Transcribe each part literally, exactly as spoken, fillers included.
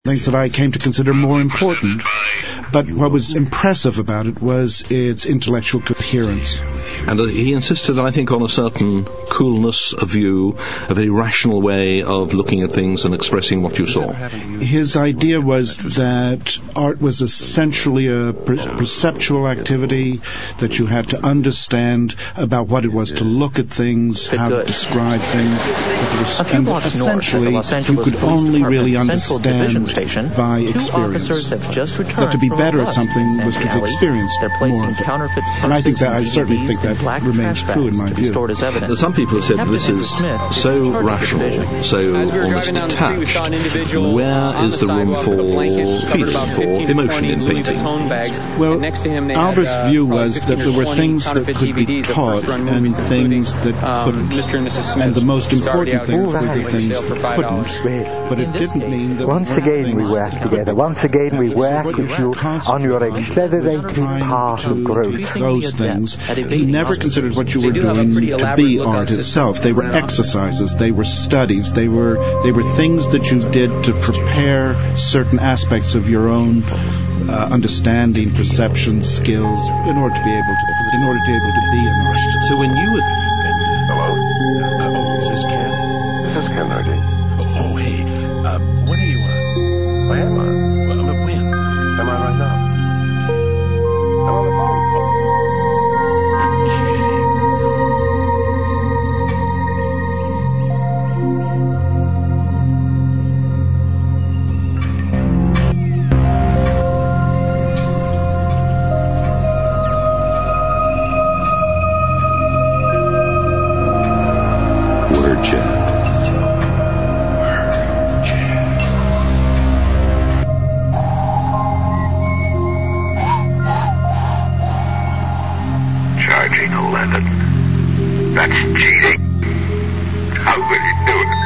things that I came to consider more important. But what was impressive about it was its intellectual coherence. And uh, he insisted, I think, on a certain coolness of view, a very rational way of looking at things and expressing what you saw. His idea was that art was essentially a per- perceptual activity, that you had to understand about what it was to look at things, how to describe things. Was, and essentially, you could only really understand by experience. That to be better at something was to have experienced more of it. And I think that, I certainly think that remains true in my view. Some people have said this is so rational, so almost detached. Where is the room for feeling, for emotion in painting? Well, Albert's view was that there were things that could be taught and things that couldn't. And the most important things were the things that couldn't. But it didn't mean that... Once again we work together. Once again we work with you on your accelerated path of growth. Those things. He never considered what you were doing to be art itself. They were exercises. They were studies. They were they were things that you did to prepare certain aspects of your own uh, understanding, perception, skills, in order to be able to in order to be able to be an artist. So when you were... Hello? Uh, oh, is this Ken? This is Ken Hardy. Oh, hey. Uh, when are you on? I am on. Well, uh, when? I'm on right now. I'm on the phone. Word Jazz. Charging eleven. That's cheating. How could you do it?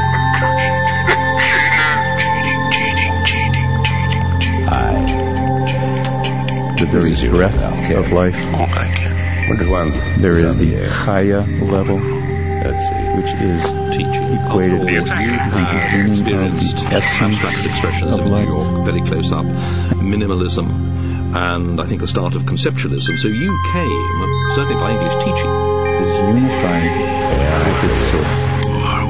Cheating, cheating, cheating, cheating. I, the very breath okay. of life. Oh, I can. There is the Chaya level, which is equated with the beginning of the essence abstract expressions of of New life. York, very close up, minimalism, and I think the start of conceptualism. So you came, certainly by English teaching, Is unified with its soul. Who are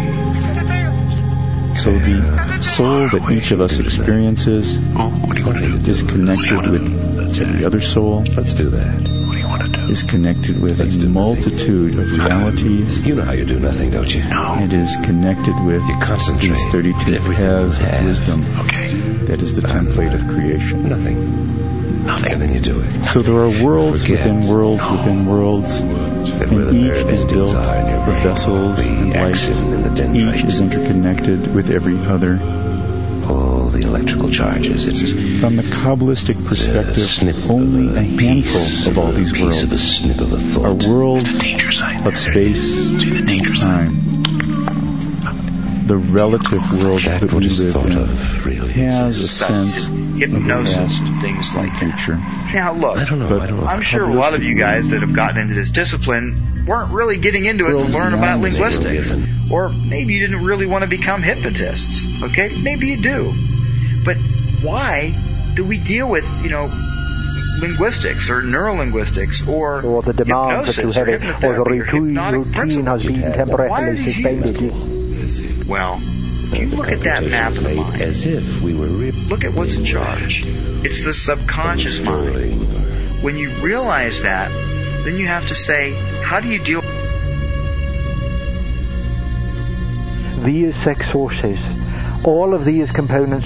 we? So the soul that each of us experiences Oh, what do you want to do? is connected with every other soul, Let's do that. What do you want to do? is connected with a multitude of realities. You know how you do nothing, don't you? No. It is connected with You concentrate. these thirty-two paths of wisdom. Okay. That is the template of creation. Nothing. Nothing. And then you do it. So there are worlds Forget. within worlds No. within worlds, That and where the each nerve is endings built are in your of brain. vessels The and action and the light. dendrite. Each is interconnected with every other. All the electrical charges. It's From the Kabbalistic perspective, only a handful of all these piece worlds of the snip of a are thought. worlds Danger sign. of space and time. The relative world Jack, that we what is live thought in of really has a exists? sense of hypnosis, past things and like that. future. Now, look, I don't know. But I don't know. I'm sure a lot of you guys that have gotten into this discipline weren't really getting into it to Worlds learn about beyond this linguistics. Or maybe you didn't really want to become hypnotists. Okay? Maybe you do. But why do we deal with, you know, linguistics or neurolinguistics or, Or the demand for too hypnosis or heavy, or the hypnotherapy or routine, hypnotic routine principles? has been Why are temporarily these suspended. useful? Well, if you look at that map of the mind, as if we were re- look at what's in charge. It's the subconscious mind. When you realize that, then you have to say, how do you deal These six sources, all of these components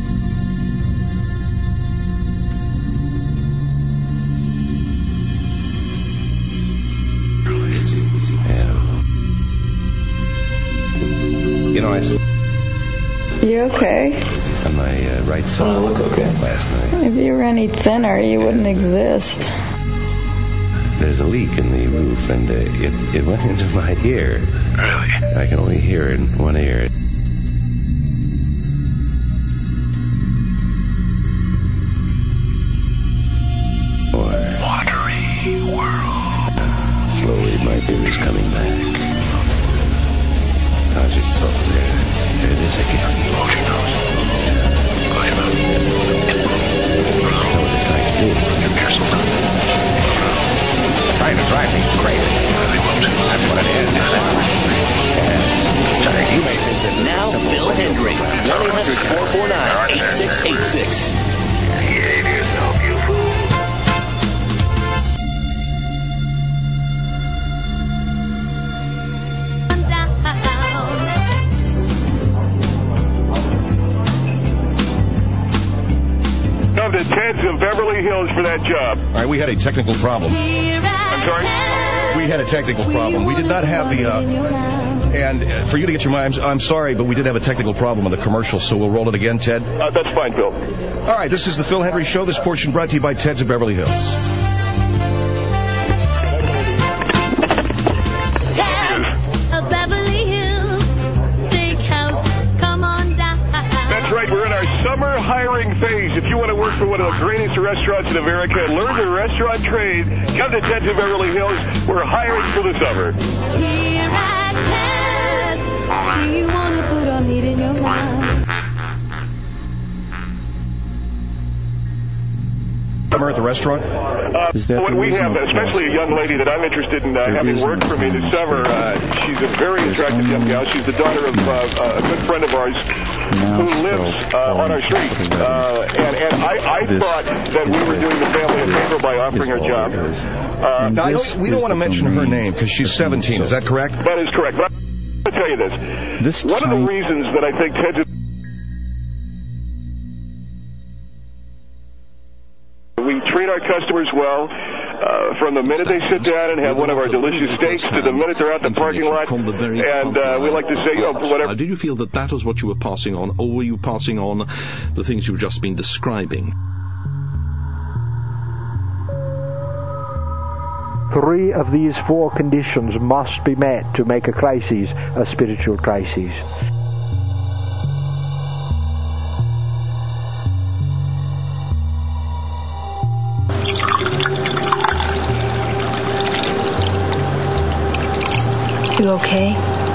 You know, I You okay? on my uh, right side Oh, look okay. last night. If you were any thinner, you wouldn't exist. There's a leak in the roof, and uh, it it went into my ear. Really? I can only hear it in one ear. Or watery world. Slowly, my ear is coming back. How's it? Oh, there, there it is again. Hold your nose. to Ted's of Beverly Hills for that job. All right, we had a technical problem. I'm sorry? We had a technical problem. We did not have the... Uh, and uh, for you to get your mind, I'm, I'm sorry, but we did have a technical problem with the commercial, so we'll roll it again, Ted. Uh, that's fine, Phil. All right, this is the Phil Hendry Show. This portion brought to you by Ted's of Beverly Hills. We're in our summer hiring phase. If you want to work for one of the greatest restaurants in America and learn the restaurant trade, come to Ted's of Beverly Hills. We're hiring for the summer. Here at Ted's, do you want to put a meat in your mouth? Summer at the restaurant? Uh, Is that when we have, especially a young lady that I'm interested in uh, having work for me this summer, uh, she's a very attractive young gal. She's the daughter of uh, a good friend of ours who lives uh, on our street. Uh, and and I, I thought that we were doing the family a favor by offering her a job. Uh, now, I don't, we don't want to mention her name because she's seventeen. Is that correct? That is correct. But I'm going to tell you this. This One of the reasons that I think Ted's... We treat our customers well. Uh, from the minute they sit down and have one of our delicious steaks to the minute they're out in the parking lot. And uh, we like to say, you know, whatever. Did you feel that that was what you were passing on, or were you passing on the things you've just been describing? Three of these four conditions must be met to make a crisis a spiritual crisis. You okay?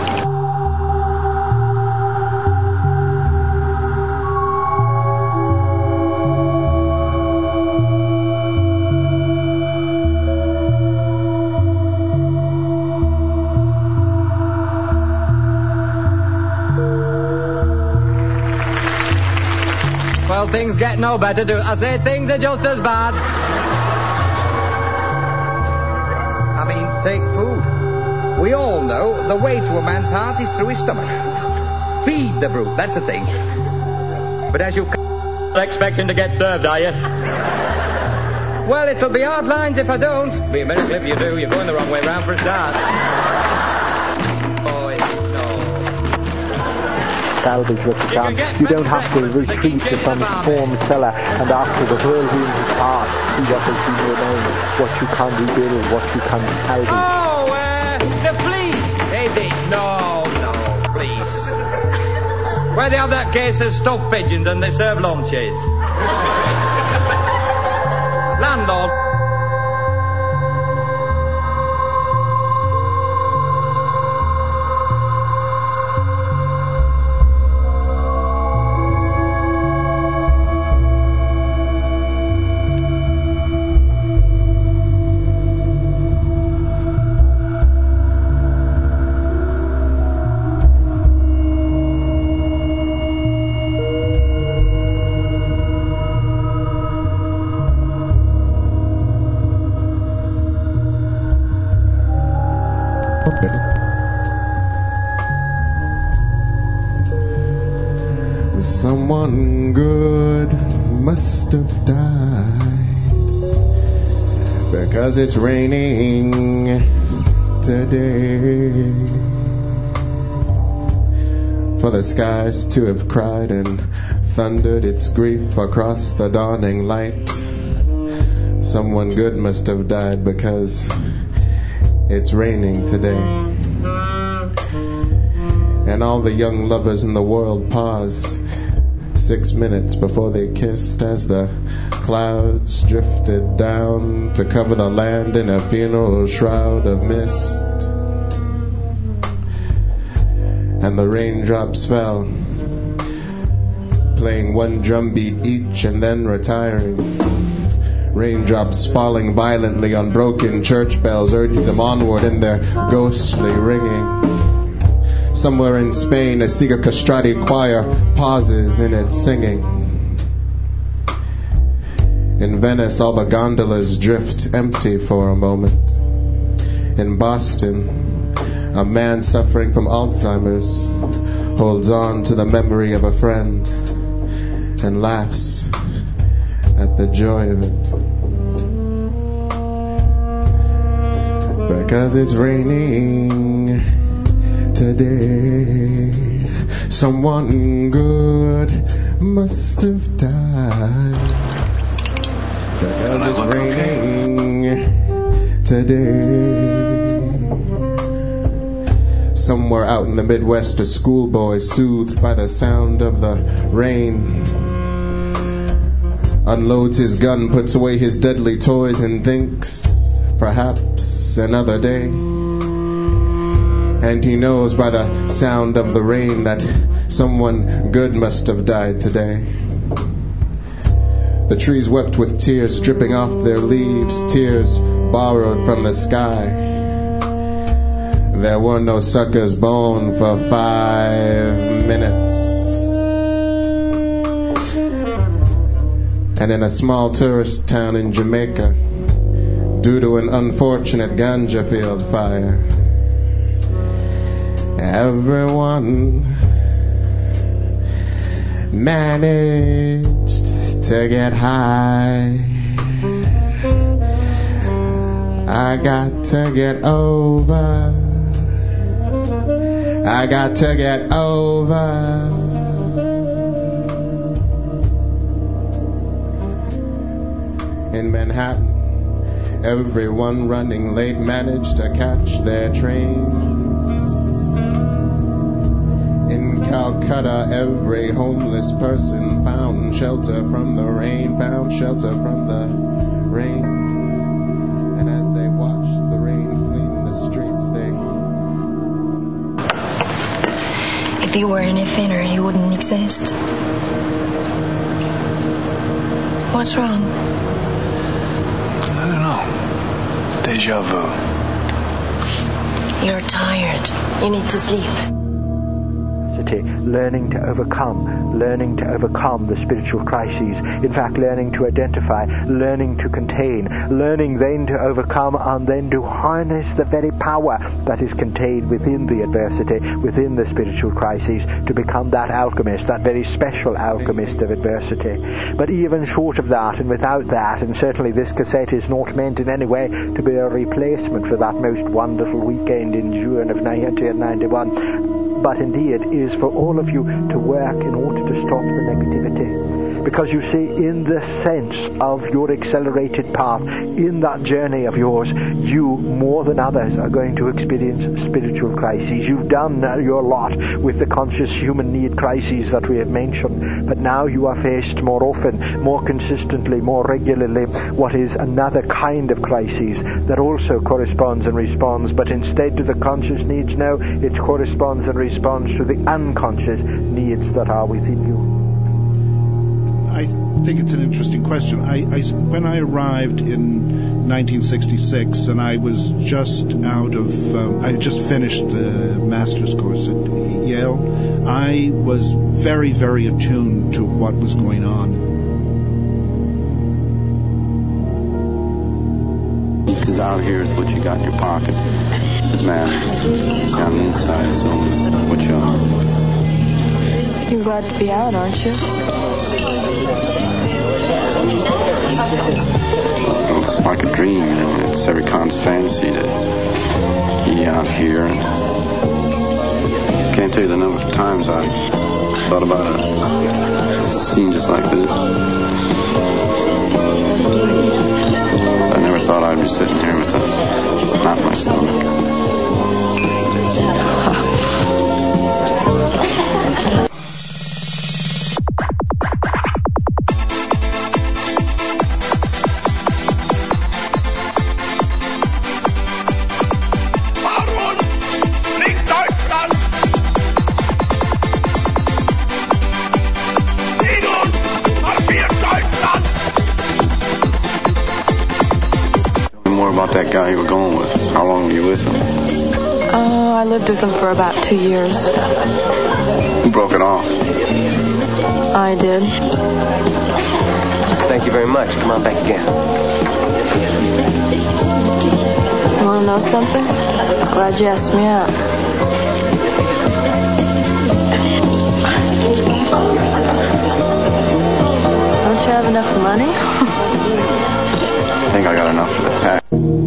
Well, things get no better, do I say things are just as bad. I mean, take food. We all know the way to a man's heart is through his stomach. Feed the brute, that's the thing. But as you c- expecting to get served, are you? Well, it'll be hard lines if I don't. Be a miracle if you do. You're going the wrong way round for a start. Boy, no. Salvage what you can. You don't have to retreat to some storm cellar and after the whirlwind is past, see what has been remaining, what you can rebuild, what you can salvage. Oh! The police! Eddie, no, no, please. Where they have that case of stuffed pigeons and they serve lunches. Landlord. Someone good must have died because it's raining today. For the skies to have cried and thundered its grief across the dawning light. Someone good must have died because it's raining today. And all the young lovers in the world paused six minutes before they kissed as the clouds drifted down to cover the land in a funeral shroud of mist. And the raindrops fell, playing one drum beat each and then retiring. Raindrops falling violently on broken church bells, urging them onward in their ghostly ringing. Somewhere in Spain, a Siga Castrati choir pauses in its singing. In Venice, all the gondolas drift empty for a moment. In Boston, a man suffering from Alzheimer's holds on to the memory of a friend and laughs at the joy of it. Because it's raining today. Someone good must have died. Because it's raining today. Somewhere out in the Midwest, a schoolboy soothed by the sound of the rain unloads his gun, puts away his deadly toys, and thinks, perhaps another day. And he knows by the sound of the rain that someone good must have died today. The trees wept with tears dripping off their leaves, tears borrowed from the sky. There were no suckers born for five minutes. And in a small tourist town in Jamaica, due to an unfortunate ganja field fire, everyone managed to get high. I got to get over. I got to get over. In Manhattan, everyone running late managed to catch their trains. In Calcutta, every homeless person found shelter from the rain, found shelter from the rain. And as they watched the rain clean the streets, they... If you were any thinner, you wouldn't exist. What's wrong? I don't know. Deja vu. You're tired. You need to sleep. Learning to overcome, learning to overcome the spiritual crises. In fact, learning to identify, learning to contain, learning then to overcome and then to harness the very power that is contained within the adversity, within the spiritual crises, to become that alchemist, that very special alchemist of adversity. But even short of that and without that, and certainly this cassette is not meant in any way to be a replacement for that most wonderful weekend in June of nineteen ninety-one, but indeed is for all of you to work in order to stop the negativity. Because you see, in the sense of your accelerated path, in that journey of yours, you, more than others, are going to experience spiritual crises. You've done your lot with the conscious human need crises that we have mentioned, but now you are faced more often, more consistently, more regularly, what is another kind of crisis that also corresponds and responds, but instead to the conscious needs, no, it corresponds and responds to the unconscious needs that are within you. I think it's an interesting question. I, I, when I arrived in nineteen sixty-six, and I was just out of, um, I had just finished the master's course at Yale, I was very, very attuned to what was going on. Because out here is what you got in your pocket that matters. Down the inside is only what you are. You're glad to be out, aren't you? Well, it's like a dream, you know. It's every con's fantasy to be out here. And can't tell you the number of times I thought about a scene just like this. I never thought I'd be sitting here with a knot in my stomach. That guy you were going with, how long were you with him? Oh, I lived with him for about two years. Who broke it off? I did. Thank you very much. Come on back again. You want to know something? Glad you asked me out. Don't you have enough money? I think I got enough for the tax.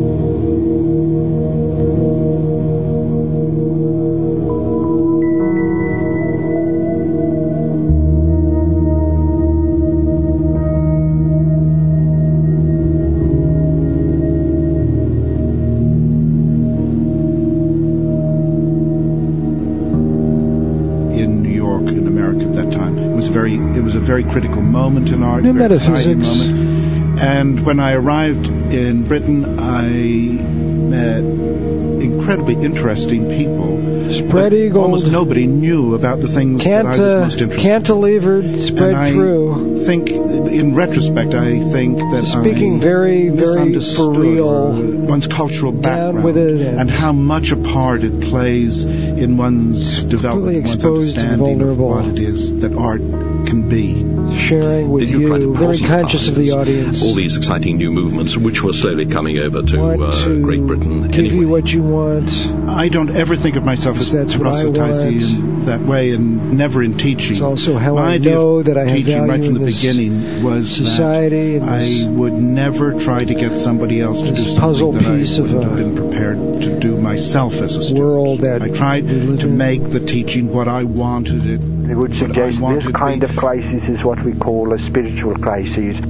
A very critical moment in art, New a very exciting metaphysics. moment. And when I arrived in Britain, I met incredibly interesting people. Spread eagled. Almost nobody knew about the things Cant- that I was most interested in. Cantilevered, spread and I through. think, in retrospect, I think that Speaking I very, very misunderstood for real, one's cultural background with it and, and how much a part it plays in one's development, one's understanding of what it is that art can be. Sharing with you, you very conscious of the audience. All these exciting new movements, which were slowly coming over to, uh, to Great Britain. Give anyway. you what you want. I don't ever think of myself as proselytizing that way, and never in teaching. It's also how My I idea know of that I have teaching value right from in the this beginning was society. that I would never try to get somebody else to do something puzzle that piece I wouldn't of have been prepared to do myself as a student. World that I tried to in. make the teaching what I wanted it. I would suggest this kind of crisis is what we call a spiritual crisis.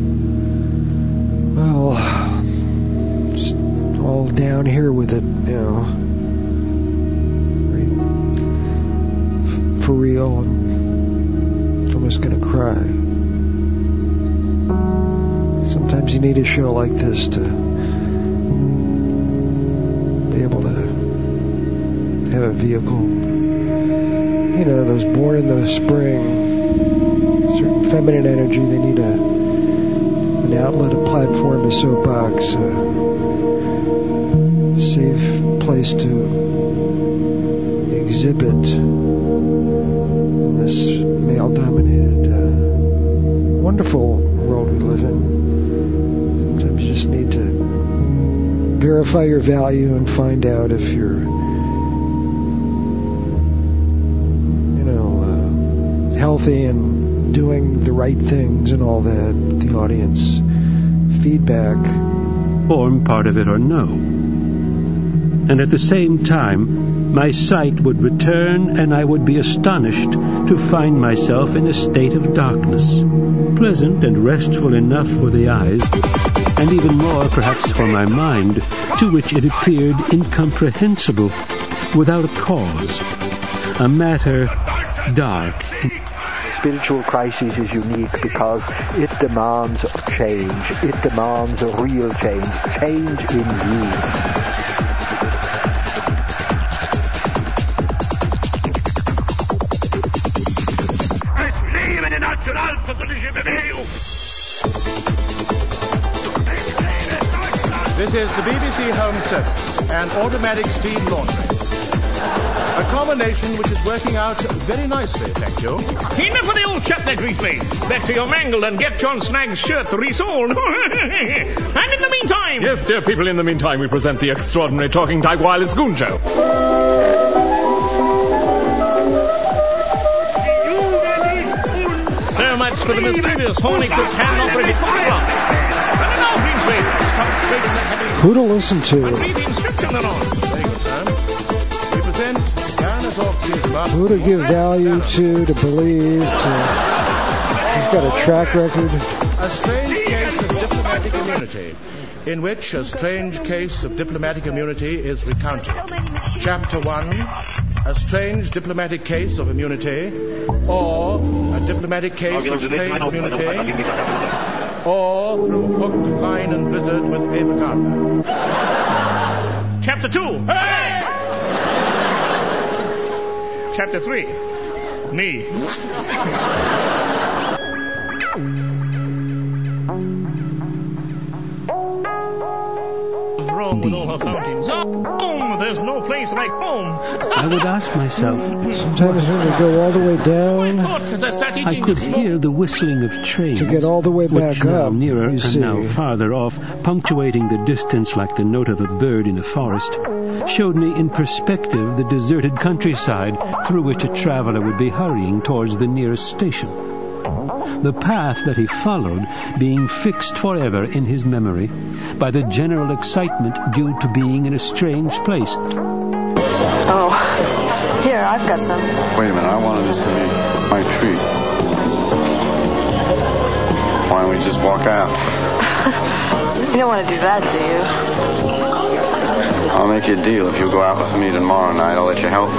Well, it's all down here with it, you know. For real. I'm almost going to cry. Sometimes you need a show like this to be able to have a vehicle. You know, those born in the spring, certain feminine energy, they need a an outlet, a platform, a soapbox, a safe place to exhibit in this male-dominated, uh, wonderful world we live in. Sometimes you just need to verify your value and find out if you're healthy and doing the right things and all that, the audience feedback. Form part of it or no. And at the same time, my sight would return and I would be astonished to find myself in a state of darkness, pleasant and restful enough for the eyes, and even more perhaps for my mind, to which it appeared incomprehensible, without a cause, a matter dark. Spiritual crisis is unique because it demands change. It demands a real change. Change in you. This is the B B C Home Service and automatic steam laundry. A combination which is working out very nicely, thank you. Enough of the old chap there, Greasy. Back to your mangled and get John Snagg's shirt resoled. And in the meantime... Yes, dear people, in the meantime we present the extraordinary Talking Tyke Wireless Goon Show. So much for the mysterious horny cooked hand-operated photograph. And now, Greasy, come straight in the heavy... Who to listen to? And read the instruction thereon. Very good, sir. We present... Who to give value to, to believe, to... He's got a track record. A strange case of diplomatic immunity, in which a strange case of diplomatic immunity is recounted. Chapter one, a strange diplomatic case of immunity, or a diplomatic case of strange immunity, or through hook, line, and blizzard with paper carpet. Chapter two. Hey! Chapter three. Me. Wrong with all her fountains. Home! There's no place like home. I would ask myself. Sometimes when we go all the way down, I could hear the whistling of trains. To get all the way back which now up, nearer you and see. now farther off, punctuating the distance like the note of a bird in a forest, showed me in perspective the deserted countryside through which a traveler would be hurrying towards the nearest station. the path that he followed being fixed forever in his memory by the general excitement due to being in a strange place. Oh, here, I've got some. Wait a minute, I wanted this to be my treat. Why don't we just walk out? You don't want to do that, do you? I'll make you a deal. If you'll go out with me tomorrow night, I'll let you help me.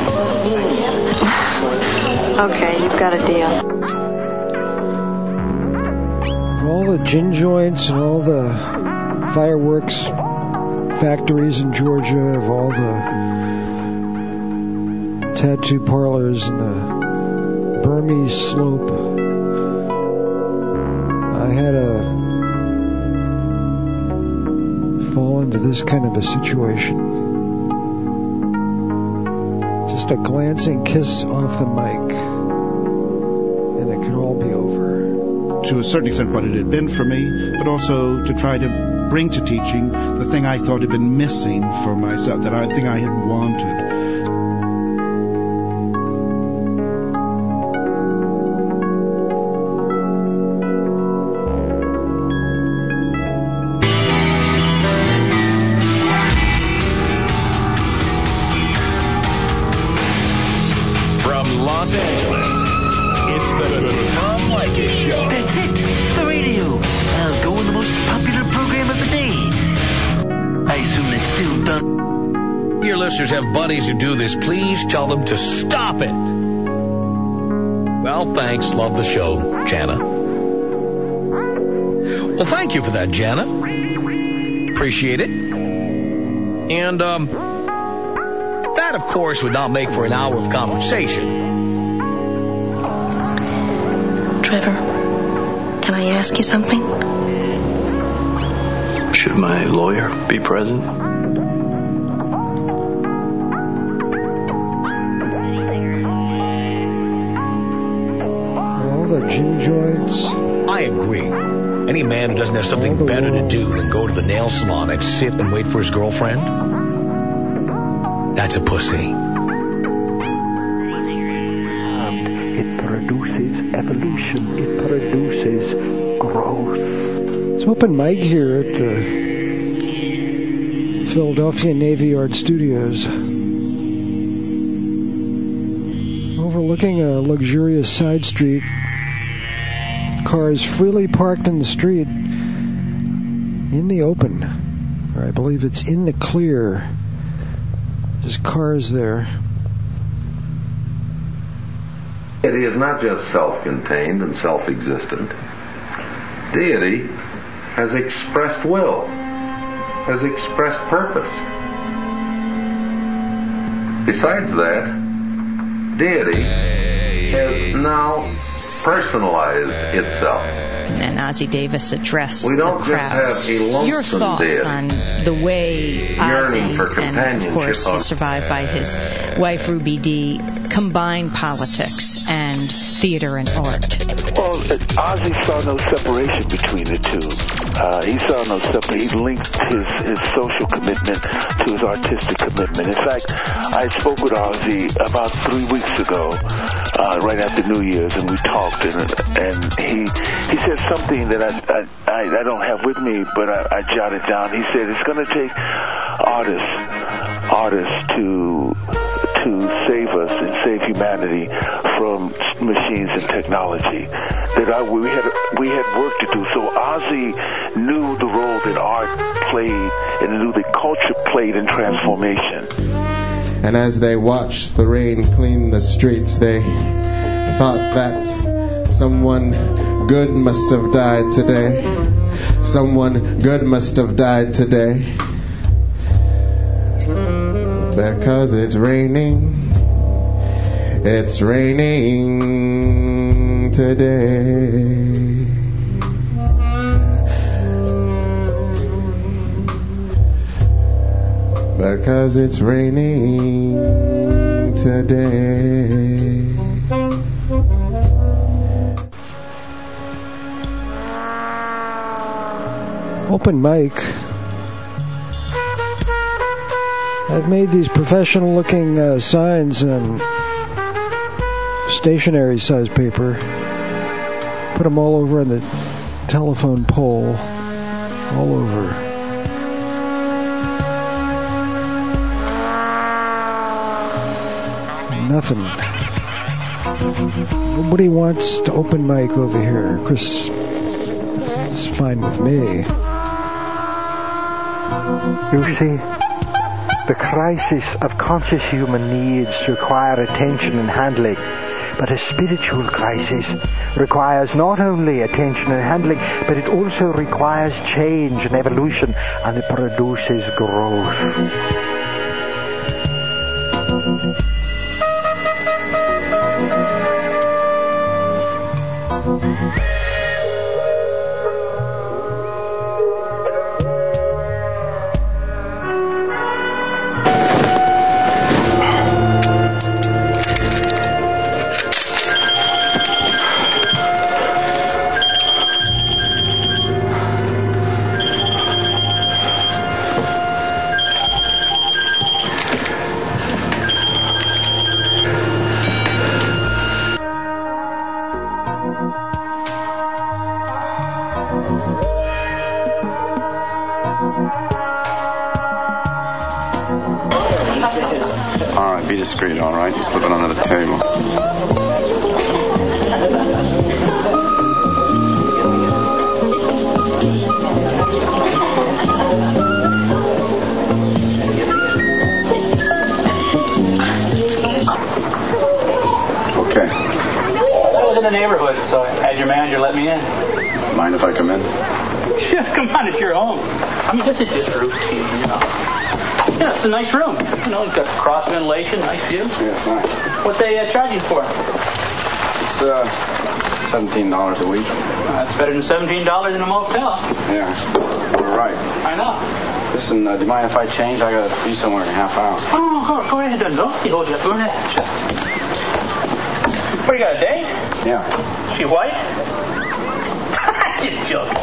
Okay, you've got a deal. All the gin joints and all the fireworks factories in Georgia, of all the tattoo parlors and the Burmese slope. I had to fall into this kind of a situation. Just a glancing kiss off the mic, and it could all be over. To a certain extent, what it had been for me, but also to try to bring to teaching the thing I thought had been missing for myself, that I think I had wanted. Have buddies who do this, please tell them to stop it. Well, thanks. Love the show, Jana. Well, thank you for that, Jana. Appreciate it. And, um, that, of course, would not make for an hour of conversation. Trevor, can I ask you something? Should my lawyer be present? Gin joints. I agree. Any man who doesn't have something better to do than go to the nail salon and sit and wait for his girlfriend, that's a pussy. It produces evolution. It produces growth. It's open mic here at the Philadelphia Navy Yard Studios. Overlooking a luxurious side street. Cars freely parked in the street, in the open, or I believe it's in the clear. There's cars there. Deity is not just self-contained and self-existent. Deity has expressed will, has expressed purpose. Besides that, deity has now personalized itself. And Ozzie Davis addressed we don't the crowd. Just have a lonesome Your thoughts deity on the way Ozzie, yearning for and of course he's survived by his wife Ruby Dee, combine politics and theater and art? Well, Ozzie saw no separation between the two. Uh, he saw no separation. He linked his, his social commitment to his artistic commitment. In fact, I spoke with Ozzie about three weeks ago, uh, right after New Year's, and we talked, and, and he he said something that I, I, I don't have with me, but I, I jotted down. He said it's going to take artists, artists to to save us and save humanity from machines and technology. That I, we had we had work to do. So Ozzie knew the role that art played and knew that culture played in transformation. And as they watched the rain clean the streets, they thought that someone good must have died today. Someone good must have died today. Because it's raining. It's raining today. Because it's raining today. Open mic. I've made these professional looking uh, signs on stationery size paper. Put them all over on the telephone pole. All over. Nothing. Nobody wants to open mic over here. Chris is fine with me. You see, the crisis of conscious human needs require attention and handling. But a spiritual crisis requires not only attention and handling, but it also requires change and evolution, and it produces growth. Discreet, all right? You're slipping under the table. Okay. I was in the neighborhood, so I had your manager let me in. Mind if I come in? Sure, come on, it's your home. I mean, this is just routine, you know. Yeah, it's a nice room. You know, it's got cross ventilation, nice view. Yeah, it's nice. What they uh, charge you for? It's uh, seventeen dollars a week. Uh, that's better than seventeen dollars in a motel. Yeah, you're right. I know. Listen, uh, do you mind if I change? I got to be somewhere in a half hour. Oh, go, go ahead. Don't he hold you up. Go ahead. What, you got a date? Yeah. She white? Just joking.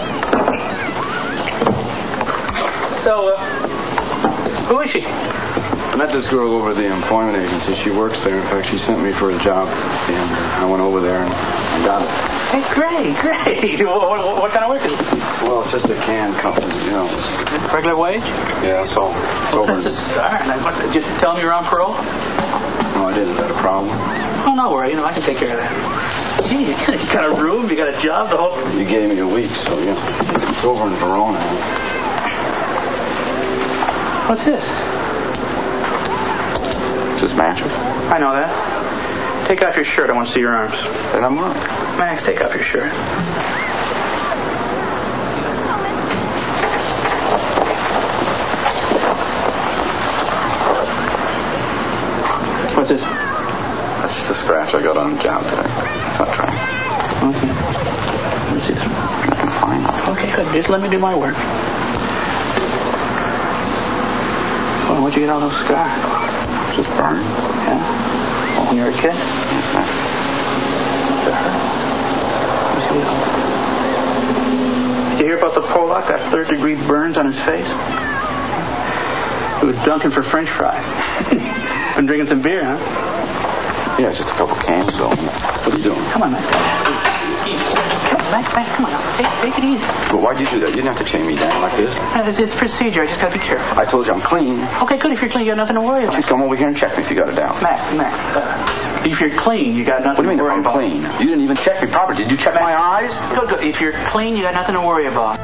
So, uh... who is she? I met this girl over at the employment agency. She works there. In fact, she sent me for a job, and I went over there and I got it. Hey, great, great. What, what, what kind of work is it? Well, it's just a can company, you know. Regular wage? Yeah, so it's well, over. That's a start. Just tell me you're on parole? No, I didn't. Is that a problem? Oh, no worry. You know, I can take care of that. Gee, you got a room, you got a job, the whole... You gave me a week, so, you know, it's over in Verona. What's this? Just mattress. I know that. Take off your shirt. I want to see your arms. Then I'm not. Max, take off your shirt. What's this? That's just a scratch I got on the job today. It's not trying. Okay. Let me see this. I can find it. Okay, good. Just let me do my work. Well, where'd you get all those scars? Just burn. Yeah? Oh, when you were a kid? Okay. Did you hear about the Polak? Got third degree burns on his face? He was dunking for French fries. Been drinking some beer, huh? Yeah, just a couple cans, so. What are you doing? Come on, Max. Come on, Max, Max, come on. Take, take it easy. But why'd you do that? You didn't have to chain me down like this. Uh, it's, it's procedure. I just gotta be careful. I told you I'm clean. Okay, good. If you're clean, you got nothing to worry about. Just come over here and check me if you got a doubt. Max, Max, uh, if you're clean, you got nothing to worry about. What do you mean if I'm clean? You didn't even check me properly. Did you check Max, my eyes? Good, good. If you're clean, you got nothing to worry about.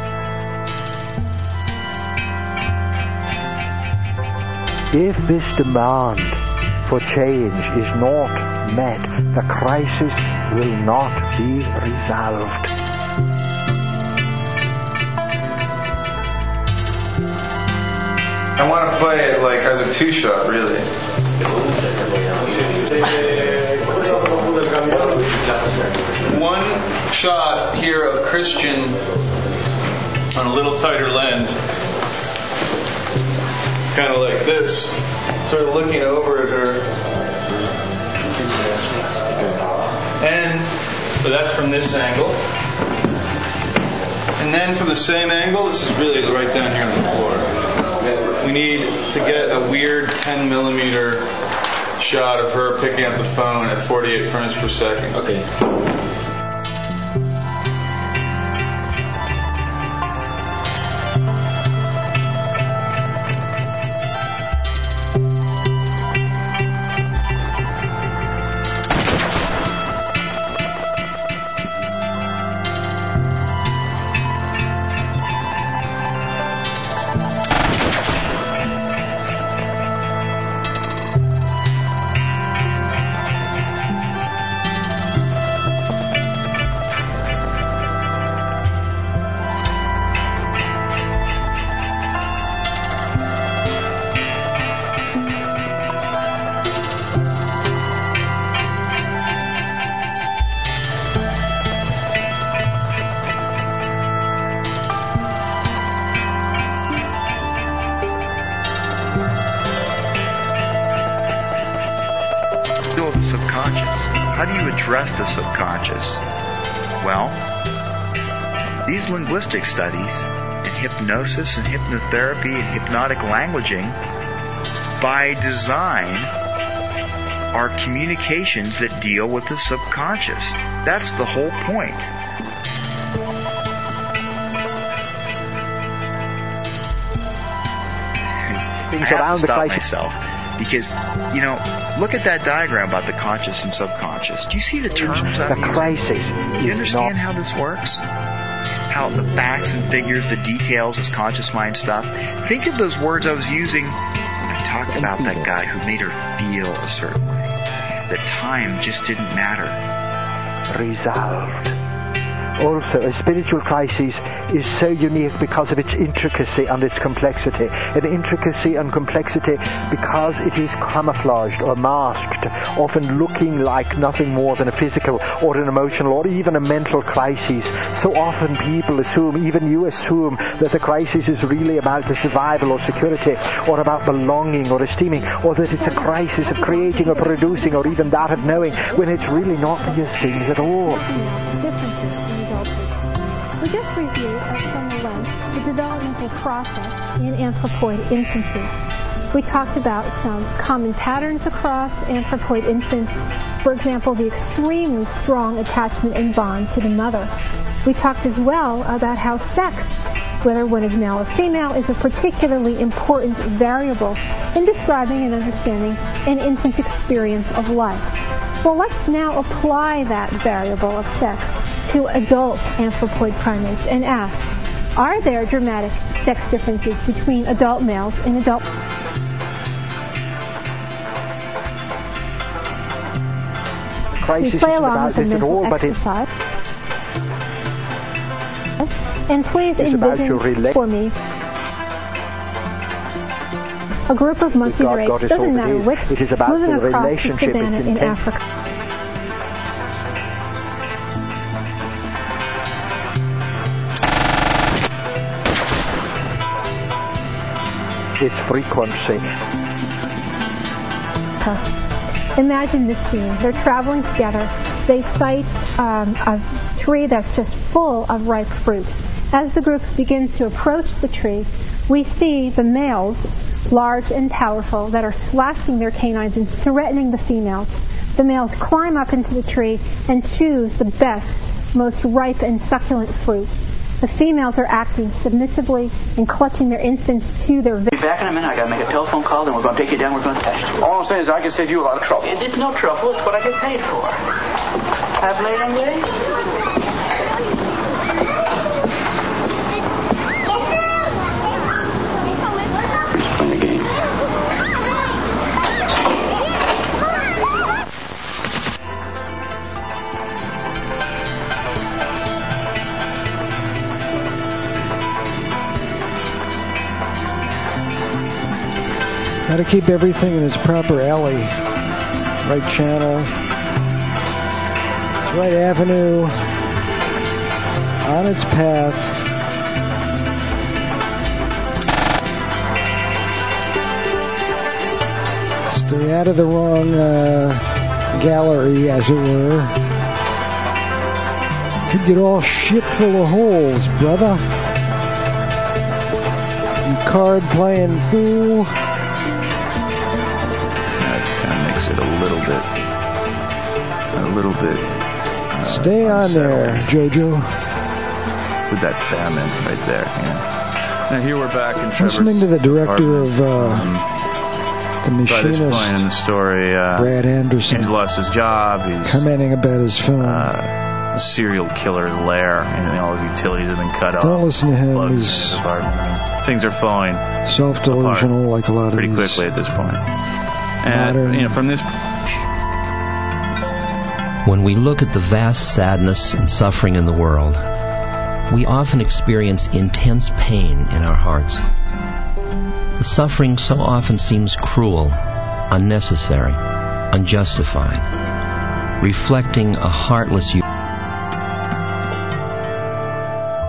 If this demand for change is not met, the crisis will not be resolved. I want to play it like as a two-shot, really. One shot here of Christian on a little tighter lens, kind of like this, sort of looking over at her. And so that's from this angle. And then from the same angle, this is really right down here on the floor. We need to get a weird ten millimeter shot of her picking up the phone at forty-eight frames per second. Okay. subconscious. How do you address the subconscious? Well, these linguistic studies and hypnosis and hypnotherapy and hypnotic languaging, by design, are communications that deal with the subconscious. That's the whole point. Things I have around to the stop crisis. myself because, you know, look at that diagram about the conscious and subconscious. Do you see the terms I'm The using? crisis Do you is understand not- how this works? How the facts and figures, the details is conscious mind stuff. Think of those words I was using when I talked about that guy who made her feel a certain way. That time just didn't matter. Resolved. Also, a spiritual crisis is so unique because of its intricacy and its complexity. An intricacy and complexity because it is camouflaged or masked, often looking like nothing more than a physical or an emotional or even a mental crisis. So often people assume, even you assume, that the crisis is really about the survival or security or about belonging or esteeming, or that it's a crisis of creating or producing or even that of knowing, when it's really not these things at all. We just reviewed at some length the developmental process in anthropoid infancy. We talked about some common patterns across anthropoid infants, for example, the extremely strong attachment and bond to the mother. We talked as well about how sex, whether one is male or female, is a particularly important variable in describing and understanding an infant's experience of life. Well, let's now apply that variable of sex to adult anthropoid primates and ask, are there dramatic sex differences between adult males and adult... Crisis we play isn't along about with the this at mental all, but it's exercise. And please It's about to envision relate- for me a group of monkeys God, or God apes, is doesn't all it matter is. which, It is about moving the across the relationship, savannah its in intent. Africa. its frequency. Imagine this scene. They're traveling together. They sight um, a tree that's just full of ripe fruit. As the group begins to approach the tree, we see the males, large and powerful, that are slashing their canines and threatening the females. The males climb up into the tree and choose the best, most ripe and succulent fruit. The females are acting submissively and clutching their infants to their Be back in a minute. I gotta make a telephone call, then we're gonna take you down. We're gonna test you. All I'm saying is I can save you a lot of trouble. It's no trouble. It's what I get paid for. Have late, young lady? Got to keep everything in its proper alley. Right channel. Right avenue. On its path. Stay out of the wrong uh, gallery, as it were. Could get all shit full of holes, brother. You card playing fool. It a little bit, a little bit. Uh, Stay on there, Jojo. With that famine right there. Yeah. Now here we're back in Trevor's Listening to the director apartment. of uh, um, The By this Machinist, point in the story, uh, Brad Anderson, he's lost his job. He's commenting about his film. Uh, a serial killer's lair, and all the utilities have been cut off. Don't listen to him. Bugs in He's his apartment. I mean, things are falling self-delusional, like a lot of pretty these. quickly at this point. And, modern. you know, from this. When we look at the vast sadness and suffering in the world, we often experience intense pain in our hearts. The suffering so often seems cruel, unnecessary, unjustified, reflecting a heartless youth.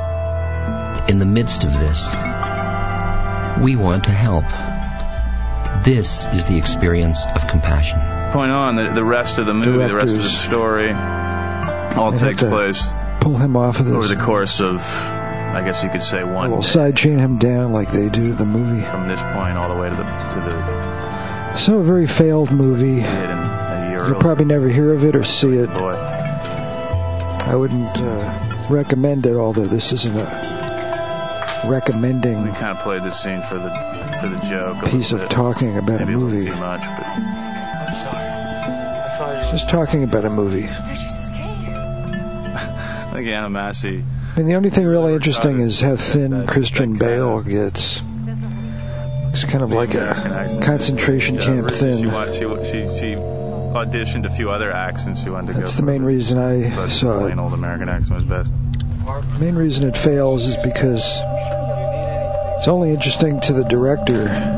In the midst of this, we want to help. This is the experience of compassion. Point on, the, the rest of the movie, Directors. the rest of the story, all They takes have to place Pull him off of this. over the course of, I guess you could say, one We'll day. sidechain him down like they do the movie. From this point all the way to the to the So a very failed movie. hit in a year You'll earlier. probably never hear of it or see it. Boy. I wouldn't uh, recommend it, although this isn't a recommending We kind of played this scene for the for the joke. a piece little of bit. talking about Maybe a a little movie. too much, but Just talking about a movie. I think Anna Massey. I mean, the only thing really interesting is how thin Christian Bale gets. It's kind of like a concentration camp She, thin. wa- she she she auditioned a few other acts and she wanted to go. That's the main reason I But saw plain it. old American accent was best. The main reason it fails is because it's only interesting to the director.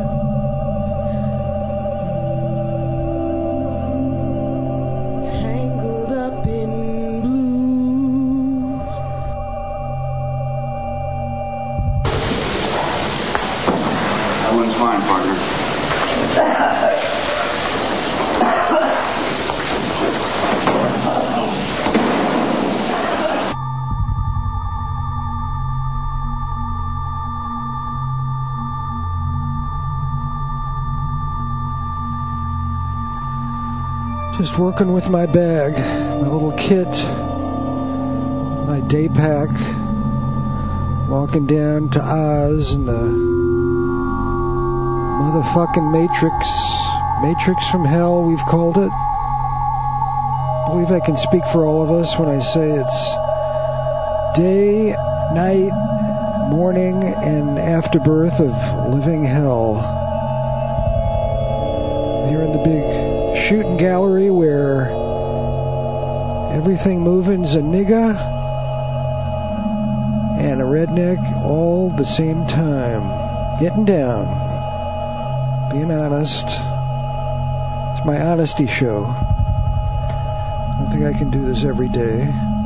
Tangled up in blue. That one's mine, partner. Just working with my bag, my little kit, my day pack, walking down to Oz and the motherfucking Matrix, Matrix from hell, we've called it. I believe I can speak for all of us when I say it's day, night, morning, and afterbirth of living hell. Here in the big shooting gallery where everything moving's a nigga and a redneck all the same time. Getting down. Being honest. It's my honesty show. I don't think I can do this every day.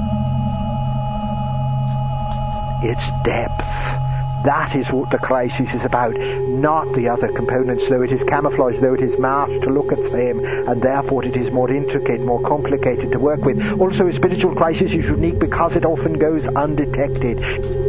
It's depth. That is what the crisis is about, not the other components, though it is camouflage, though it is masked to look at them, and therefore it is more intricate, more complicated to work with. Also, a spiritual crisis is unique because it often goes undetected.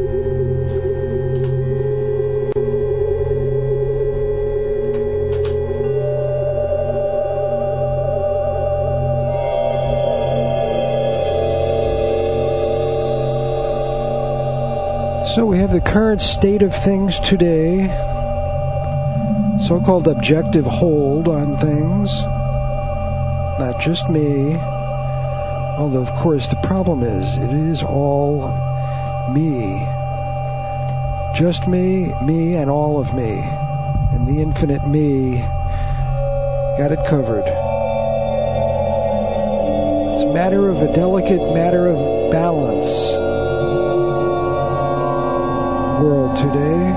So we have the current state of things today, so-called objective hold on things, not just me, although of course the problem is it is all me, just me, me and all of me, and the infinite me got it covered. It's a matter of a delicate matter of balance. World today.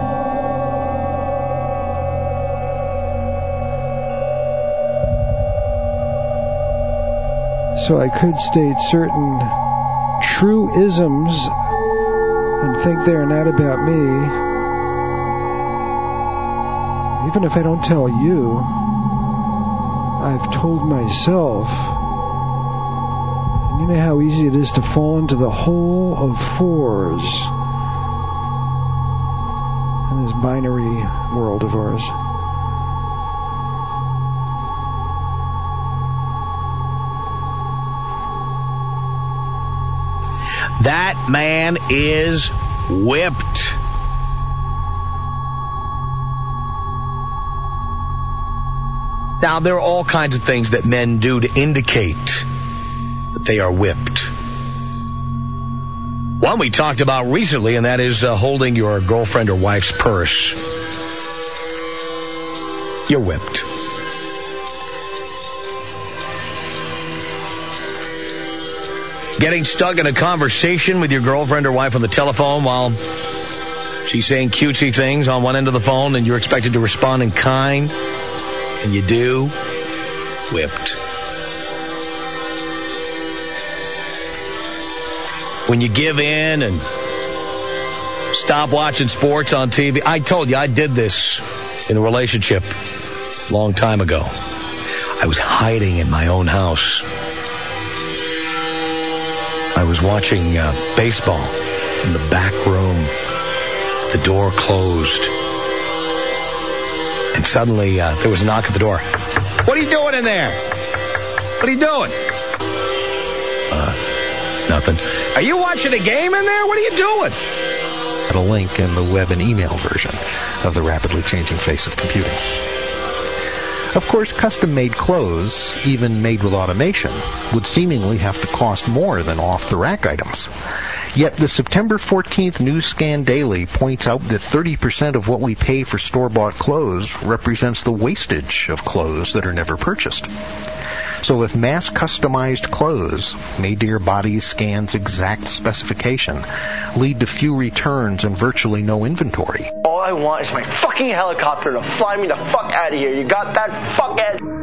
So I could state certain truisms and think they are not about me, even if I don't tell you. I've told myself. And you know how easy it is to fall into the hole of fours in this binary world of ours. That man is whipped. Now, there are all kinds of things that men do to indicate that they are whipped. One we talked about recently, and that is uh, holding your girlfriend or wife's purse. You're whipped. Getting stuck in a conversation with your girlfriend or wife on the telephone while she's saying cutesy things on one end of the phone and you're expected to respond in kind, and you do, whipped. When you give in and stop watching sports on T V. I told you I did this in a relationship. long time ago. I was hiding in my own house. I was watching uh, baseball in the back room. The door closed. And suddenly uh, there was a knock at the door. What are you doing in there? What are you doing? Uh, nothing. Are you watching a game in there? What are you doing? A link in the web and email version of the rapidly changing face of computing. Of course, custom-made clothes, even made with automation, would seemingly have to cost more than off-the-rack items. Yet the September fourteenth News Scan Daily points out that thirty percent of what we pay for store-bought clothes represents the wastage of clothes that are never purchased. So if mass-customized clothes, made to your body's scan's exact specification, lead to few returns and virtually no inventory. All I want is my fucking helicopter to fly me the fuck out of here. You got that, fuckhead?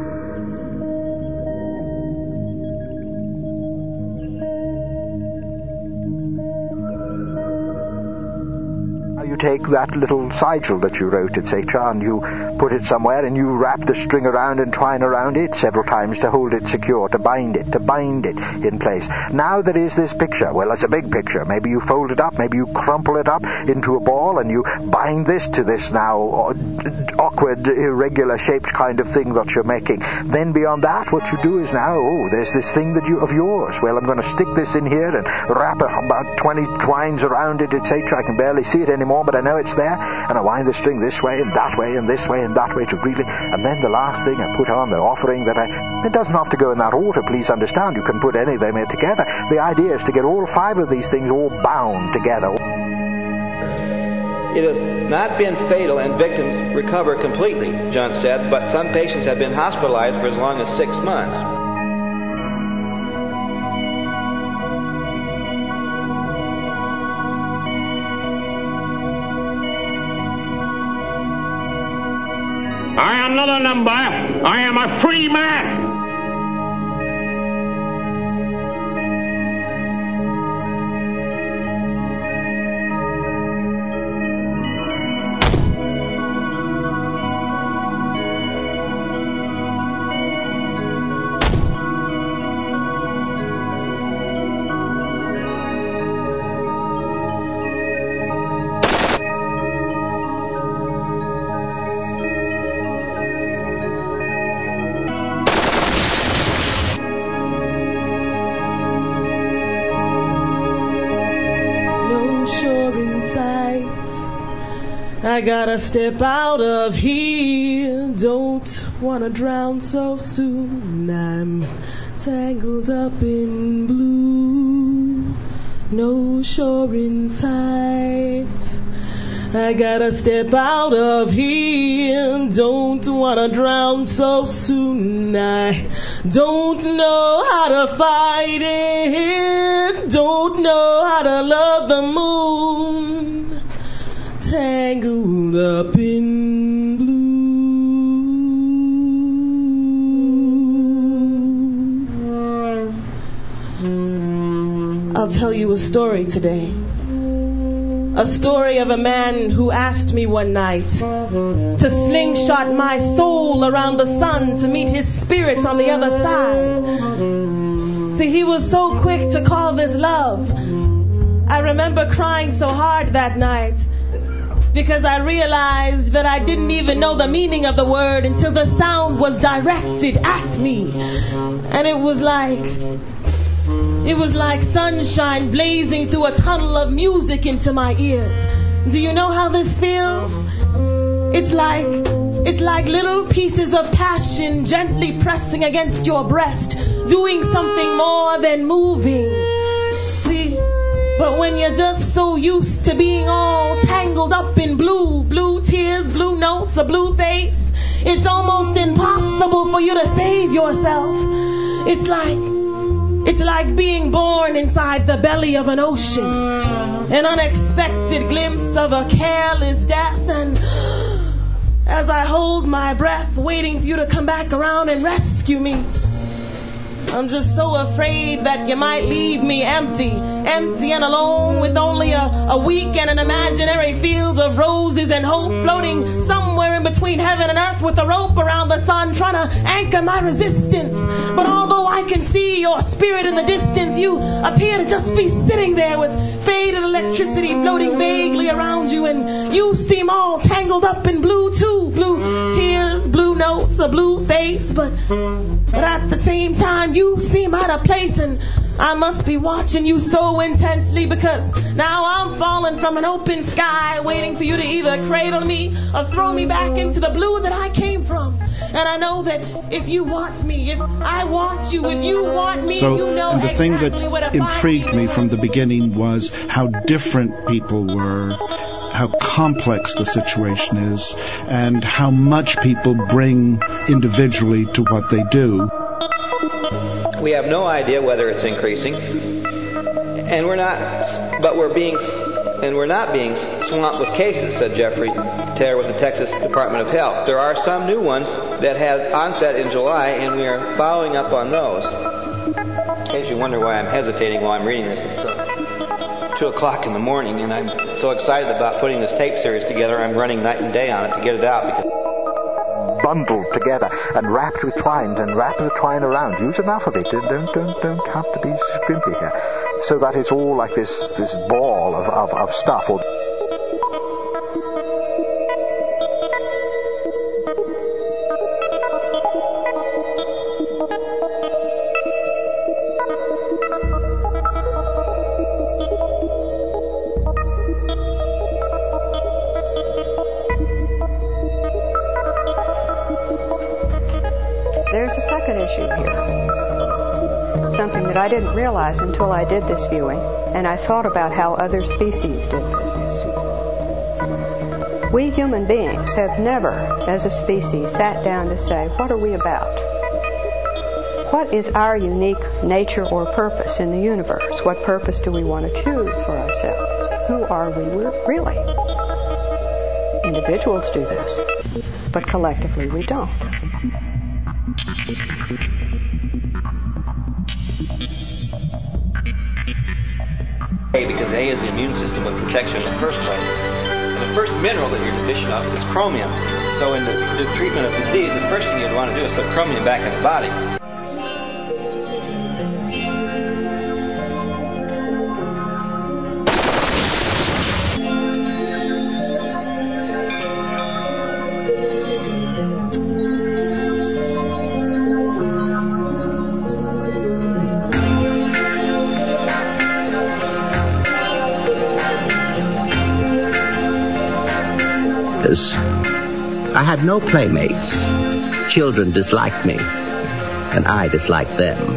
You take that little sigil that you wrote, et cetera, and you put it somewhere, and you wrap the string around and twine around it several times to hold it secure, to bind it, to bind it in place. Now there is this picture. Well, it's a big picture. Maybe you fold it up, maybe you crumple it up into a ball, and you bind this to this now awkward, irregular shaped kind of thing that you're making. Then beyond that, what you do is now, oh, there's this thing that you of yours. Well, I'm going to stick this in here and wrap about twenty twines around it, et cetera. I can barely see it anymore, but I know it's there, and I wind the string this way and that way and this way and that way to Greeley, and then the last thing I put on, the offering that I... It doesn't have to go in that order, please understand. You can put any of them here together. The idea is to get all five of these things all bound together. It has not been fatal and victims recover completely, John said, but some patients have been hospitalized for as long as six months. I am not a number. I am a free man. I gotta step out of here, don't wanna drown so soon. I'm tangled up in blue, no shore in sight. I gotta step out of here, don't wanna drown so soon. I don't know how to fight it, don't know how to love the moon. Tangled up in blue. I'll tell you a story today. A story of a man who asked me one night to slingshot my soul around the sun to meet his spirits on the other side. See, he was so quick to call this love. I remember crying so hard that night, because I realized that I didn't even know the meaning of the word until the sound was directed at me. And it was like, it was like sunshine blazing through a tunnel of music into my ears. Do you know how this feels? It's like, it's like little pieces of passion gently pressing against your breast, doing something more than moving. See? But when you're just so used to being all tangled up in blue, blue tears, blue notes, a blue face, it's almost impossible for you to save yourself. It's like, it's like being born inside the belly of an ocean, an unexpected glimpse of a careless death, and as I hold my breath, waiting for you to come back around and rescue me, I'm just so afraid that you might leave me empty, empty and alone, with only a, a week and an imaginary field of roses and hope floating somewhere in hovering between heaven and earth with a rope around the sun, trying to anchor my resistance. But although I can see your spirit in the distance, you appear to just be sitting there with faded electricity floating vaguely around you, and you seem all tangled up in blue too. Blue tears, blue notes, a blue face, but, but at the same time you seem out of place, and I must be watching you so intensely, because now I'm falling from an open sky waiting for you to either cradle me or throw me back into the blue that I came from. And I know that if you want me, if I want you, if you want me, so, you know and the exactly thing where that to find intrigued me from the beginning was how different people were, how complex the situation is, and how much people bring individually to what they do. We have no idea whether it's increasing, and we're not, but we're being, and we're not being swamped with cases, said Jeffrey Taylor with the Texas Department of Health. There are some new ones that had onset in July, and we are following up on those. In case you wonder why I'm hesitating while I'm reading this, it's uh, two o'clock in the morning, and I'm so excited about putting this tape series together. I'm running night and day on it to get it out, because bundled together and wrapped with twine and wrapped the twine around. Use an alphabet. Don't don't don't have to be scrimpy here. So that it's all like this this ball of, of, of stuff. Or There's a second issue here, something that I didn't realize until I did this viewing, and I thought about how other species did business. We human beings have never, as a species, sat down to say, what are we about? What is our unique nature or purpose in the universe? What purpose do we want to choose for ourselves? Who are we really? Individuals do this, but collectively we don't. A, because A is the immune system of protection in the first place. And the first mineral that you're deficient of is chromium. So in the, the treatment of disease, the first thing you'd want to do is put chromium back in the body. I had no playmates. Children disliked me, and I disliked them.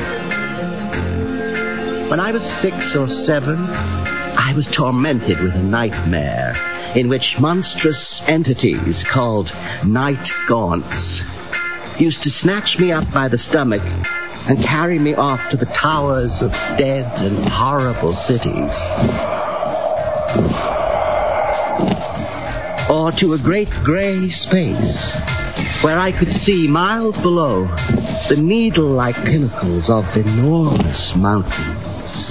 When I was six or seven, I was tormented with a nightmare in which monstrous entities called night gaunts used to snatch me up by the stomach and carry me off to the towers of dead and horrible cities, or to a great grey space where I could see miles below the needle-like pinnacles of enormous mountains.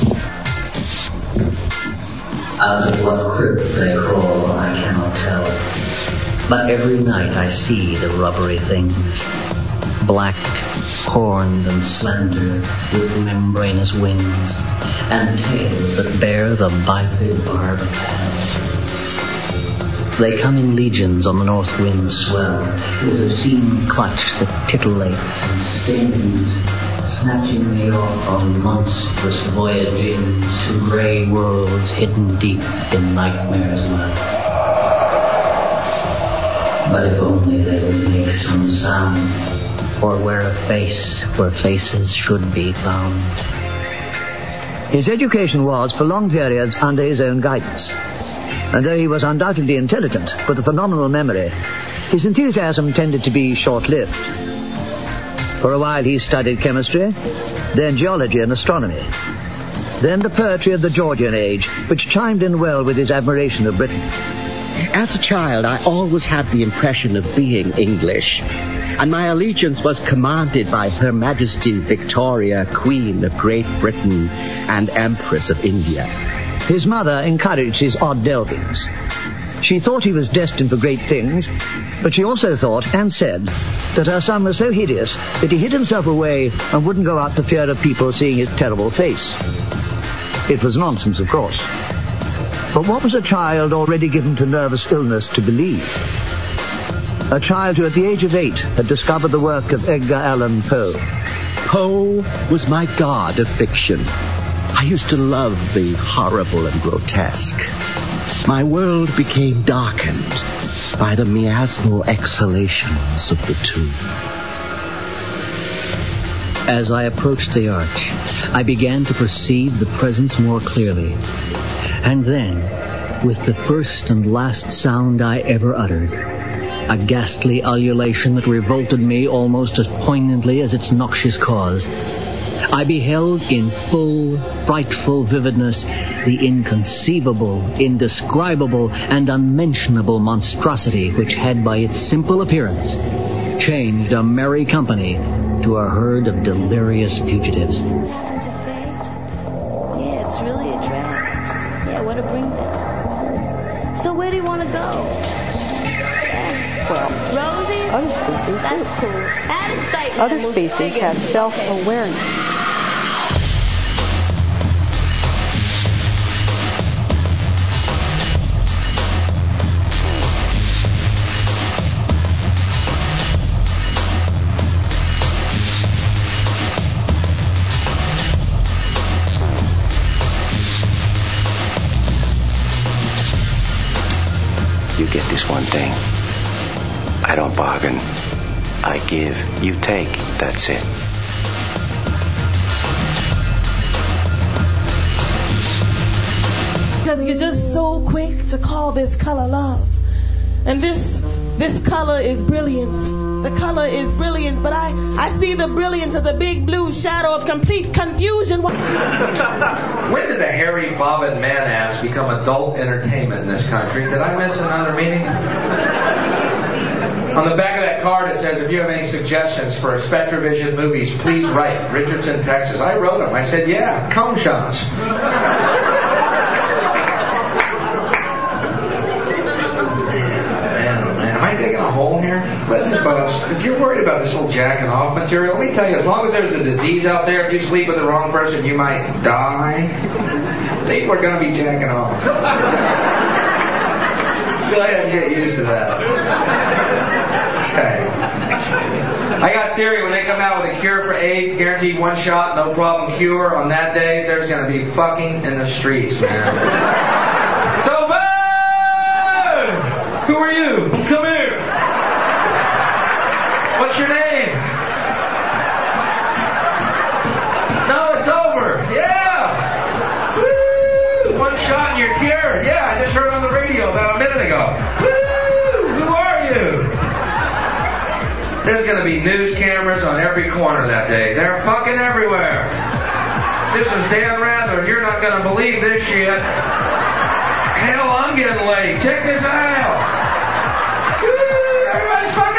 Out of what crypt they crawl, I cannot tell. But every night I see the rubbery things, black, horned and slender, with membranous wings, and tails that bear the biped barb of hell. They come in legions on the north wind's swell, with obscene clutch that titillates and stings, snatching me off on monstrous voyagings to grey worlds hidden deep in nightmare's mouth. But if only they would make some sound, or wear a face where faces should be found. His education was, for long periods, under his own guidance. And though he was undoubtedly intelligent, with a phenomenal memory, his enthusiasm tended to be short-lived. For a while he studied chemistry, then geology and astronomy, then the poetry of the Georgian age, which chimed in well with his admiration of Britain. As a child, I always had the impression of being English, and my allegiance was commanded by Her Majesty Victoria, Queen of Great Britain and Empress of India. His mother encouraged his odd delvings. She thought he was destined for great things, but she also thought, and said, that her son was so hideous that he hid himself away and wouldn't go out for fear of people seeing his terrible face. It was nonsense, of course. But what was a child already given to nervous illness to believe? A child who at the age of eight had discovered the work of Edgar Allan Poe. Poe was my god of fiction. I used to love the horrible and grotesque. My world became darkened by the miasmal exhalations of the two. As I approached the arch, I began to perceive the presence more clearly. And then, with the first and last sound I ever uttered, a ghastly ululation that revolted me almost as poignantly as its noxious cause, I beheld in full, frightful vividness the inconceivable, indescribable, and unmentionable monstrosity which had by its simple appearance changed a merry company to a herd of delirious fugitives. Yeah, it's really a drag. Yeah, what a bring down. So where do you want to go? Yeah. Well, Rosie's? Other species That's do. cool. Out of sight. Other species have self-awareness. You get this one thing. I don't bargain. I give, you take. That's it. Because you're just so quick to call this color love. And this this color is brilliance. The color is brilliance, but I, I see the brilliance of the big blue shadow of complete confusion. When did the hairy bobbin man-ass become adult entertainment in this country? Did I miss another meeting? On the back of that card it says, if you have any suggestions for Spectravision movies, please write. Richardson, Texas. I wrote them. I said, yeah, cum shots. Am I digging a hole here? Listen, folks, if you're worried about this whole jacking off material, let me tell you, as long as there's a disease out there, if you sleep with the wrong person, you might die. People are going to be jacking off. I feel like I can get used to that. Okay. I got theory, when they come out with a cure for AIDS, guaranteed one shot, no problem cure, on that day, there's going to be fucking in the streets, man. It's over! Who are you? Come here. What's your name? No, it's over. Yeah. Woo! One shot and you're cured. Yeah, I just heard on the radio about a minute ago. Woo! Who are you? There's going to be news cameras on every corner that day. They're fucking everywhere. This is Dan Rather, and you're not going to believe this shit. Hell, I'm getting laid. Check this out. Woo! Everybody's fucking!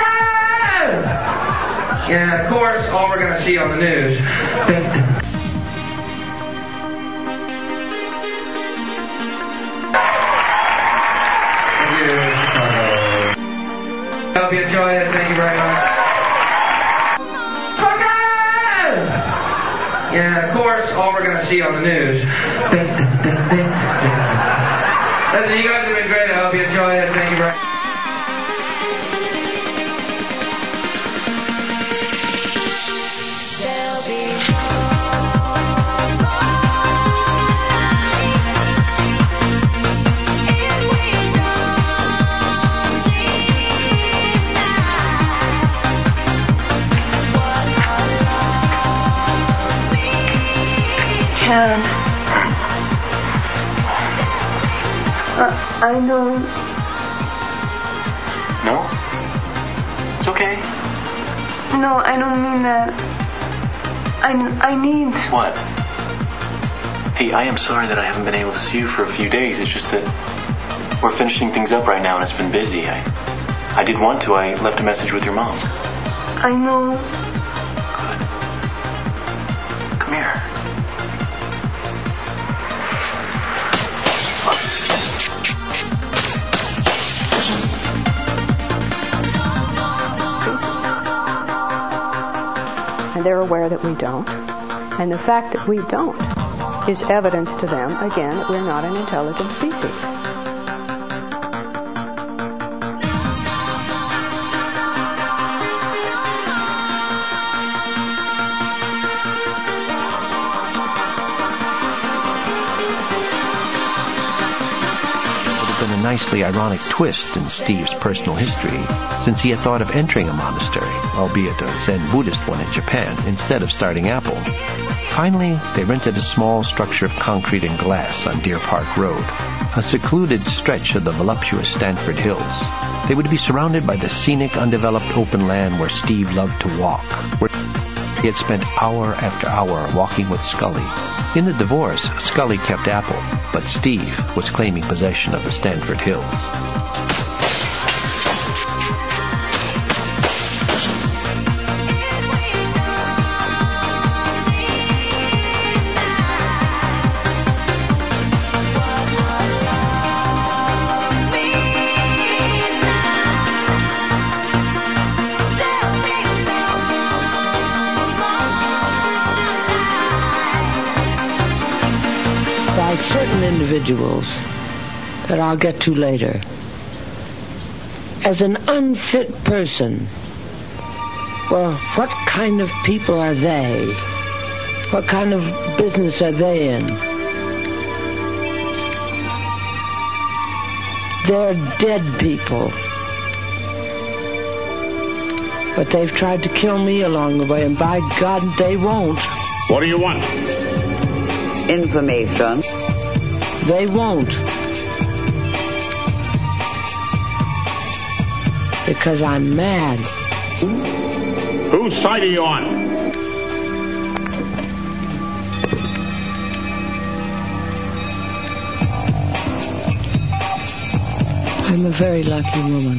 Yeah, of course, all we're going to see on the news. Thank you, Chicago. Hope you enjoy it. Thank you very much. Fucking! Yeah, of course, all we're going to see on the news. Listen, you guys have been great. I hope you enjoyed it. Thank you very much. Karen, uh, I know. No? It's okay. No, I don't mean that. I, I need... What? Hey, I am sorry that I haven't been able to see you for a few days. It's just that we're finishing things up right now and it's been busy. I, I did want to. I left a message with your mom. I know. Come here. And they're aware that we don't. And the fact that we don't is evidence to them, again, that we're not an intelligent species. A nicely ironic twist in Steve's personal history, since he had thought of entering a monastery, albeit a Zen Buddhist one in Japan, instead of starting Apple. Finally, they rented a small structure of concrete and glass on Deer Park Road, a secluded stretch of the voluptuous Stanford Hills. They would be surrounded by the scenic, undeveloped open land where Steve loved to walk, where he had spent hour after hour walking with Scully. In the divorce, Scully kept Apple, but Steve was claiming possession of the Stanford Hills. Certain individuals that I'll get to later as an unfit person. Well, what kind of people are they? What kind of business are they in? They're dead people. But they've tried to kill me along the way, and by God, they won't. What do you want? Information. They won't. Because I'm mad. Whose side are you on? I'm a very lucky woman.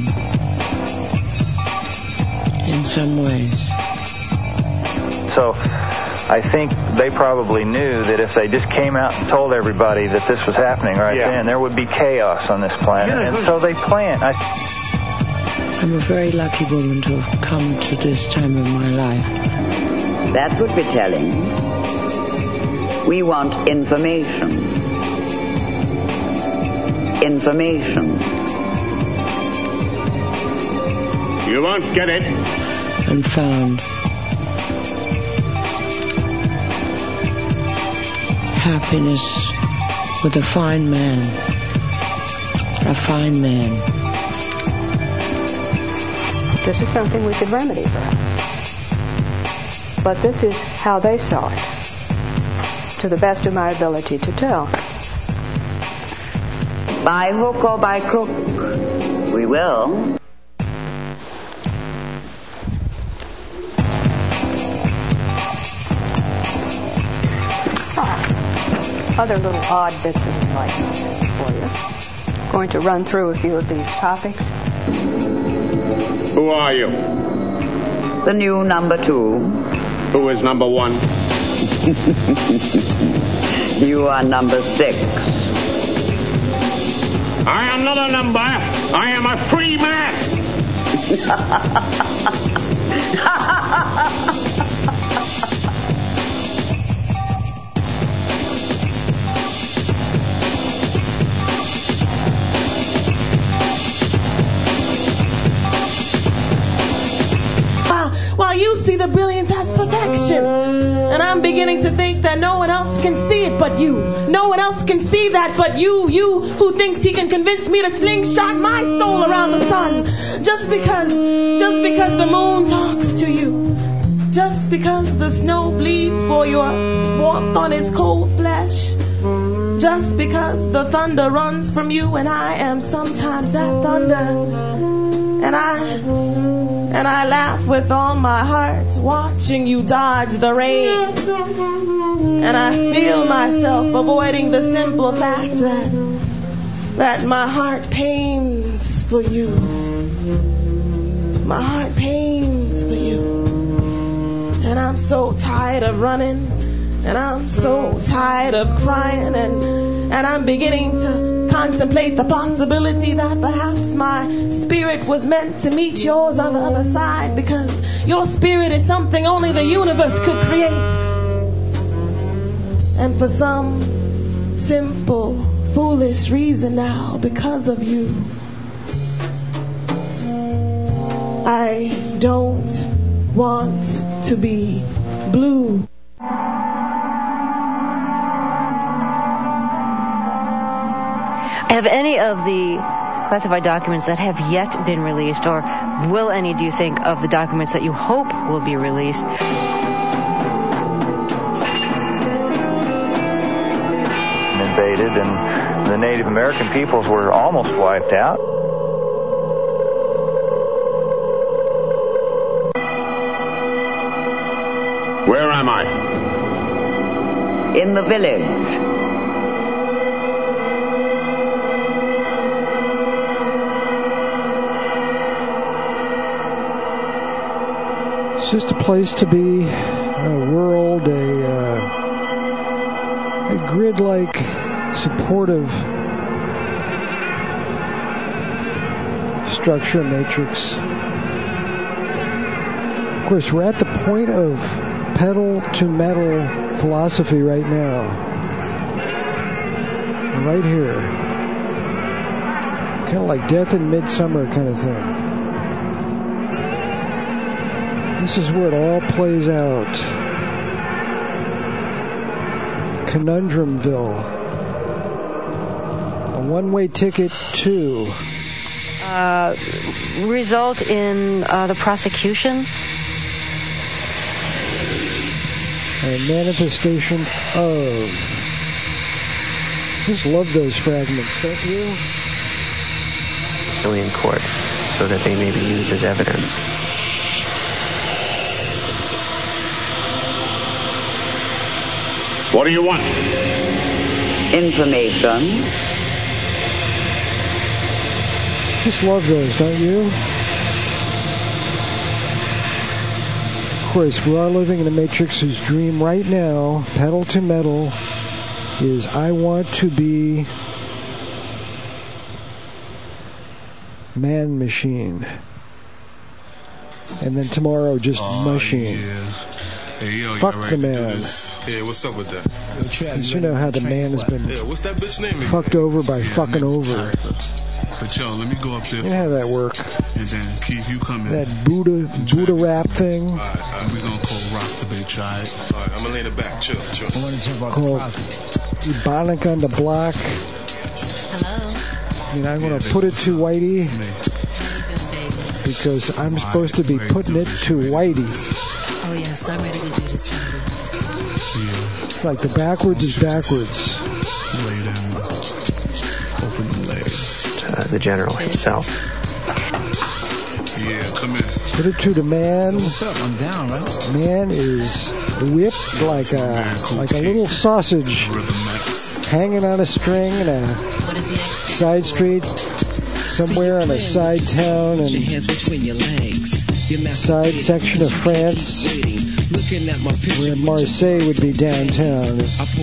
In some ways. So, I think they probably knew that if they just came out and told everybody that this was happening right yeah. then, there would be chaos on this planet. Yeah, and so they planned. I... I'm a very lucky woman to have come to this time of my life. That's what we're telling. We want information. Information. You won't get it. I'm found. Happiness with a fine man. A fine man. This is something we could remedy, perhaps. But this is how they saw it, to the best of my ability to tell. By hook or by crook, we will. Other little odd bits of enlightenment for you. I'm going to run through a few of these topics. Who are you? The new number two. Who is number one? You are number six. I am not a number. I am a free man. While you see the brilliance as perfection. And I'm beginning to think that no one else can see it but you. No one else can see that but you. You who thinks he can convince me to slingshot my soul around the sun. Just because, just because the moon talks to you. Just because the snow bleeds for your warmth on its cold flesh. Just because the thunder runs from you and I am sometimes that thunder. And I... And I laugh with all my heart, watching you dodge the rain. And I feel myself avoiding the simple fact that, that my heart pains for you. My heart pains for you. And I'm so tired of running. And I'm so tired of crying. And, and I'm beginning to contemplate the possibility that perhaps my spirit was meant to meet yours on the other side, because your spirit is something only the universe could create. And for some simple, foolish reason now, because of you, I don't want to be blue. Have any of the classified documents that have yet been released, or will any, do you think, of the documents that you hope will be released, invaded, and the Native American peoples were almost wiped out? Where am I? In the village. It's just a place to be, a world, a, uh, a grid-like, supportive structure matrix. Of course, we're at the point of pedal-to-metal philosophy right now. Right here. Kind of like Death in Midsummer kind of thing. This is where it all plays out. Conundrumville. A one-way ticket to... Uh, result in uh, the prosecution? A manifestation of... Just love those fragments, don't you? In courts, so that they may be used as evidence. What do you want? Information. Just love those, don't you? Of course, we are living in a matrix whose dream right now, pedal to metal, is I want to be man machine. And then tomorrow just oh, machine. Yeah. Hey, yo, Fuck right the man. Yeah, what's up with that? Because you know how the man has been yeah, what's that bitch name fucked over by yeah, fucking over. But yo, let me go up there. You know how that work. And then Keith, you come in. That Buddha Buddha rap thing. Alright, alright, we're gonna call rock the bitch, alright? Alright, I'm gonna lay in the back, chill, chill. I wanna talk about called Ebonic on the Block. Hello. And I'm gonna yeah, put it to Whitey. Because I'm supposed to be putting it to Whitey. Oh yes, I'm ready to do this for you. Yeah. It's like the backwards is backwards. Lay down. Open the legs. Uh, the general himself. Yeah, come in. Put it to the man. What's up? I'm down, right? Man is whipped like a like a little sausage hanging on a string in a side street somewhere in a side town and side section of France, where Marseille would be downtown.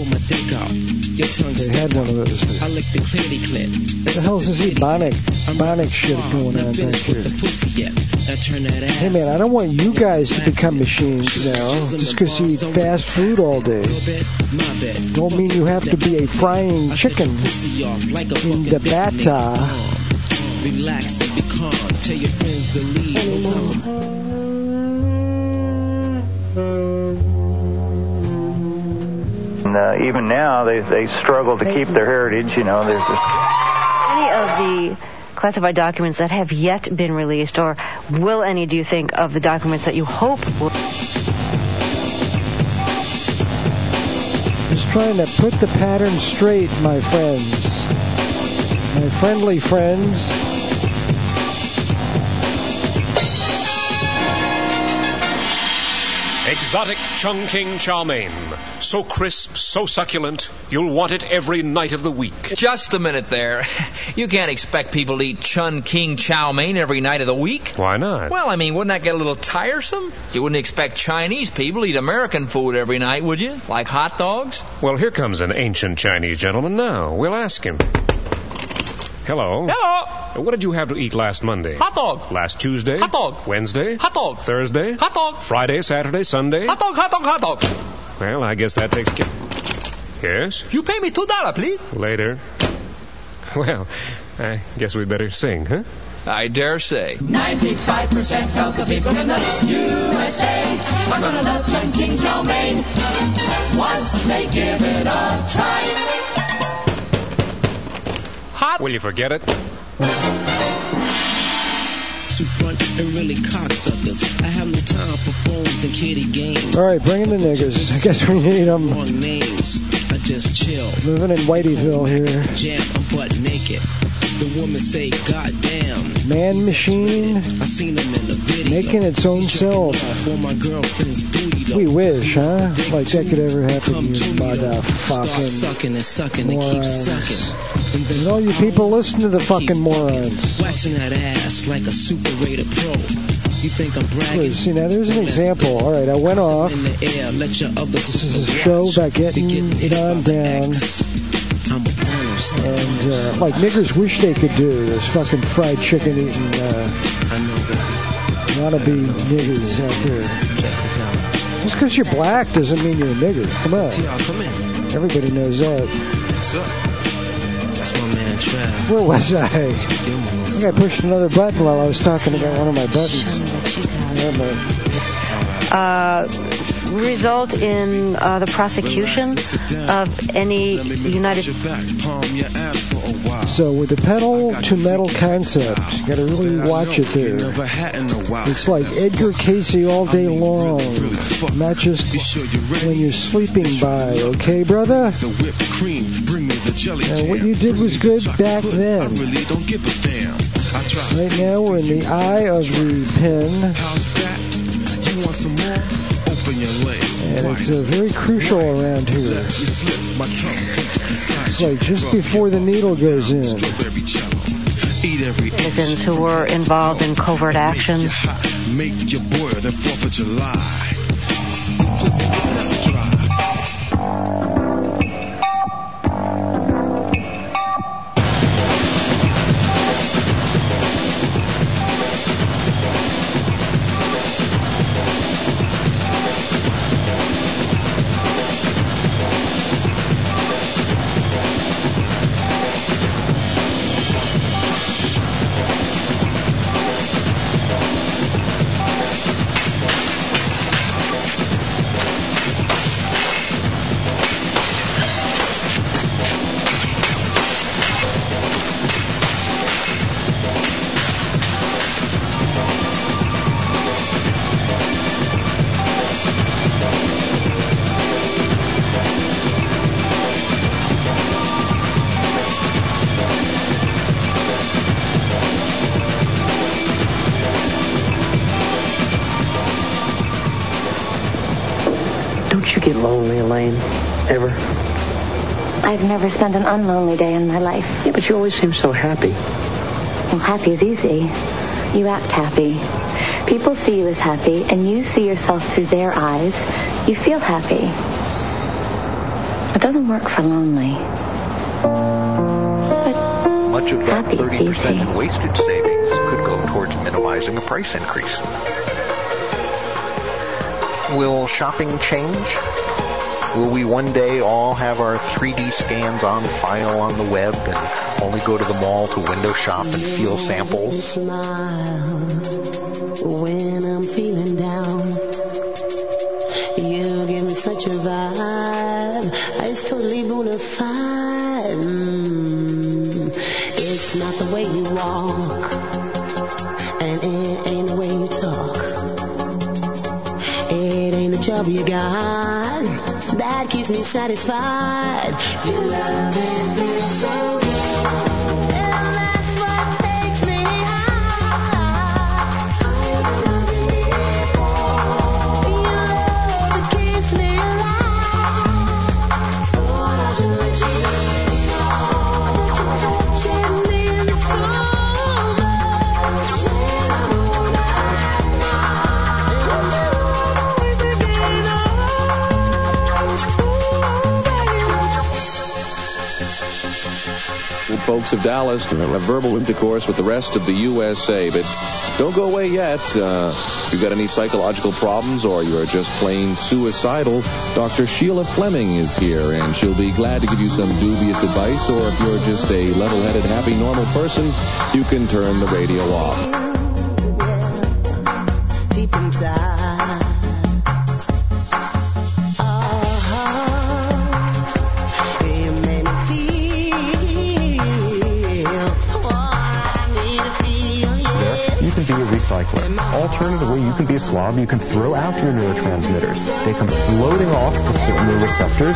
They had one of those. What the hell is this Ebonic, Ebonic shit going on back here? Hey man, I don't want you guys to become machines now, just because you eat fast food all day. Don't mean you have to be a frying chicken in the batter. Relax and be calm. Tell your friends to leave. And uh, even now, they they struggle to keep their heritage. You know, there's just any of the classified documents that have yet been released, or will any, do you think, of the documents that you hope will? Just trying to put the pattern straight, my friends, my friendly friends. Exotic Chungking chow mein. So crisp, so succulent, you'll want it every night of the week. Just a minute there. You can't expect people to eat Chungking chow mein every night of the week. Why not? Well, I mean, wouldn't that get a little tiresome? You wouldn't expect Chinese people to eat American food every night, would you? Like hot dogs? Well, here comes an ancient Chinese gentleman now. We'll ask him. hello. Hello. What did you have to eat last Monday? Hot dog. Last Tuesday? Hot dog. Wednesday? Hot dog. Thursday? Hot dog. Friday, Saturday, Sunday? Hot dog, hot dog, hot dog. Well, I guess that takes care. Yes? You pay me two dollars, please. Later. Well, I guess we better sing, huh? I dare say. ninety-five percent of the people in the U S A are gonna love Chun King Chow Mein once they give it a try. Hot. Will you forget it? To front and really cocksuckers. I have no time for phones and kitty games. All right, bring in the niggers. I guess we need them. Wrong names. I just chill. Living in Whiteyville here. Jam, I'm butt naked. The woman say, "Goddamn." Man machine. I seen them in the video. Making its own self. For my girlfriend's booty, though. We wish, huh? Like that could ever happen, you motherfucking Start sucking and sucking and keep sucking. And, and all you people listen to the fucking morons. Waxing that ass like a super rated pro. You think I'm bragging? Please, see, now there's an example. All right, I went off. In the air, let your other this is a show about getting it on down. I'm a porno star. And, uh, like niggers wish they could do this fucking fried chicken eating, uh, I know that. wannabe niggers out there. Just because you're black doesn't mean you're a nigger. Come on. Come in. Everybody knows that. What's up? That's my man, Trav. Where was I? I think I pushed another button while I was talking about one of my buttons. Uh, result in uh, the prosecution of any United... So with the pedal to metal concept, you gotta really watch it there. It's like Edgar Casey all day long, not just when you're sleeping by, okay, brother? Now, what you did was good back then. Right now, we're in the eye of the pen. And it's uh, very crucial around here. It's like just before the needle goes in. Citizens who were involved in covert actions. Make your boy the fourth of July. Ever? I've never spent an unlonely day in my life. Yeah, but you always seem so happy. Well, happy is easy. You act happy. People see you as happy, and you see yourself through their eyes. You feel happy. It doesn't work for lonely. But much of that happy thirty is percent easy. in wasted savings could go towards minimizing a price increase. Will shopping change? Will we one day all have our three D scans on file on the web and only go to the mall to window shop and feel samples? Smile when I'm feeling down. You give me such a vibe. It's totally bona fide. Mm. It's not the way you walk, and it ain't the way you talk. It ain't the job you got that keeps me satisfied. Your love is so good, and that's what takes me high. Your love that keeps me alive. Lord, I should let you know that you're touching me so much. And I know that now, and you'll always be there. folks of Dallas to have verbal intercourse with the rest of the U S A. But don't go away yet. Uh, if you've got any psychological problems or you're just plain suicidal, Doctor Sheila Fleming is here, and she'll be glad to give you some dubious advice. Or if you're just a level-headed, happy, normal person, you can turn the radio off. Deep inside. You can be a recycler. Alternatively, you can be a slob. You can throw out your neurotransmitters. They come floating off the certain receptors.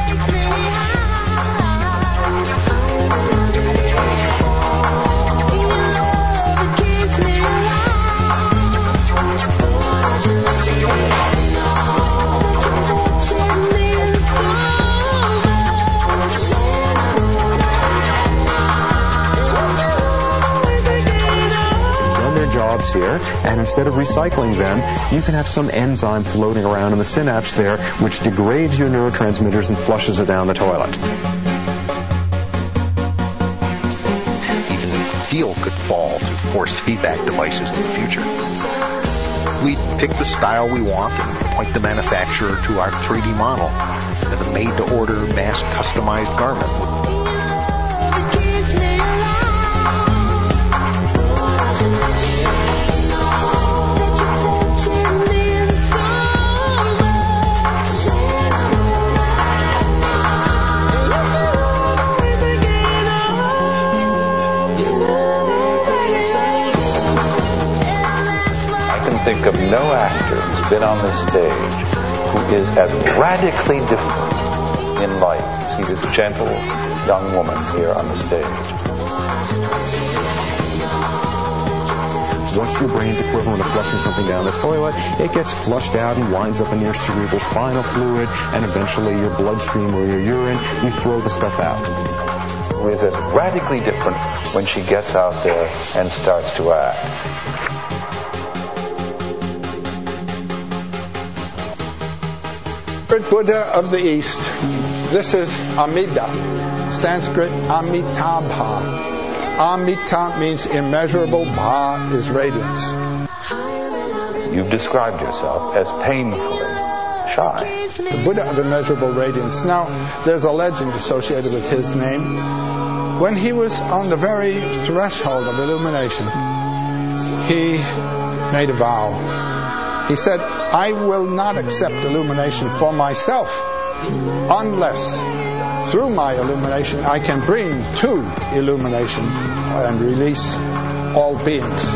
Here, and instead of recycling them, you can have some enzyme floating around in the synapse there, which degrades your neurotransmitters and flushes it down the toilet. Even steel could fall to force feedback devices in the future. We pick the style we want and point the manufacturer to our three D model, and a made-to-order, mass-customized garment. Think of no actor who's been on this stage who is as radically different in life as he is gentle young woman here on the stage. Once your brain's equivalent of flushing something down the toilet, it gets flushed out and winds up in your cerebral spinal fluid, and eventually your bloodstream or your urine, you throw the stuff out. Who is as radically different when she gets out there and starts to act. Buddha of the East. This is Amida, Sanskrit Amitabha. Amita means immeasurable, Bha is radiance. You've described yourself as painfully shy. The Buddha of immeasurable radiance. Now, there's a legend associated with his name. When he was on the very threshold of illumination, he made a vow. He said, I will not accept illumination for myself unless through my illumination I can bring to illumination and release all beings.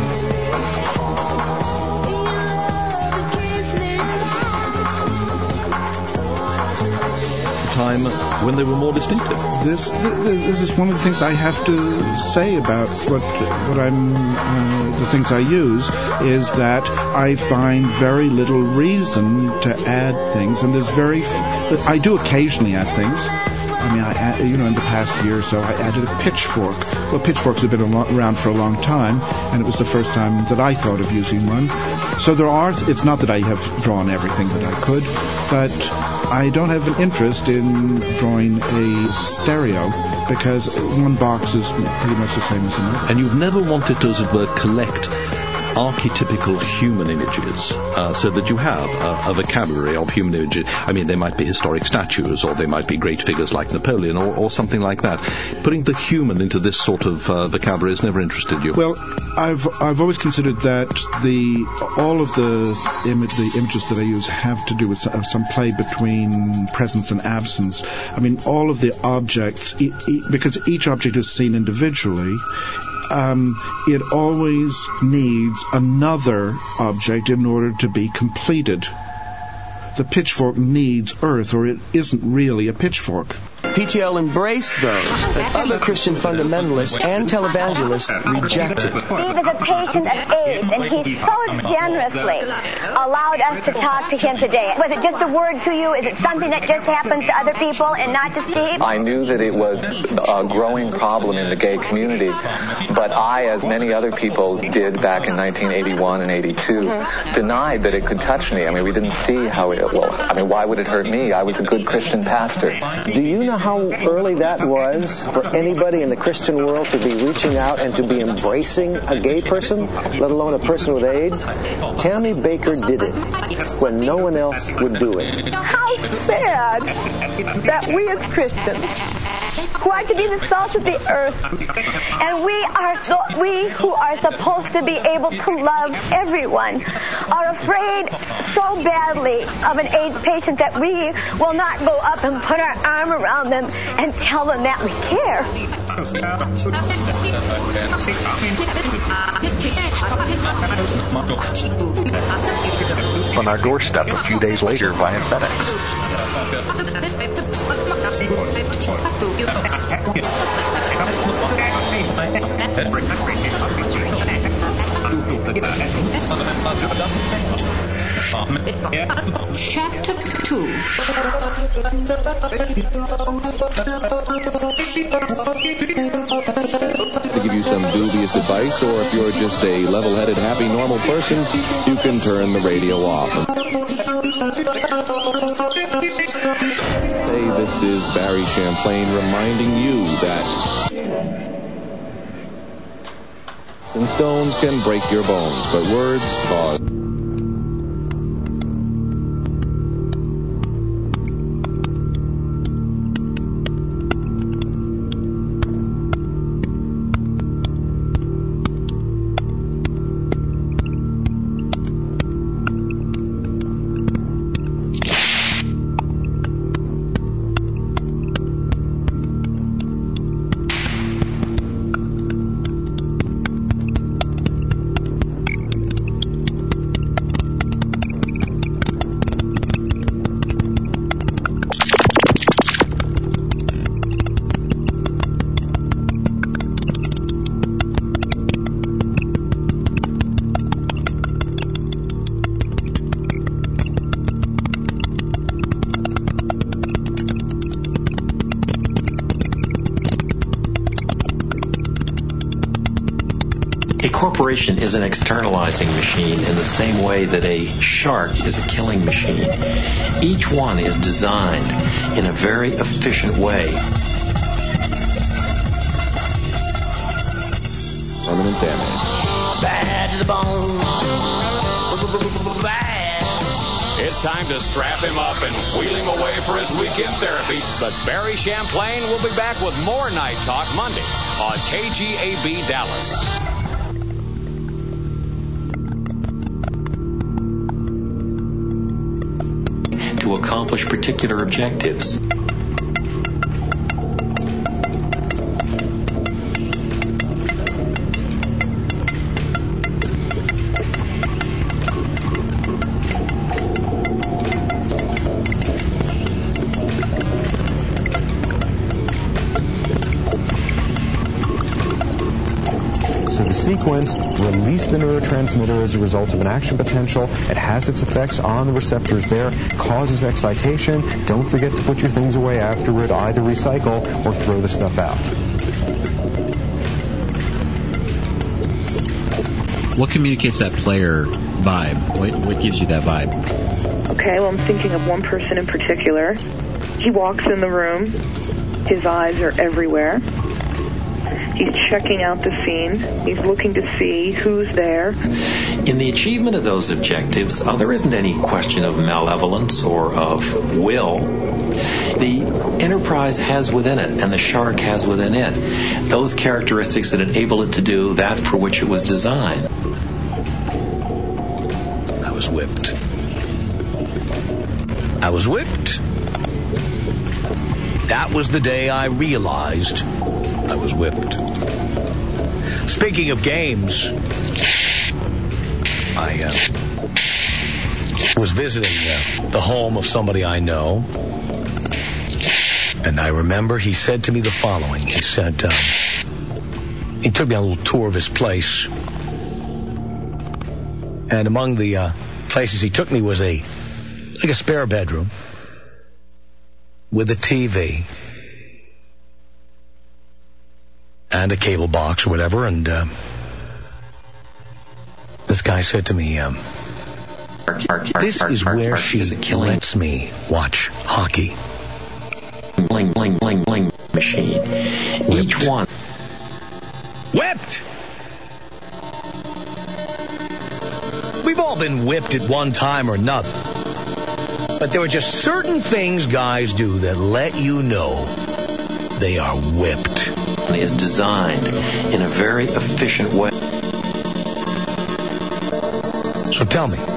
Time when they were more distinctive. This this is one of the things I have to say about what what I'm uh, the things I use is that I find very little reason to add things, and there's very f- I do occasionally add things. I mean, I add, you know, in the past year or so, I added a pitchfork. Well, pitchforks have been a lo- around for a long time, and it was the first time that I thought of using one. So there are. It's not that I have drawn everything that I could, but I don't have an interest in drawing a stereo because one box is pretty much the same as another. And you've never wanted to, as it were, collect archetypical human images, uh, so that you have a, a vocabulary of human images. I mean, they might be historic statues, or they might be great figures like Napoleon, or, or something like that. Putting the human into this sort of uh, vocabulary has never interested you. Well, I've I've always considered that the all of the ima- the images that I use have to do with some, some play between presence and absence. I mean, all of the objects, e- e- because each object is seen individually, um, it always needs another object in order to be completed. The pitchfork needs earth, or it isn't really a pitchfork. P T L embraced those that other Christian fundamentalists and televangelists rejected. Steve is a patient of AIDS, and he so generously allowed us to talk to him today. Was it just a word to you? Is it something that just happens to other people and not to Steve? I knew that it was a growing problem in the gay community, but I, as many other people did back in nineteen eighty-one and eighty-two, mm-hmm. denied that it could touch me. I mean, we didn't see how it, well, I mean, why would it hurt me? I was a good Christian pastor. Do you know how early that was for anybody in the Christian world to be reaching out and to be embracing a gay person, let alone a person with AIDS? Tammy Bakker did it when no one else would do it. How sad that we as Christians, who are to be the salt of the earth, and we are so, we who are supposed to be able to love everyone, are afraid so badly of an AIDS patient that we will not go up and put our arm around them and tell them that we care. On our doorstep a few days later via FedEx. Chapter two. To give you some dubious advice, or if you're just a level-headed, happy, normal person, you can turn the radio off. Hey, this is Barry Champlain reminding you that some stones can break your bones, but words cause... Corporation is an externalizing machine in the same way that a shark is a killing machine. Each one is designed in a very efficient way. Permanent damage. Bad to the bone. Bad. It's time to strap him up and wheel him away for his weekend therapy. But Barry Champlain will be back with more Night Talk Monday on K G A B Dallas. To accomplish particular objectives. Sequence, release the neurotransmitter as a result of an action potential. It has its effects on the receptors there, causes excitation. Don't forget to put your things away afterward. Either recycle or throw the stuff out. What communicates that player vibe? What, what gives you that vibe? Okay, well, I'm thinking of one person in particular. He walks in the room. His eyes are everywhere. He's checking out the scene. He's looking to see who's there. In the achievement of those objectives, uh, there isn't any question of malevolence or of will. The Enterprise has within it, and the Shark has within it, those characteristics that enable it to do that for which it was designed. I was whipped. I was whipped. That was the day I realized I was whipped. Speaking of games, I uh, was visiting uh, the home of somebody I know, and I remember he said to me the following. He said, um, he took me on a little tour of his place, and among the uh, places he took me was a like a spare bedroom with a T V and a cable box or whatever, and uh, this guy said to me, um, this is where she lets me watch hockey. bling, bling, bling, bling machine. Each one. Whipped! We've all been whipped at one time or another. But there are just certain things guys do that let you know they are whipped. It is designed in a very efficient way. So tell me.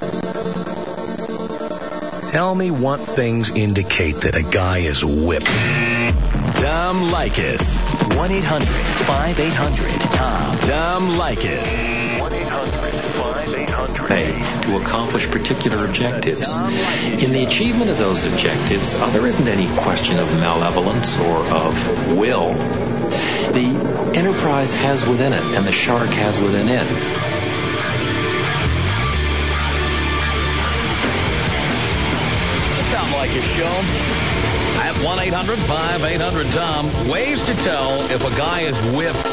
Tell me what things indicate that a guy is whipped. Tom Leykis. one eight hundred five eight hundred Tom. Tom Leykis. one eight hundred five eight hundred To accomplish particular objectives. In the achievement of those objectives, uh, there isn't any question of malevolence or of will. The enterprise has within it, and the shark has within it, Tom Leykis Show at one eight hundred five eight hundred Tom. Ways to tell if a guy is whipped.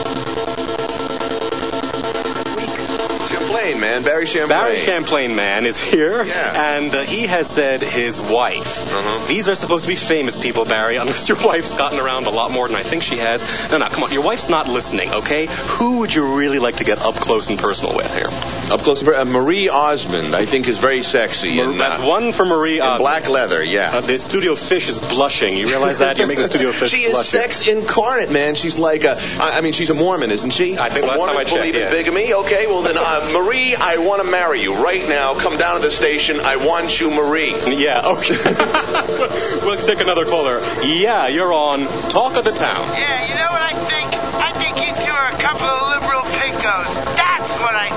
Champlain, man. Barry Champlain. Barry Champlain, man, is here. Yeah. And uh, he has said his wife. Uh-huh. These are supposed to be famous people, Barry, unless your wife's gotten around a lot more than I think she has. No, no, come on. Your wife's not listening, okay? Who would you really like to get up close and personal with here? Up close and personal. Uh, Marie Osmond, I think, is very sexy. Mar- and, that's uh, one for Marie Osmond. Black leather, yeah. Uh, the Studio Fish is blushing. You realize that? You're making the Studio Fish She is blushing. sex incarnate, man. She's like a, I I mean, she's a Mormon, isn't she? I think last time I Mormons checked, believe yeah. in bigamy. Okay, well then, uh, Marie, I want to marry you right now. Come down to the station. I want you, Marie. Yeah, okay. We'll take another caller. Yeah, you're on Talk of the Town. Yeah, you know what I think? I think you two are a couple of liberal pinkos. That's what I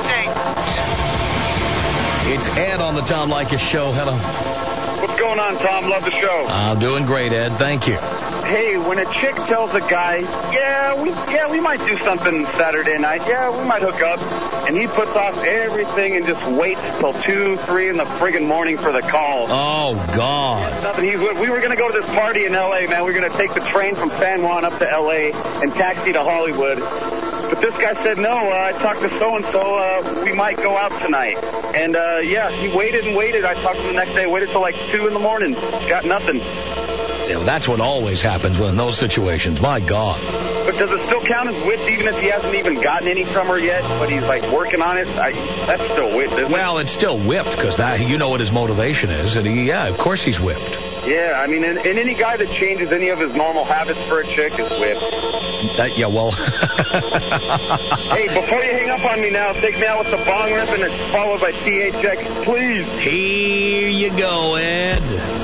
think. It's Ed on the Tom Leykis Show. Hello. What's going on, Tom? Love the show. I'm doing great, Ed. Thank you. Hey, when a chick tells a guy, yeah, we yeah we might do something Saturday night, yeah, we might hook up, and he puts off everything and just waits till two, three in the friggin' morning for the call. Oh, God. Nothing. He's, we were going to go to this party in L A, man. We were going to take the train from San Juan up to L A and taxi to Hollywood. But this guy said, no, uh, I talked to so-and-so, uh, we might go out tonight. And, uh, yeah, he waited and waited. I talked to him the next day, waited till like two in the morning. Got nothing. Yeah, that's what always happens in those situations. My God. But does it still count as whipped even if he hasn't even gotten any from her yet, but he's, like, working on it? I, that's still whipped, isn't it? Well, it's still whipped because that you know what his motivation is. And he, yeah, of course he's whipped. Yeah, I mean, and, and any guy that changes any of his normal habits for a chick is whipped. That, yeah, well. Hey, before you hang up on me now, take me out with the bong rip and it's followed by T H X, please. Here you go, Ed.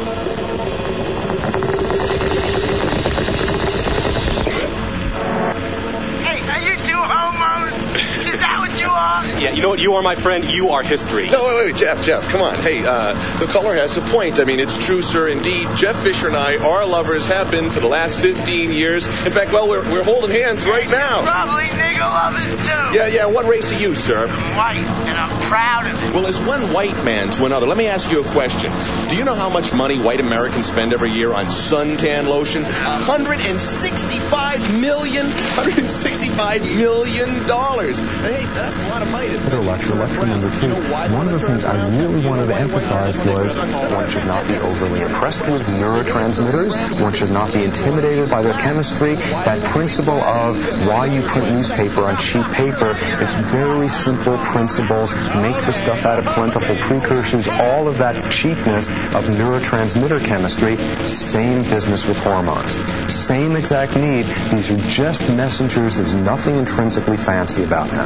Hey, are you two homos? Is that what you are? Yeah, you know what? You are my friend. You are history. No, wait, wait, Jeff, Jeff, come on. Hey, uh, the caller has a point. I mean, it's true, sir, indeed. Jeff Fisher and I are lovers, have been for the last fifteen years. In fact, well, we're, we're holding hands right now. Probably nigger lovers, too. Yeah, yeah, what race are you, sir? White, and I'm proud of it. Well, as one white man to another, let me ask you a question. Do you know how much money white Americans spend every year on suntan lotion? one hundred sixty-five million dollars. one hundred sixty-five million dollars. Hey, that's a lot of money. Lecture, lecture number two. One of the things I really wanted to emphasize was one should not be overly impressed with neurotransmitters. One should not be intimidated by their chemistry. That principle of why you print newspaper on cheap paper, it's very simple principles. Make the stuff out of plentiful precursors. All of that cheapness of neurotransmitter chemistry, same business with hormones. Same exact need. These are just messengers. There's nothing intrinsically fancy about them.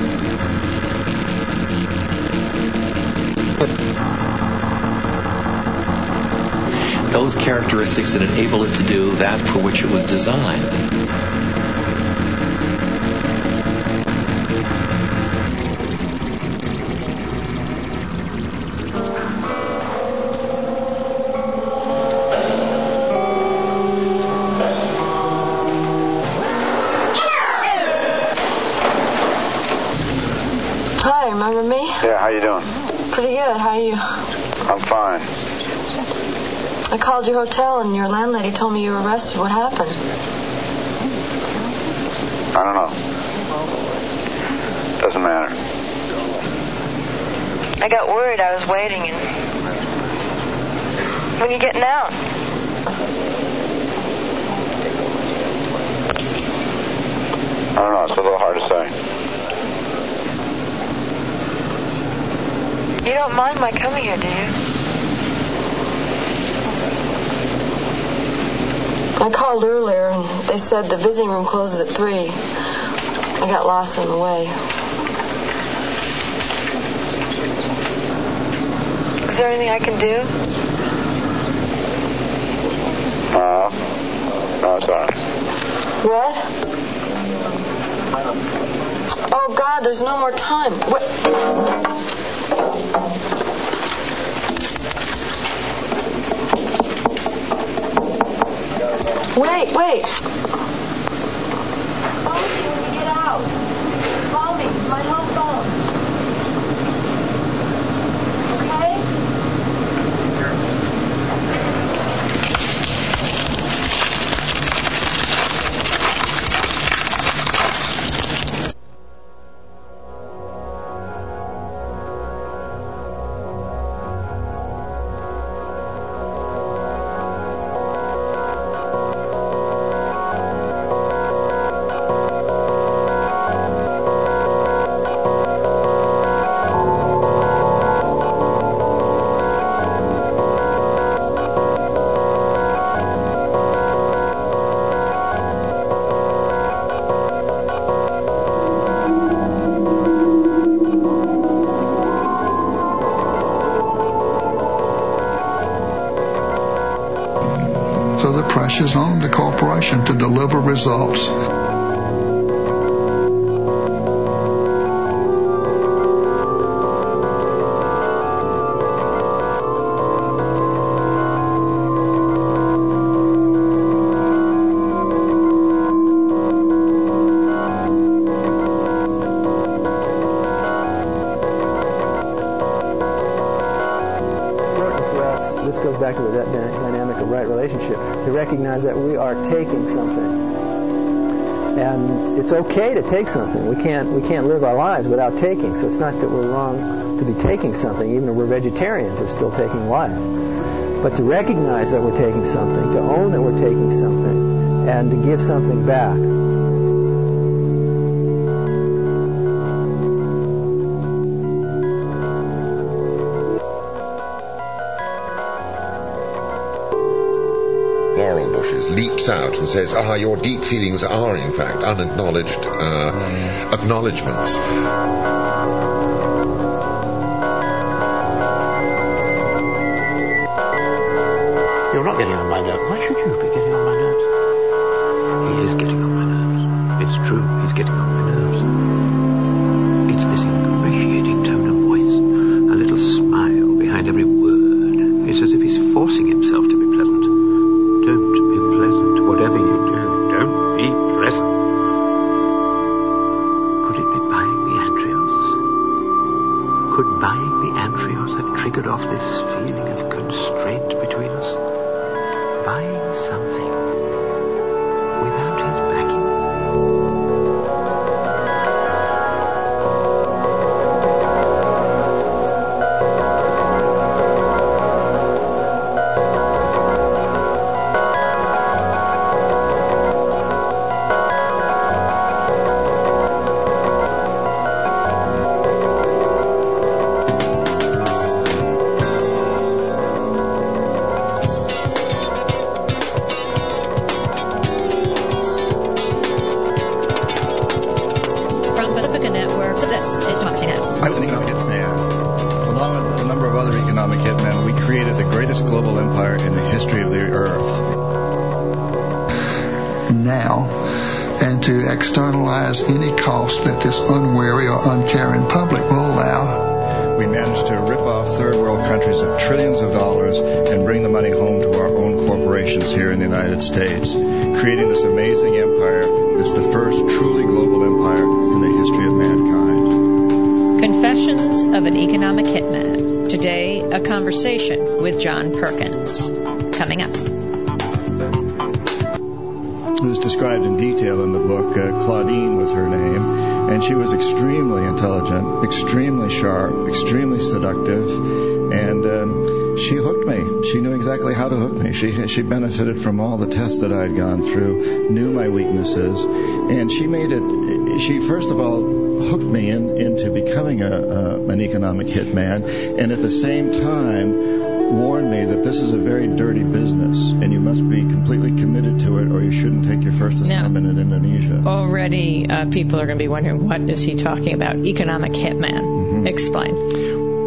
those characteristics that enable it to do that for which it was designed. Hi, remember me? Yeah, how you doing? Pretty good. How are you? I'm fine. I called your hotel and your landlady told me you were arrested. What happened? I don't know. Doesn't matter. I got worried. I was waiting. And when you getting out? I don't know. It's a little hard to say. You don't mind my coming here, do you? I called earlier, and they said the visiting room closes at three. I got lost on the way. Is there anything I can do? Uh, no, it's all right. What? Oh, God, there's no more time. Wait. Wait, wait. Call me when you get out. Call me. My home phone. Okay? Is on the corporation to deliver results. This goes back to the dynamic of right relationship, to recognize that we are taking something. And it's okay to take something. We can't we can't live our lives without taking. So it's not that we're wrong to be taking something. Even if we're vegetarians, we're still taking life. But to recognize that we're taking something, to own that we're taking something, and to give something back. Leaps out and says, ah, your deep feelings are, in fact, unacknowledged uh, acknowledgements. You're not getting on my nerves. Why should you be getting on my nerves? He is getting on my nerves. It's true, he's getting on my nerves. It's this ingratiating tone of voice, a little smile behind every word. It's as if he's forcing himself to be pleasant. Don't be pleasant, whatever you do. Don't be pleasant. Could it be buying the Antrios? Could buying the Antrios have triggered off this feeling of constraint between us? Buying something without his backing? Any cost that this unwary or uncaring public will allow. We managed to rip off third world countries of trillions of dollars and bring the money home to our own corporations here in the United States, creating this amazing empire that's the first truly global empire in the history of mankind. Confessions of an Economic Hitman. Today, a conversation with John Perkins. Coming up. It was described in detail in the book. Uh, Claudine was her name, and she was extremely intelligent, extremely sharp, extremely seductive, And um, she hooked me. She knew exactly how to hook me. She she benefited from all the tests that I had gone through, knew my weaknesses, and she made it. She first of all hooked me in, into becoming a, a an economic hitman, and at the same time warned me that this is a very dirty business, and you must be completely committed to it, or you shouldn't take your first assignment in Indonesia. Already, uh, people are going to be wondering, what is he talking about? Economic hitman. Mm-hmm. Explain.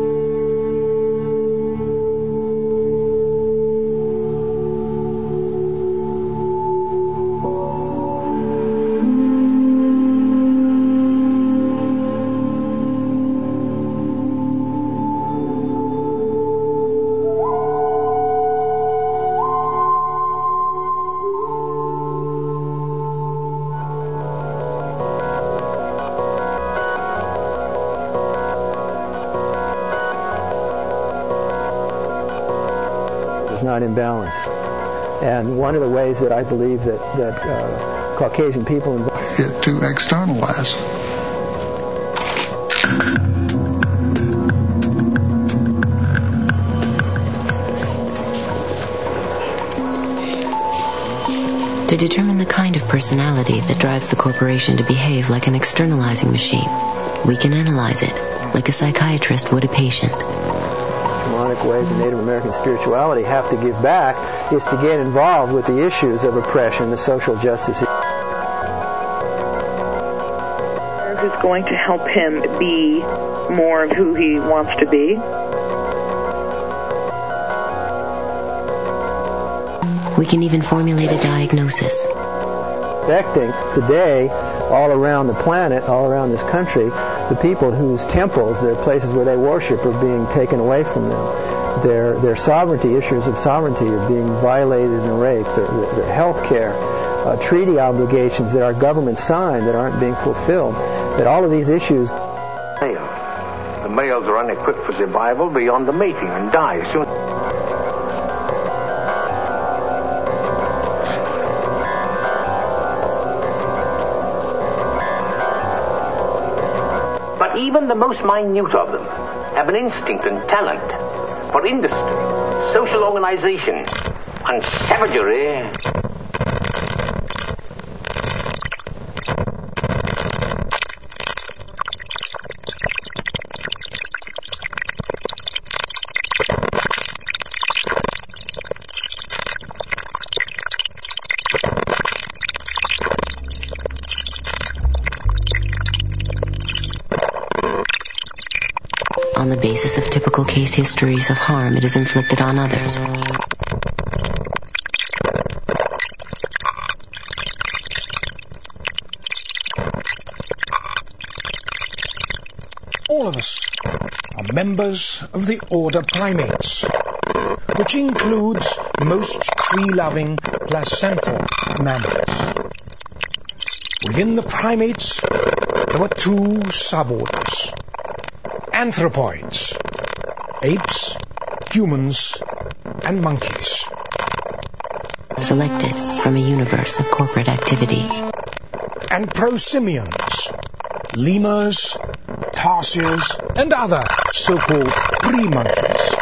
Not in balance. And one of the ways that I believe that, that uh, Caucasian people involve it to externalize. To determine the kind of personality that drives the corporation to behave like an externalizing machine, we can analyze it like a psychiatrist would a patient. Ways that Native American spirituality have to give back is to get involved with the issues of oppression, the social justice. Who's going to help him be more of who he wants to be? We can even formulate a diagnosis. Affecting today, all around the planet, all around this country, the people whose temples, their places where they worship, are being taken away from them. Their their sovereignty, issues of sovereignty, are being violated and raped. Their, their, their health care, uh, treaty obligations that our government signed that aren't being fulfilled. That all of these issues. The males are unequipped for survival beyond the mating and die soon. But even the most minute of them have an instinct and talent for industry, social organization, and savagery. On the basis of typical case histories of harm it is inflicted on others. All of us are members of the order Primates, which includes most tree-loving placental mammals. Within the Primates, there were two suborders. Anthropoids, apes, humans, and monkeys. Selected from a universe of corporate activity. And prosimians, lemurs, tarsiers, and other so-called pre-monkeys.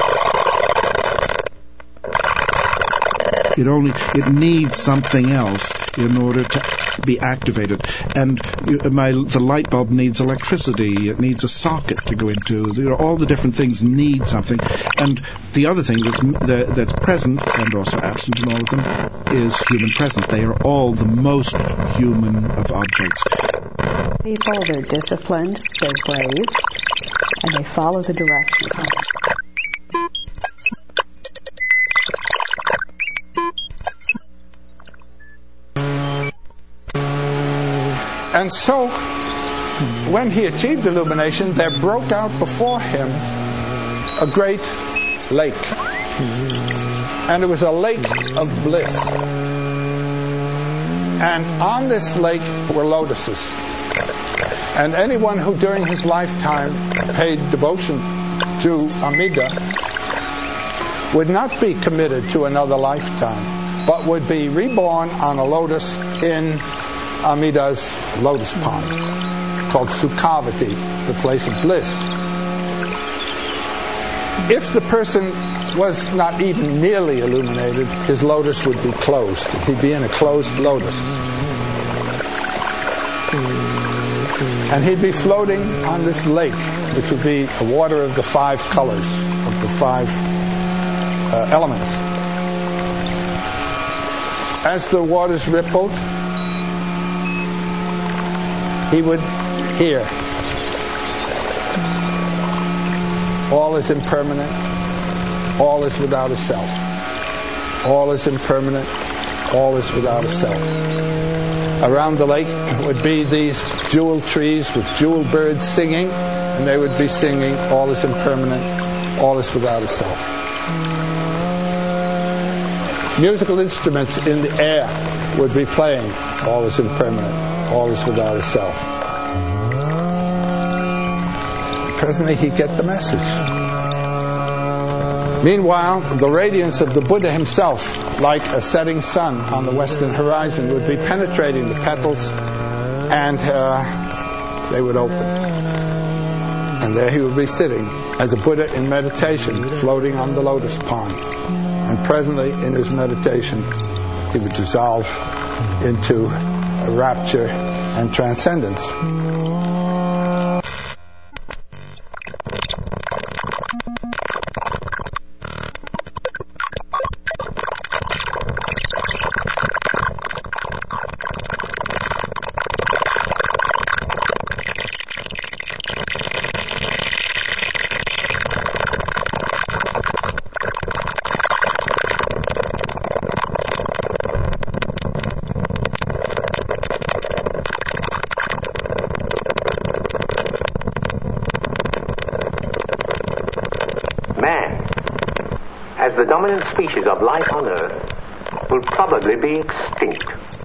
It only, it needs something else in order to be activated. And my the light bulb needs electricity. It needs a socket to go into. You know, all the different things need something. And the other thing that's that, that's present and also absent in all of them is human presence. They are all the most human of objects. People, they're disciplined, they're brave, and they follow the directions. And so, when he achieved illumination, there broke out before him a great lake. And it was a lake of bliss. And on this lake were lotuses. And anyone who during his lifetime paid devotion to Amida would not be committed to another lifetime, but would be reborn on a lotus in Amida's lotus pond, called Sukhavati, the place of bliss. If the person was not even nearly illuminated, his lotus would be closed. He'd be in a closed lotus. And he'd be floating on this lake, which would be a water of the five colors, of the five uh, elements. As the waters rippled, he would hear, all is impermanent, all is without a self. All is impermanent, all is without a self. Around the lake would be these jewel trees with jewel birds singing, and they would be singing, all is impermanent, all is without a self. Musical instruments in the air would be playing, all is impermanent, all is without a self. Presently he'd get the message. Meanwhile, the radiance of the Buddha himself, like a setting sun on the western horizon, would be penetrating the petals, and uh, they would open. And there he would be sitting as a Buddha in meditation, floating on the lotus pond. And presently, in his meditation, he would dissolve into a rapture and transcendence. The dominant species of life on Earth will probably be extinct.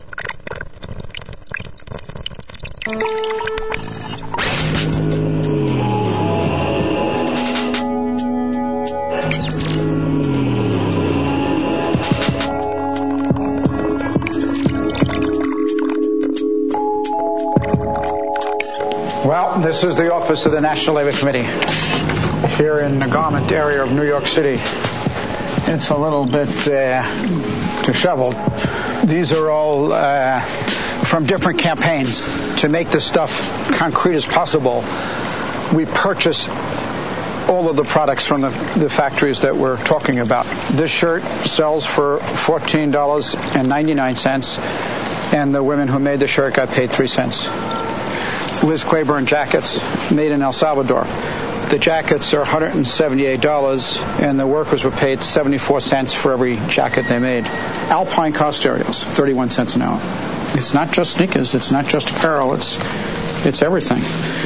Well, this is the office of the National Labor Committee here in the garment area of New York City. It's a little bit uh, disheveled. These are all uh, from different campaigns to make this stuff concrete as possible. We purchase all of the products from the, the factories that we're talking about. This shirt sells for fourteen dollars and ninety-nine cents, and the women who made the shirt got paid three cents. Liz Claiborne jackets, made in El Salvador. The jackets are one hundred seventy-eight dollars, and the workers were paid seventy-four cents for every jacket they made. Alpine car stereos, thirty-one cents an hour. It's not just sneakers, it's not just apparel, it's it's everything.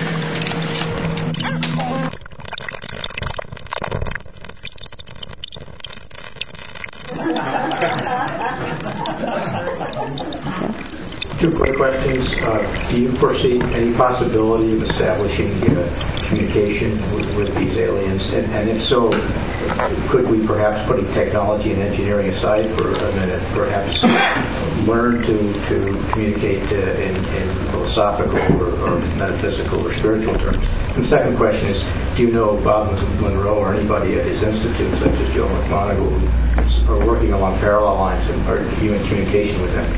Two quick questions. Uh, do you foresee any possibility of establishing uh, communication with, with these aliens? And, and if so, could we perhaps, putting technology and engineering aside for a minute, perhaps learn to, to communicate uh, in, in philosophical or, or metaphysical or spiritual terms? And the second question is, do you know Bob Monroe or anybody at his institute, such as Joe McMonagle, who are working along parallel lines and are you in communication with them?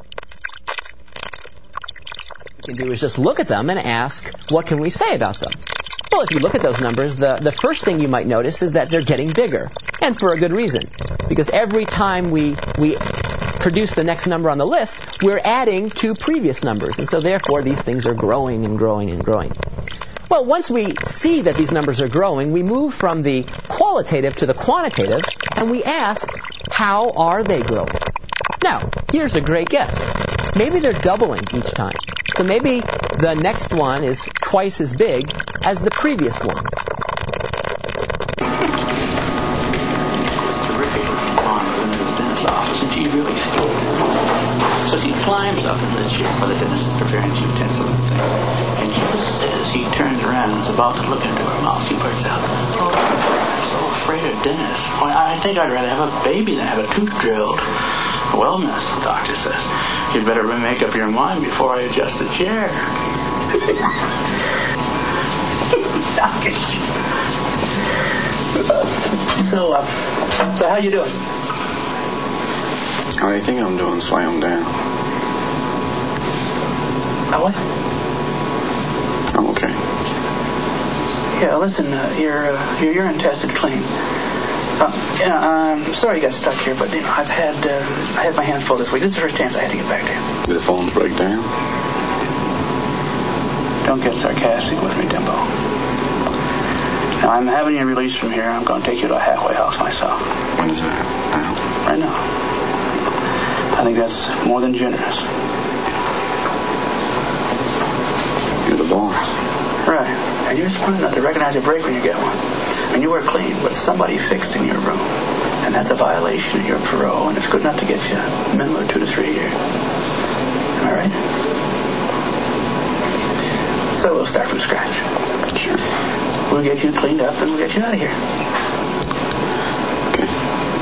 Can do is just look at them and ask, what can we say about them? Well, if you look at those numbers, the, the first thing you might notice is that they're getting bigger, and for a good reason. Because every time we we produce the next number on the list, we're adding to previous numbers, and so therefore these things are growing and growing and growing. Well, once we see that these numbers are growing, we move from the qualitative to the quantitative, and we ask, how are they growing? Now, here's a great guess. Maybe they're doubling each time. So maybe the next one is twice as big as the previous one. It's terrific looking farm in the dentist's office, and she really stole it. So she climbs up in the chair while the dentist is preparing his utensils and things. And just as he turns around and is about to look into her mouth, she blurts out, "Oh, I'm so afraid of dentists. Well, I think I'd rather have a baby than have a tooth drilled." "Well, miss," the doctor says, "you'd better make up your mind before I adjust the chair." So, uh, so how you doing? How do you think I'm doing? Slam down. Oh, what? I'm okay. Yeah, listen, uh, your, uh, your urine tested clean. Uh, yeah, I'm sorry you got stuck here, but you know, I've had uh, I had my hands full this week. This is the first chance I had to get back to you. Did the phones break down? Don't get sarcastic with me, Dimbo. Now, I'm having you released from here. I'm going to take you to a halfway house myself. When is that? Now? Right now. I think that's more than generous. You're the boss. Right. And you're smart enough to recognize a break when you get one. And you were clean, but somebody fixed in your room. And that's a violation of your parole, and it's good enough to get you a minimum of two to three years. Am I right? So we'll start from scratch. Sure. We'll get you cleaned up, and we'll get you out of here. Okay.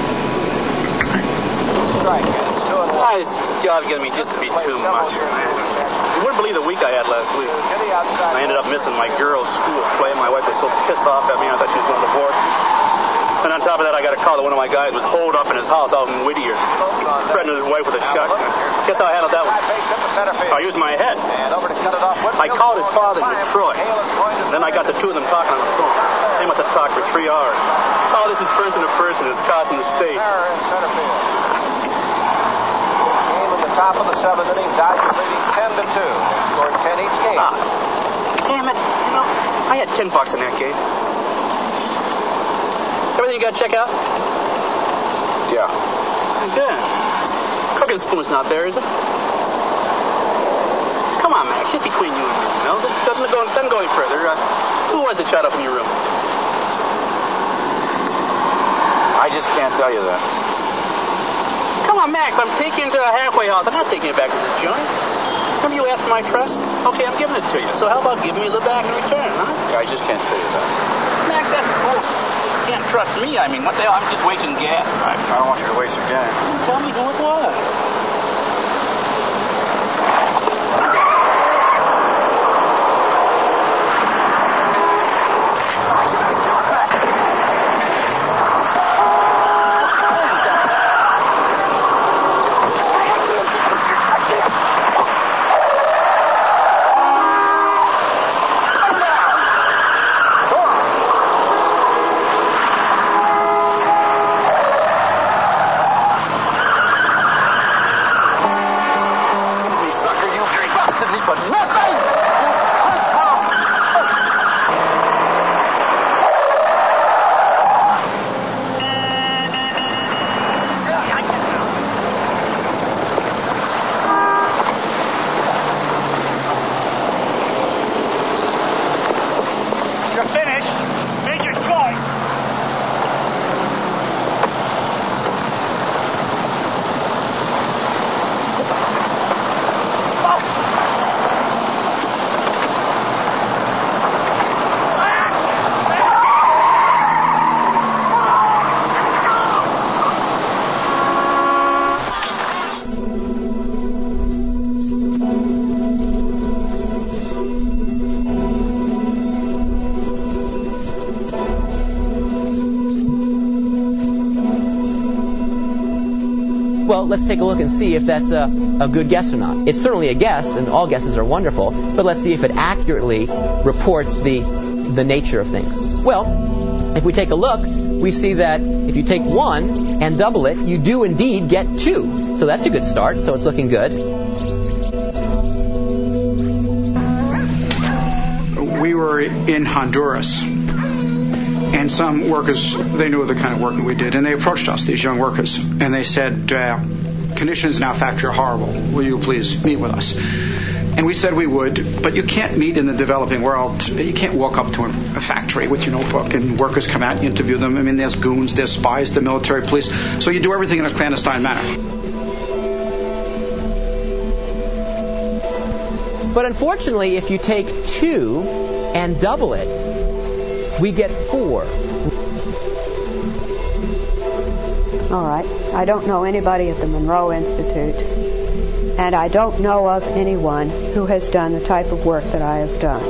Right. Ah, this job's going to be just a bit too much. You wouldn't believe the week I had last week. I ended up missing my girl's school play. My wife was so pissed off at me, I thought she was going to divorce. And on top of that, I got a call that one of my guys was holed up in his house out in Whittier, threatening his wife with a shotgun. Guess how I handled that one? I used my head. I called his father in Detroit. Then I got the two of them talking on the phone. They must have talked for three hours. Oh, this is person to person. It's costing the state. Top of the seventh inning, Dodgers leading ten to two. Scored ten each game. Ah, damn it! You know, I had ten bucks in that game. Everything you got to check out? Yeah. Good. Cooking spoon's not there, is it? Come on, Max. Just between you and me. You know, this doesn't go doesn't go any further. Uh, who was it shot up in your room? I just can't tell you that. Come on, Max, I'm taking you to a halfway house. I'm not taking you back to the joint. Remember you asked for my trust? Okay, I'm giving it to you. So how about giving me a little back in return, huh? Yeah, I just can't tell you that. Max, that's bull. You can't trust me. I mean, what the hell? I'm just wasting gas. I, I don't want you to waste your gas. Tell me who it was. Well, let's take a look and see if that's a, a good guess or not. It's certainly a guess, and all guesses are wonderful, but let's see if it accurately reports the, the nature of things. Well, if we take a look, we see that if you take one and double it, you do indeed get two. So that's a good start, so it's looking good. We were in Honduras, and some workers, they knew the kind of work that we did, and they approached us, these young workers, and they said, uh, conditions in our factory are horrible. Will you please meet with us? And we said we would, but you can't meet in the developing world. You can't walk up to a factory with your notebook and workers come out and interview them. I mean, there's goons, there's spies, the military police. So you do everything in a clandestine manner. But unfortunately, if you take two and double it, we get four. All right. I don't know anybody at the Monroe Institute, and I don't know of anyone who has done the type of work that I have done.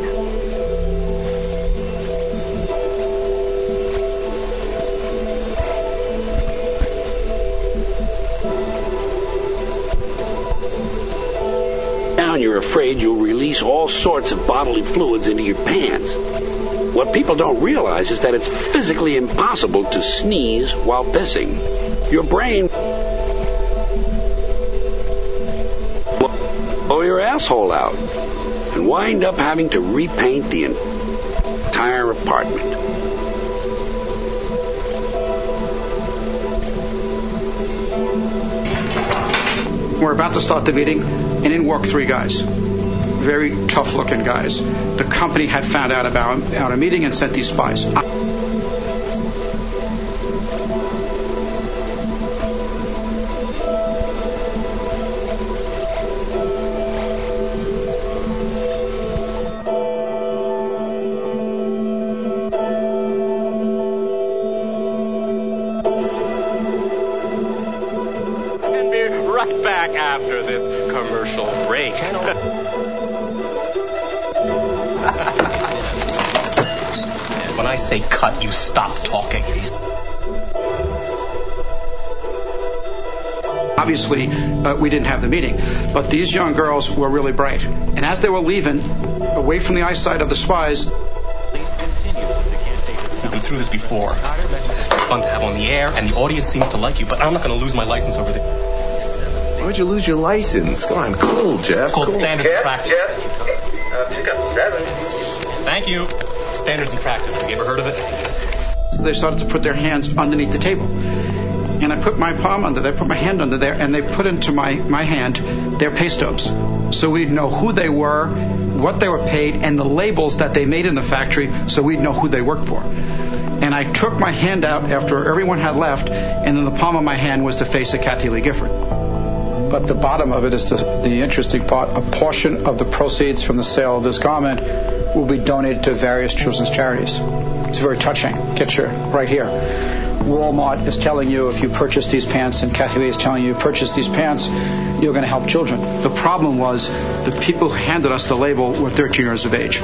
afraid you'll release all sorts of bodily fluids into your pants. What people don't realize is that it's physically impossible to sneeze while pissing. Your brain will blow your asshole out and wind up having to repaint the entire apartment. We're about to start the meeting, and in walk three guys. Very tough-looking guys. The company had found out about our meeting and sent these spies. Right back after this commercial break. When I say cut, you stop talking. Obviously, uh, we didn't have the meeting, but these young girls were really bright. And as they were leaving, away from the eyesight of the spies... You've been through this before. Fun to have on the air, and the audience seems to like you, but I'm not going to lose my license over there. Why'd you lose your license? Come on, cool, Jeff. It's called cool. standards Jeff, and practice. Jeff. Uh, pick up seven. Thank you. Standards and practice. Have you ever heard of it? They started to put their hands underneath the table. And I put my palm under there, put my hand under there, and they put into my, my hand their pay stubs. So we'd know who they were, what they were paid, and the labels that they made in the factory, so we'd know who they worked for. And I took my hand out after everyone had left, and in the palm of my hand was the face of Kathy Lee Gifford. But the bottom of it is the, the interesting part. A portion of the proceeds from the sale of this garment will be donated to various children's charities. It's very touching. Get your right here. Walmart is telling you if you purchase these pants, and Kathy Lee is telling you purchase these pants, you're going to help children. The problem was the people who handed us the label were thirteen years of age.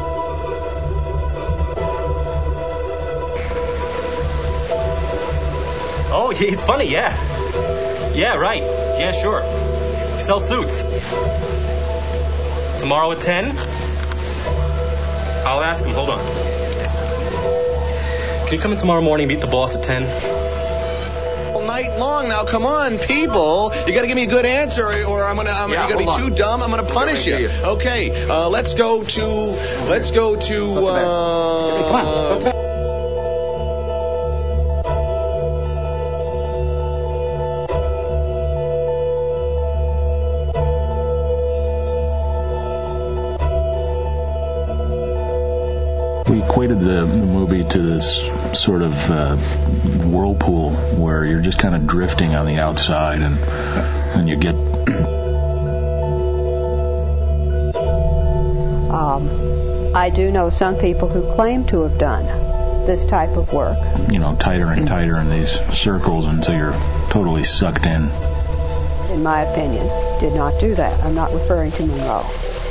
Oh, it's funny, yeah. Yeah, right. Yeah, sure. We sell suits. Tomorrow at ten? I'll ask him. Hold on. Can you come in tomorrow morning and meet the boss at ten? All night long now. Come on, people. You got to give me a good answer, or I'm gonna. I'm, Yeah, you're gonna be hold on. too dumb. I'm gonna punish you. Okay. Uh, let's go to. Let's go to. Uh, We equated the, the movie to this sort of uh, whirlpool where you're just kind of drifting on the outside, and and you get. Um, I do know some people who claim to have done this type of work. You know, tighter and tighter in these circles until you're totally sucked in. In my opinion, did not do that. I'm not referring to Monroe.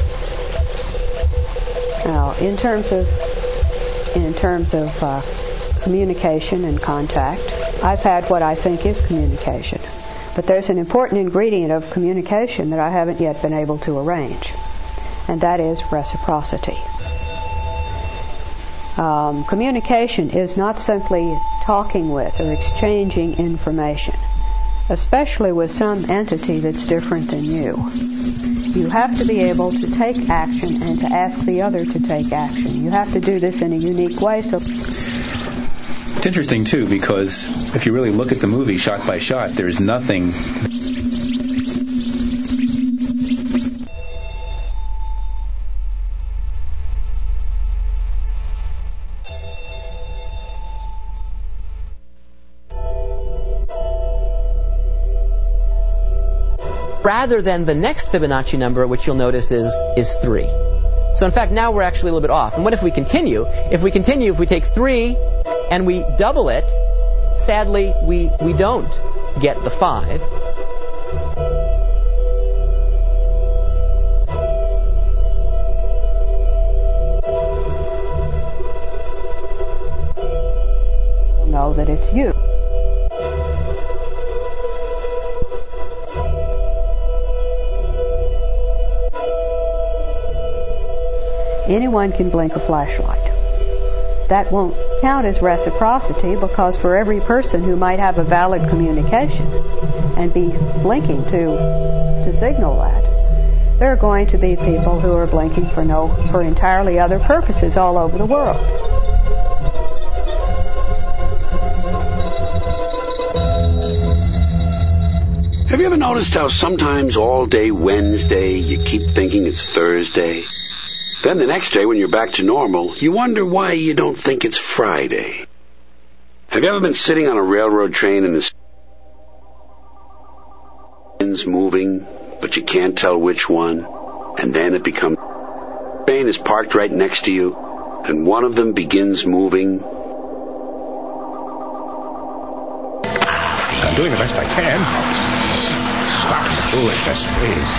Now, in terms of in terms of uh, communication and contact, I've had what I think is communication. But there's an important ingredient of communication that I haven't yet been able to arrange, and that is reciprocity. Um, communication is not simply talking with or exchanging information, especially with some entity that's different than you. You have to be able to take action and to ask the other to take action. You have to do this in a unique way. So it's interesting, too, because if you really look at the movie shot by shot, there's nothing... rather than the next Fibonacci number, which you'll notice is is three. So in fact, now we're actually a little bit off. And what if we continue? If we continue, if we take three and we double it, sadly, we, we don't get the five. you'll know that it's you. Anyone can blink a flashlight. That won't count as reciprocity because for every person who might have a valid communication and be blinking to to signal that, there are going to be people who are blinking for no for entirely other purposes all over the world. Have you ever noticed how sometimes all day Wednesday you keep thinking it's Thursday? Then the next day when you're back to normal, you wonder why you don't think it's Friday. Have you ever been sitting on a railroad train and the train's moving, but you can't tell which one, and then it becomes... The train is parked right next to you, and one of them begins moving. I'm doing the best I can. Stop the foolishness, please.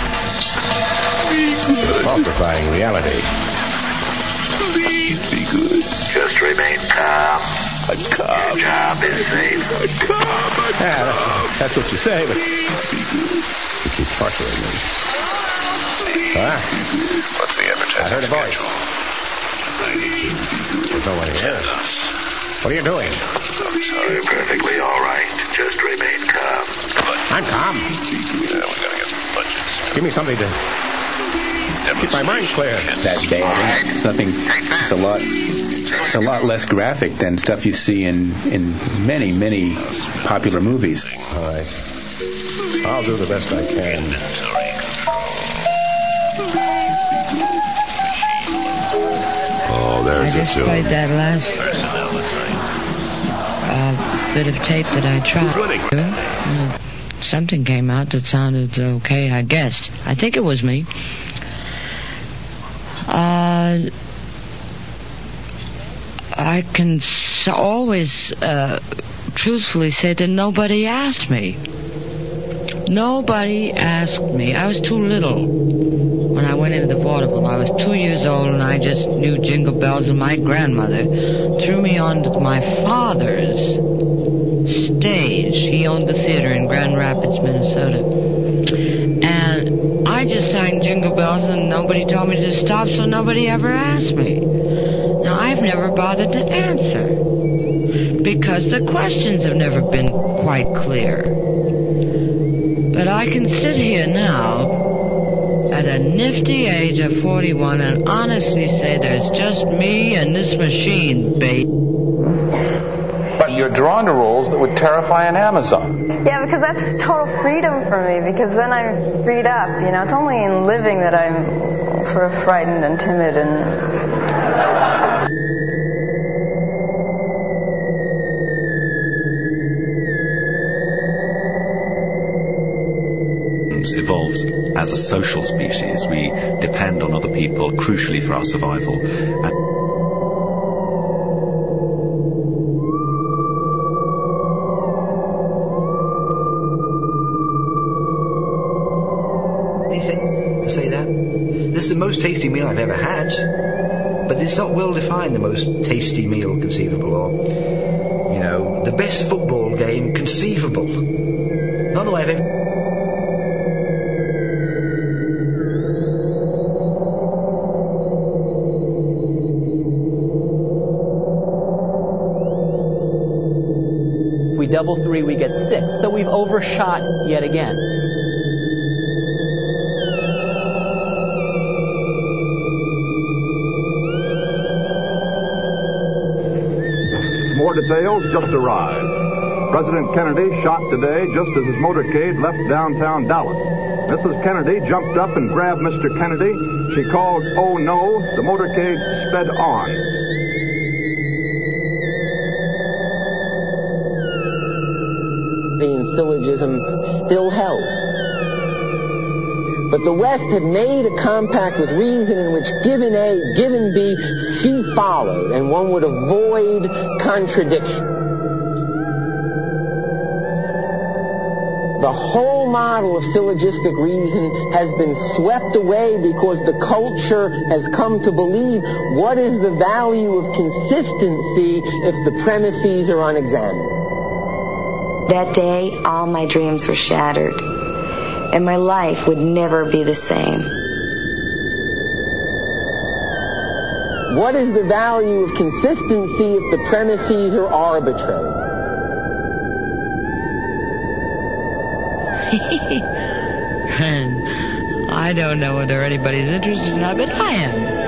Falsifying reality. Please be good. Just remain calm. I'm calm. Your job is safe. I'm calm. I'm yeah, calm. That's what you say, but please be good. You keep torturing me. Ah. What's the advertising I heard a voice. schedule? There's no one here. What are you doing? I'm sorry, perfectly all right. Just remain calm. I'm calm. Yeah, we gotta get budgets. Give me something to keep my mind clear. That bad. It's nothing. It's a lot. It's a lot less graphic than stuff you see in in many many popular movies. All right. I'll do the best I can. Oh, there's I just a played that last uh, bit of tape that I tried. Who's running? Uh, something came out that sounded okay, I guess. I think it was me. Uh, I can s- always uh, truthfully say that nobody asked me. Nobody asked me. I was too little when I went into the vaudeville. I was two years old and I just knew Jingle Bells, and my grandmother threw me onto my father's stage. He owned the theater in Grand Rapids, Minnesota. And I just sang Jingle Bells and nobody told me to stop, so nobody ever asked me. Now, I've never bothered to answer because the questions have never been quite clear. But I can sit here now at a nifty age of forty-one and honestly say there's just me and this machine, babe. But you're drawn to roles that would terrify an Amazon. Yeah, because that's total freedom for me, because then I'm freed up. You know, it's only in living that I'm sort of frightened and timid and... Evolved as a social species. We depend on other people crucially for our survival. And anything to say that? This is the most tasty meal I've ever had, but it's not well defined, the most tasty meal conceivable, or, you know, the best football game conceivable. Not the way I've ever... Double three, we get six. So we've overshot yet again. More details just arrived. President Kennedy shot today just as his motorcade left downtown Dallas. Missus Kennedy jumped up and grabbed Mister Kennedy. She called, "Oh no!" The motorcade sped on. Syllogism still held. But the West had made a compact with reason in which given A, given B, C followed, and one would avoid contradiction. The whole model of syllogistic reason has been swept away because the culture has come to believe what is the value of consistency if the premises are unexamined. That day, all my dreams were shattered, and my life would never be the same. What is the value of consistency if the premises are arbitrary? And I don't know whether anybody's interested in that, but I am.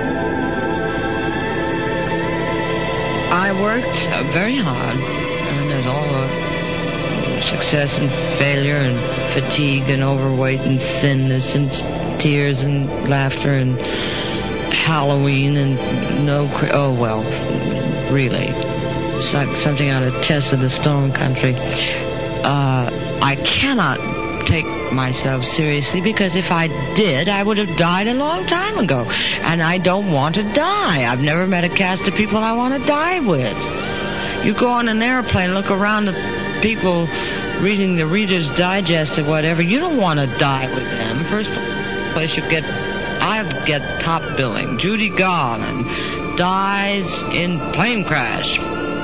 I worked uh, very hard, and there's all the success and failure and fatigue and overweight and thinness and tears and laughter and Halloween and no... Cr- oh, well, really. It's like something out of Tess of the Stone Country. Uh, I cannot take myself seriously because if I did, I would have died a long time ago. And I don't want to die. I've never met a cast of people I want to die with. You go on an airplane, look around the people reading the Reader's Digest or whatever. You don't want to die with them. First place you get, I get top billing. Judy Garland dies in plane crash.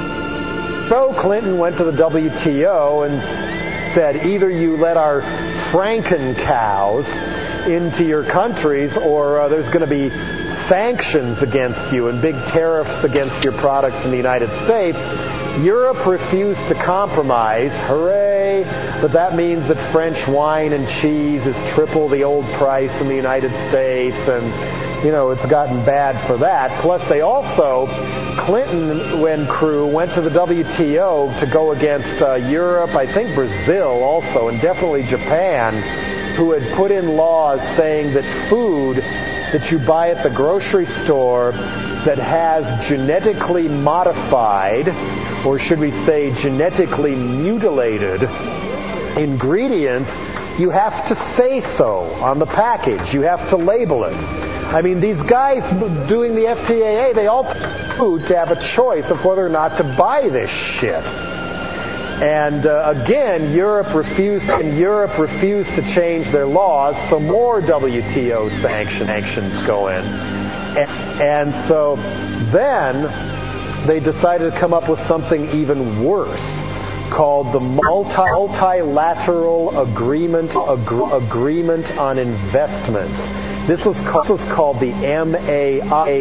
So Clinton went to the W T O and said, either you let our Franken cows into your countries or uh, there's going to be sanctions against you and big tariffs against your products in the United States. Europe refused to compromise. Hooray! But that means that French wine and cheese is triple the old price in the United States, and, you know, it's gotten bad for that. Plus, they also, Clinton and crew went to the W T O to go against uh, Europe, I think Brazil also, and definitely Japan, who had put in laws saying that food that you buy at the grocery store that has genetically modified, or should we say genetically mutilated ingredients, you have to say so on the package. You have to label it. I mean, these guys doing the F T A A, they all food to have a choice of whether or not to buy this shit. And uh, again, Europe refused, and Europe refused to change their laws, so more W T O sanction, sanctions go in. And, and so then they decided to come up with something even worse, called the multi- Multilateral Agreement Ag- Agreement on Investment. This was, called, this was called the M A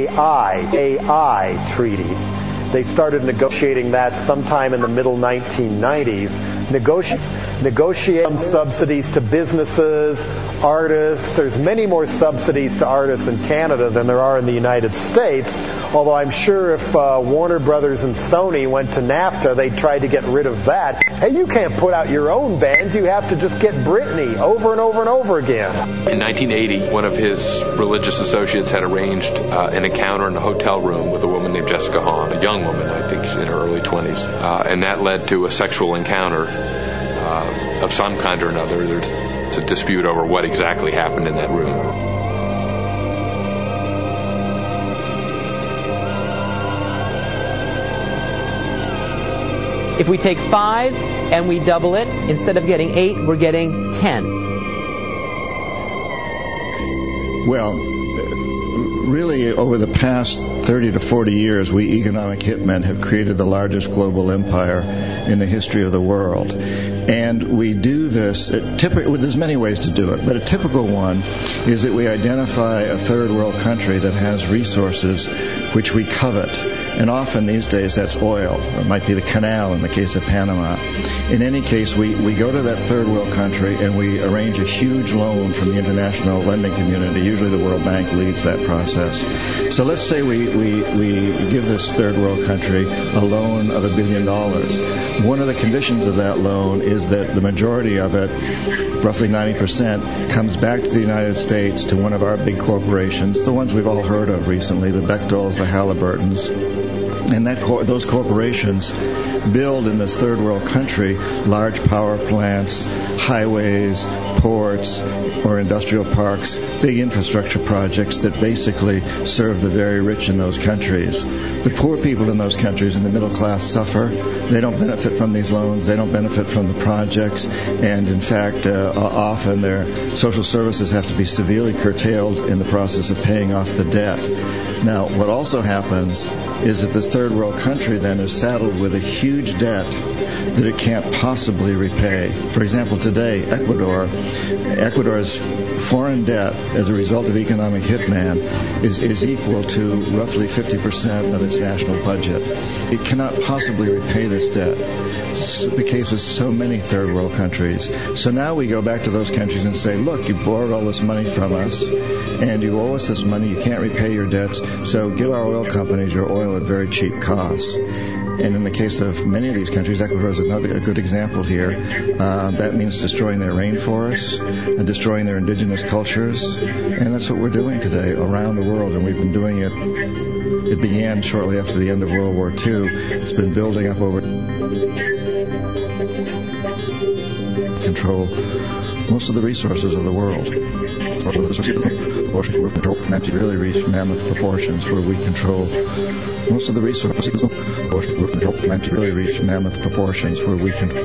I Treaty. They started negotiating that sometime in the middle nineteen nineties. Negoti- negotiate subsidies to businesses, artists. There's many more subsidies to artists in Canada than there are in the United States. Although I'm sure if uh, Warner Brothers and Sony went to NAFTA, they'd try to get rid of that. Hey, you can't put out your own bands. You have to just get Britney over and over and over again. In nineteen eighty, one of his religious associates had arranged uh, an encounter in a hotel room with a woman named Jessica Hahn, a young woman, I think in her early twenties. Uh, and that led to a sexual encounter uh, of some kind or another. There's a dispute over what exactly happened in that room. If we take five and we double it, instead of getting eight, we're getting ten. Well, really, over the past thirty to forty years, we economic hitmen have created the largest global empire in the history of the world. And we do this, typically, there's many ways to do it, but a typical one is that we identify a third world country that has resources which we covet. And often these days that's oil. It might be the canal in the case of Panama. In any case, we, we go to that third world country and we arrange a huge loan from the international lending community. Usually the World Bank leads that process. So let's say we, we, we give this third world country a loan of a billion dollars. One of the conditions of that loan is that the majority of it, roughly ninety percent, comes back to the United States to one of our big corporations, the ones we've all heard of recently, the Bechtels, the Halliburtons. And that cor- those corporations build in this third world country large power plants, highways, ports, or industrial parks, big infrastructure projects that basically serve the very rich in those countries. The poor people in those countries and the middle class suffer. They don't benefit from these loans. They don't benefit from the projects. And in fact, uh, often their social services have to be severely curtailed in the process of paying off the debt. Now, what also happens is that this third world country then is saddled with a huge debt that it can't possibly repay. For example, today, Ecuador, Ecuador's foreign debt as a result of economic hitman is, is equal to roughly fifty percent of its national budget. It cannot possibly repay this debt. It's the case with so many third world countries. So now we go back to those countries and say, look, you borrowed all this money from us, and you owe us this money, you can't repay your debts, so give our oil companies your oil at very cheap costs. And in the case of many of these countries, Ecuador is another a good example here. Uh, that means destroying their rainforests, and destroying their indigenous cultures, and that's what we're doing today around the world. And we've been doing it. It began shortly after the end of World War Two. It's been building up over control most of the resources of the world. Really reach mammoth proportions where we control most of the resources. Really reach mammoth proportions where we can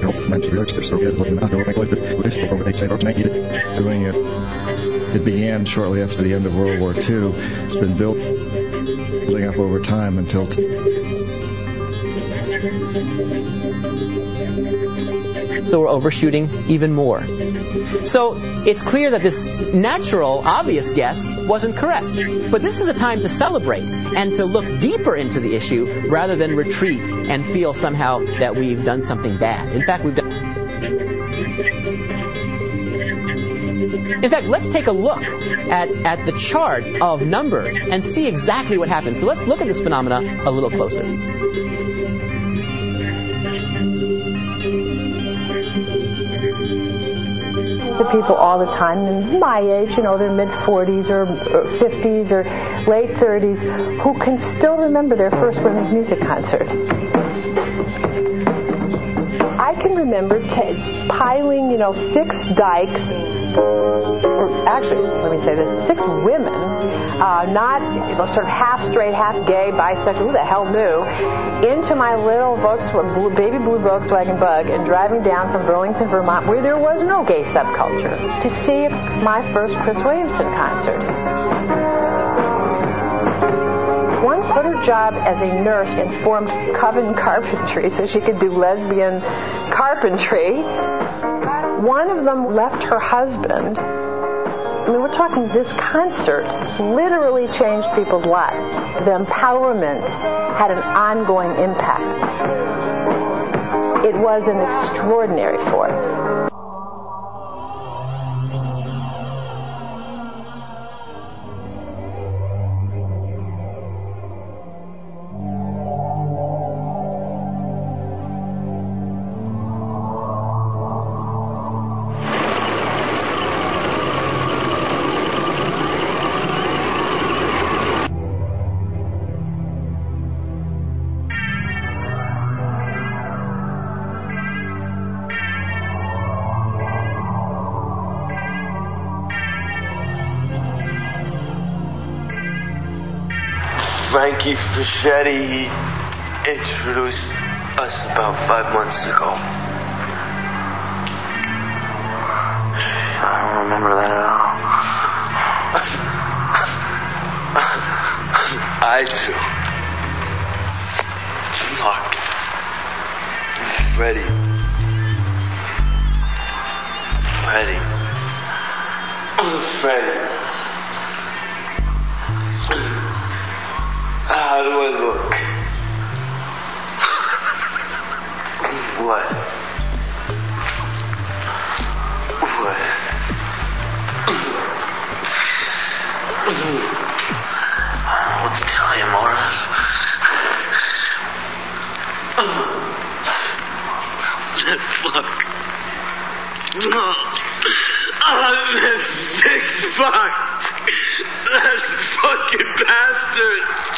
doing it. It began shortly after the end of World War Two. It's been built, building up over time until. T- So we're overshooting even more. So it's clear that this natural, obvious guess wasn't correct. But this is a time to celebrate and to look deeper into the issue rather than retreat and feel somehow that we've done something bad. In fact, we've done... In fact, let's take a look at, at the chart of numbers and see exactly what happens. So let's look at this phenomena a little closer. The people all the time, in my age, you know, their mid-forties or, or fifties or late thirties, who can still remember their first women's music concert. I can remember t- piling, you know, six dykes, or actually, let me say this, six women, uh, not, you know, sort of half straight, half gay, bisexual, who the hell knew, into my little Volkswagen, blue, baby blue Volkswagen Bug and driving down from Burlington, Vermont, where there was no gay subculture, to see my first Chris Williamson concert. One quit her job as a nurse and formed Coven Carpentry so she could do lesbian carpentry. One of them left her husband. I mean, we're talking this concert literally changed people's lives. The empowerment had an ongoing impact. It was an extraordinary force. Frankie Fischetti introduced us about five months ago. I don't remember that at all. I do. Mark. Freddie. Freddie. Freddie. How do I look? What? What? I don't know what to tell you, Morris. Look. Oh, this sick fuck. That fucking bastard.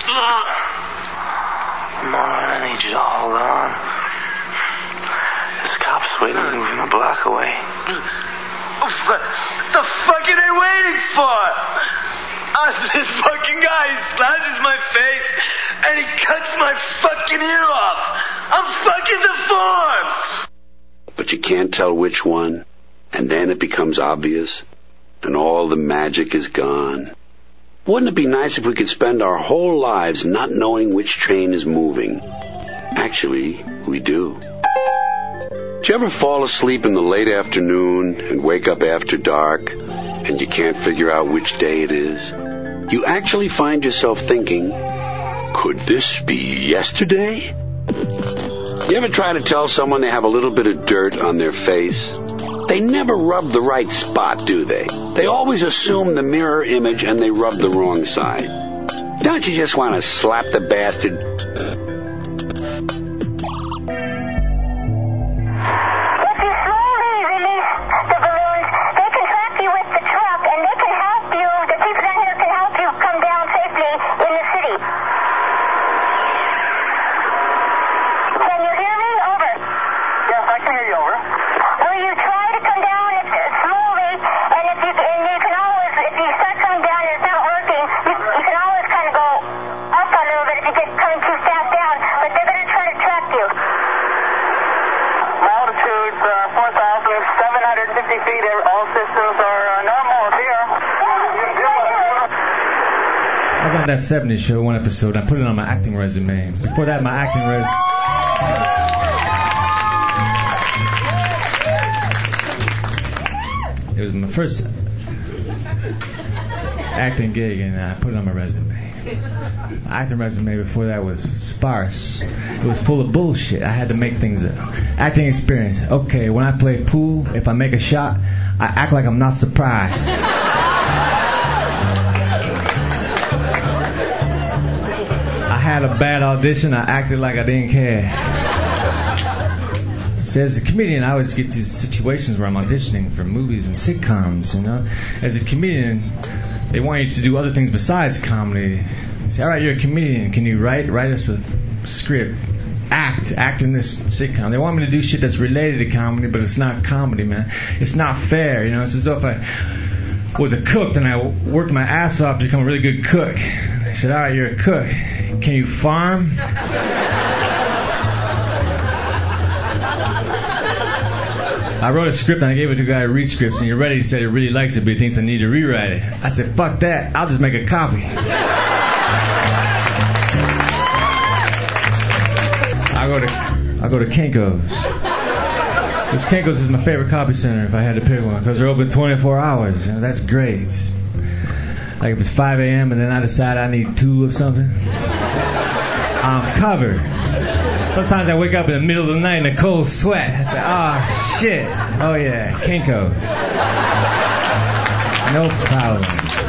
Mom, I need you to hold on. This cop's waiting from a block away. What the fuck are they waiting for? Uh, this fucking guy slashes my face and he cuts my fucking ear off. I'm fucking deformed. But you can't tell which one, and then it becomes obvious, and all the magic is gone. Wouldn't it be nice if we could spend our whole lives not knowing which train is moving? Actually, we do. Do you ever fall asleep in the late afternoon and wake up after dark and you can't figure out which day it is? You actually find yourself thinking, could this be yesterday? You ever try to tell someone they have a little bit of dirt on their face? They never rub the right spot, do they? They always assume the mirror image and they rub the wrong side. Don't you just want to slap the bastard? That seventies show, one episode, I put it on my acting resume. Before that, my acting resume. It was my first acting gig, and I put it on my resume. My acting resume before that was sparse. It was full of bullshit. I had to make things up. Acting experience. Okay, when I play pool, if I make a shot, I act like I'm not surprised. I had a bad audition, I acted like I didn't care. So as a comedian, I always get these situations where I'm auditioning for movies and sitcoms, you know. As a comedian, they want you to do other things besides comedy. They say, all right, you're a comedian, can you write write us a script? Act, act in this sitcom. They want me to do shit that's related to comedy, but it's not comedy, man. It's not fair, you know. It's as though if I was a cook and I worked my ass off to become a really good cook. They said, all right, you're a cook. Can you farm? I wrote a script and I gave it to a guy who reads scripts, and you're ready. He said he really likes it, but he thinks I need to rewrite it. I said, fuck that. I'll just make a copy. I go to I go to Kinko's. Which Kinko's is my favorite copy center if I had to pick one, because they're open twenty-four hours. You know, that's great. Like if it's five a.m. and then I decide I need two of something, I'm covered. Sometimes I wake up in the middle of the night in a cold sweat. I say, oh shit. Oh yeah, Kinko's. No problem.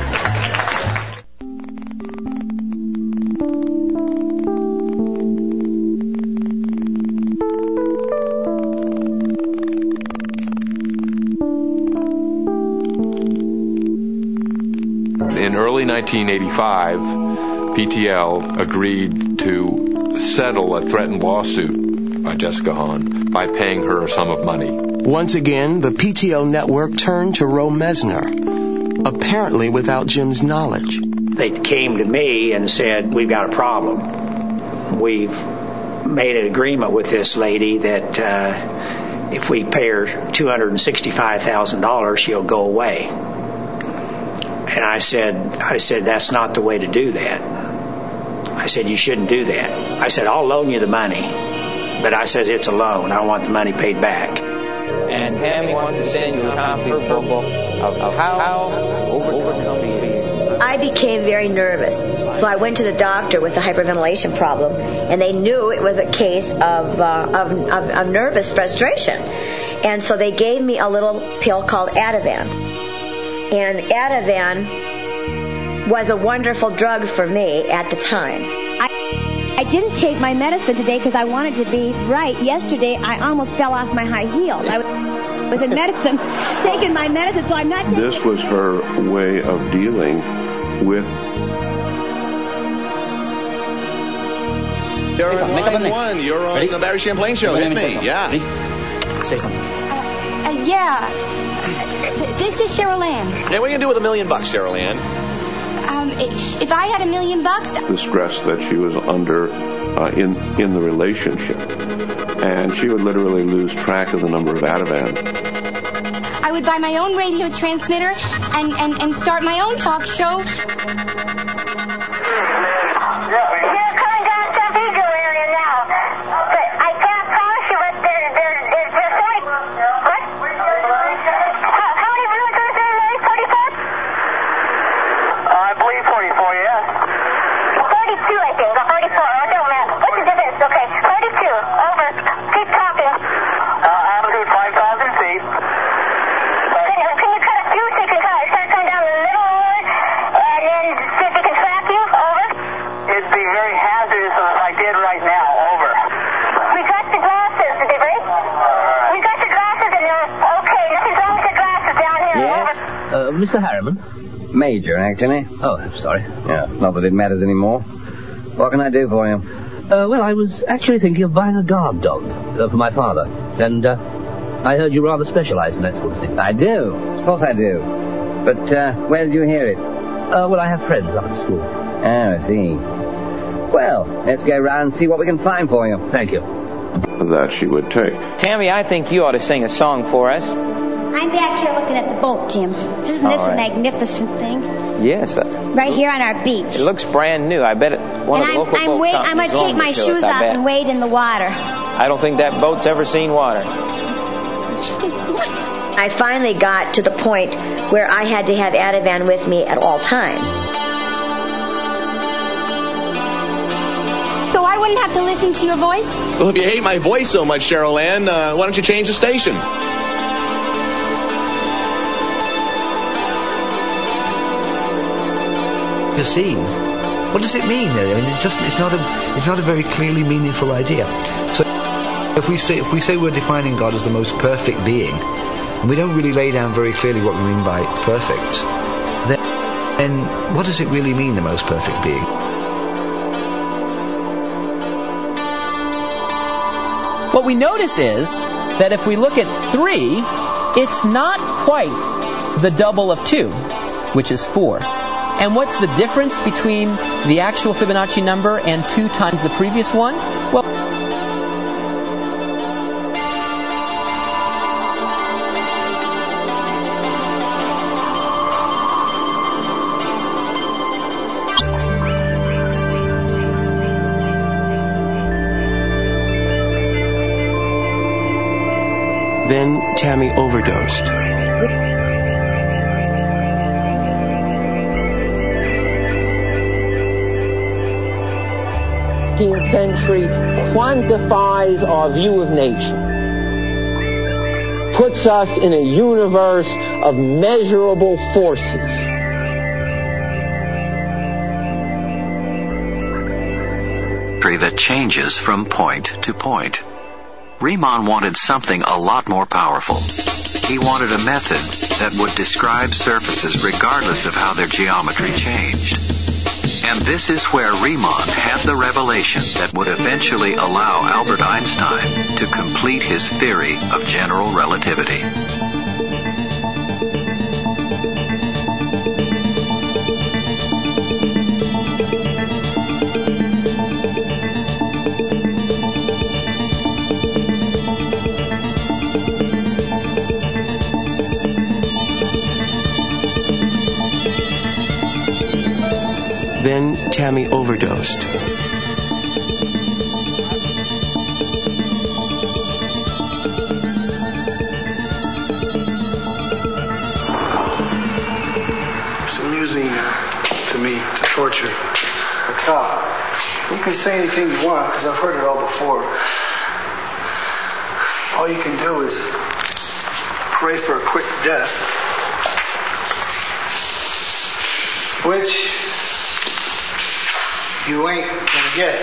In early nineteen eighty-five, P T L agreed to settle a threatened lawsuit by Jessica Hahn by paying her a sum of money. Once again, the P T L network turned to Ro Messner, apparently without Jim's knowledge. They came to me and said, we've got a problem. We've made an agreement with this lady that uh, if we pay her two hundred sixty-five thousand dollars, she'll go away. And I said, I said, that's not the way to do that. I said, you shouldn't do that. I said, I'll loan you the money. But I says, it's a loan. I want the money paid back. And Tammy wants to send you a copy of her book of, of how to overcome fear. I became very nervous. So I went to the doctor with a hyperventilation problem, and they knew it was a case of, uh, of, of, of nervous frustration. And so they gave me a little pill called Ativan. And Ativan was a wonderful drug for me at the time. I, I didn't take my medicine today because I wanted to be right. Yesterday, I almost fell off my high heels. I was with the medicine, taking my medicine, so I'm not... This was her way of dealing with... You're on line one. You're on Ready? The Barry Champlain Show. Hit me. Yeah. Ready? Say something. Uh, uh, yeah. This is Cheryl Ann. Yeah, what are you going to do with a million bucks, Cheryl Ann? Um, if I had a million bucks... The stress that she was under uh, in, in the relationship. And she would literally lose track of the number of Ativan. I would buy my own radio transmitter and, and, and start my own talk show. kid right now. Over. We got the glasses. Did they break? We got the glasses and they're okay. Nothing's wrong with the glasses down here. Yes? Over. Uh, Mister Harriman? Major, actually. Oh, I'm sorry. Yeah, not that it matters anymore. What can I do for you? Uh, well, I was actually thinking of buying a guard dog uh, for my father. And, uh, I heard you rather specialize in that sort of thing. I do. Of course I do. But, uh, where did you hear it? Uh, well, I have friends up at school. Oh, I see. Well, let's go round and see what we can find for you. Thank you. That she would take. Tammy, I think you ought to sing a song for us. I'm back here looking at the boat, Jim. Isn't this All right. a magnificent thing? Yes. Uh, Right here on our beach. it looks brand new. I bet it, one and of the I'm, local I'm, boat wait, I'm companies going to take loaned my it to shoes us, I off bet. and wade in the water. I don't think that boat's ever seen water. I finally got to the point where I had to have Ativan with me at all times. So I wouldn't have to listen to your voice? Well, if you hate my voice so much, Cheryl Ann, uh, why don't you change the station? You're seeing. What does it mean? I mean, it just, it's not a, it's not a very clearly meaningful idea. So, if we say, if we say we're defining God as the most perfect being, and we don't really lay down very clearly what we mean by perfect, then, then what does it really mean, the most perfect being? What we notice is that if we look at three, it's not quite the double of two, which is four. And what's the difference between the actual Fibonacci number and two times the previous one? Well, Then Tammy overdosed. eighteenth century quantifies our view of nature, puts us in a universe of measurable forces. That changes from point to point. Riemann wanted something a lot more powerful. He wanted a method that would describe surfaces regardless of how their geometry changed. And this is where Riemann had the revelation that would eventually allow Albert Einstein to complete his theory of general relativity. Then Tammy overdosed. It's amusing uh, to me to torture a cop. You can say anything you want because I've heard it all before. All you can do is pray for a quick death, which you ain't gonna get.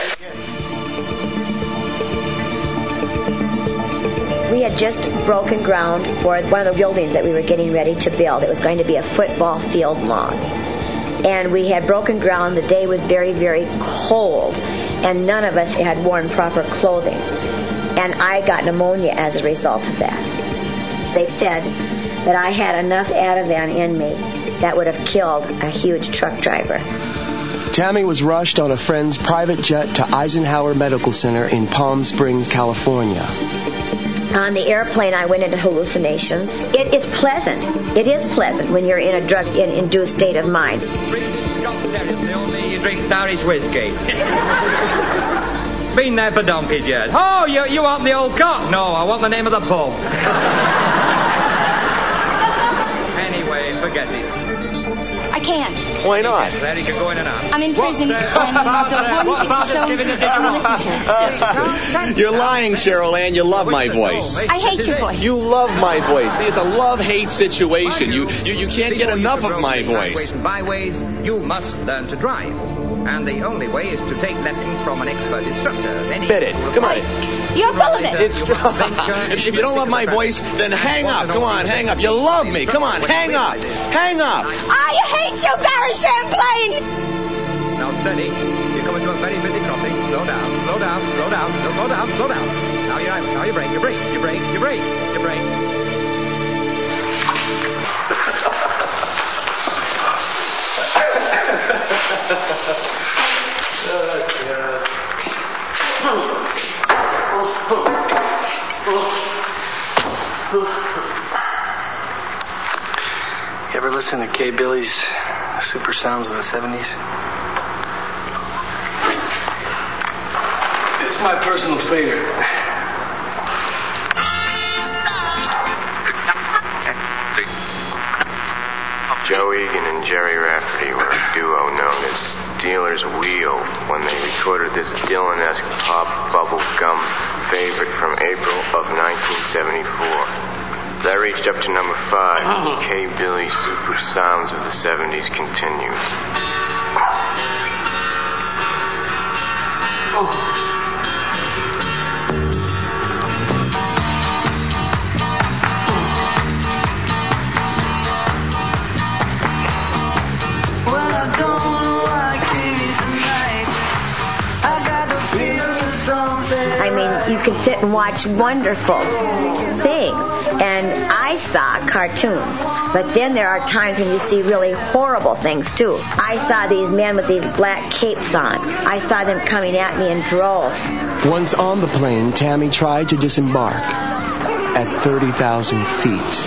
We had just broken ground for one of the buildings that we were getting ready to build. It was going to be a football field long. And we had broken ground. The day was very, very cold. And none of us had worn proper clothing. And I got pneumonia as a result of that. They said that I had enough Ativan in me that would have killed a huge truck driver. Tammy was rushed on a friend's private jet to Eisenhower Medical Center in Palm Springs, California. On the airplane, I went into hallucinations. It is pleasant. It is pleasant when you're in a drug-induced state of mind. You drink Irish whiskey. Been there for donkeys yet? Oh, you, you want the old cock? No, I want the name of the pub. Anyway, forget it. I can't. Why not? There you can go in and out. I'm in prison, and the one gets shows I listen to. You're lying, Cheryl Ann. You love my voice. I hate your voice. You love my voice. It's a love-hate situation. You, you you can't get enough of my voice. Byways, you must learn to drive. And the only way is to take lessons from an expert instructor. Any Bit it. Come on. You're full of it. It's true. if, if you don't love my voice, then hang up. Come on, hang up. You love me. Come on, hang up. Hang up. I hate you, Barry Champlain. Now steady. You're coming to a very busy crossing. Slow down, slow down, slow down, slow down, slow down. Now you're now you brake, you brake, you brake, you brake, you brake. You ever listen to Kay Billy's Super Sounds of the seventies? It's my personal favorite. Joe Egan and Jerry Rafferty were a duo known as Dealer's Wheel when they recorded this Dylan-esque pop bubble gum favorite from April of nineteen seventy-four. That reached up to number five as Kay Billy's Super Sounds of the seventies continues. Oh. I mean, you can sit and watch wonderful things. And I saw cartoons. But then there are times when you see really horrible things, too. I saw these men with these black capes on. I saw them coming at me in droves. Once on the plane, Tammy tried to disembark at thirty thousand feet.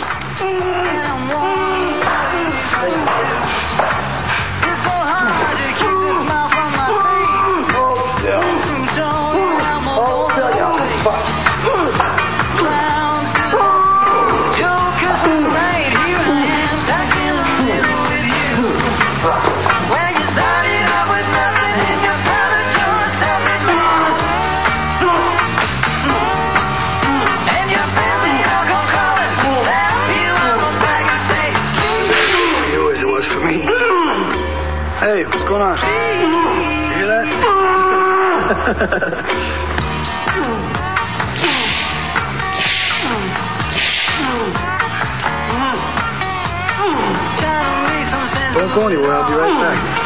Hey, what's going on? You hear that? Don't go anywhere, I'll be right back.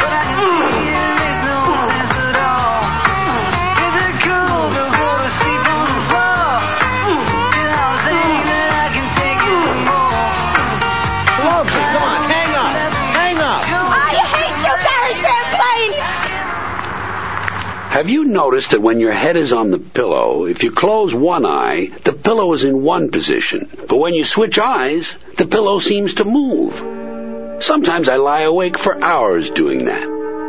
Have you noticed that when your head is on the pillow, if you close one eye, the pillow is in one position, but when you switch eyes, the pillow seems to move? Sometimes I lie awake for hours doing that.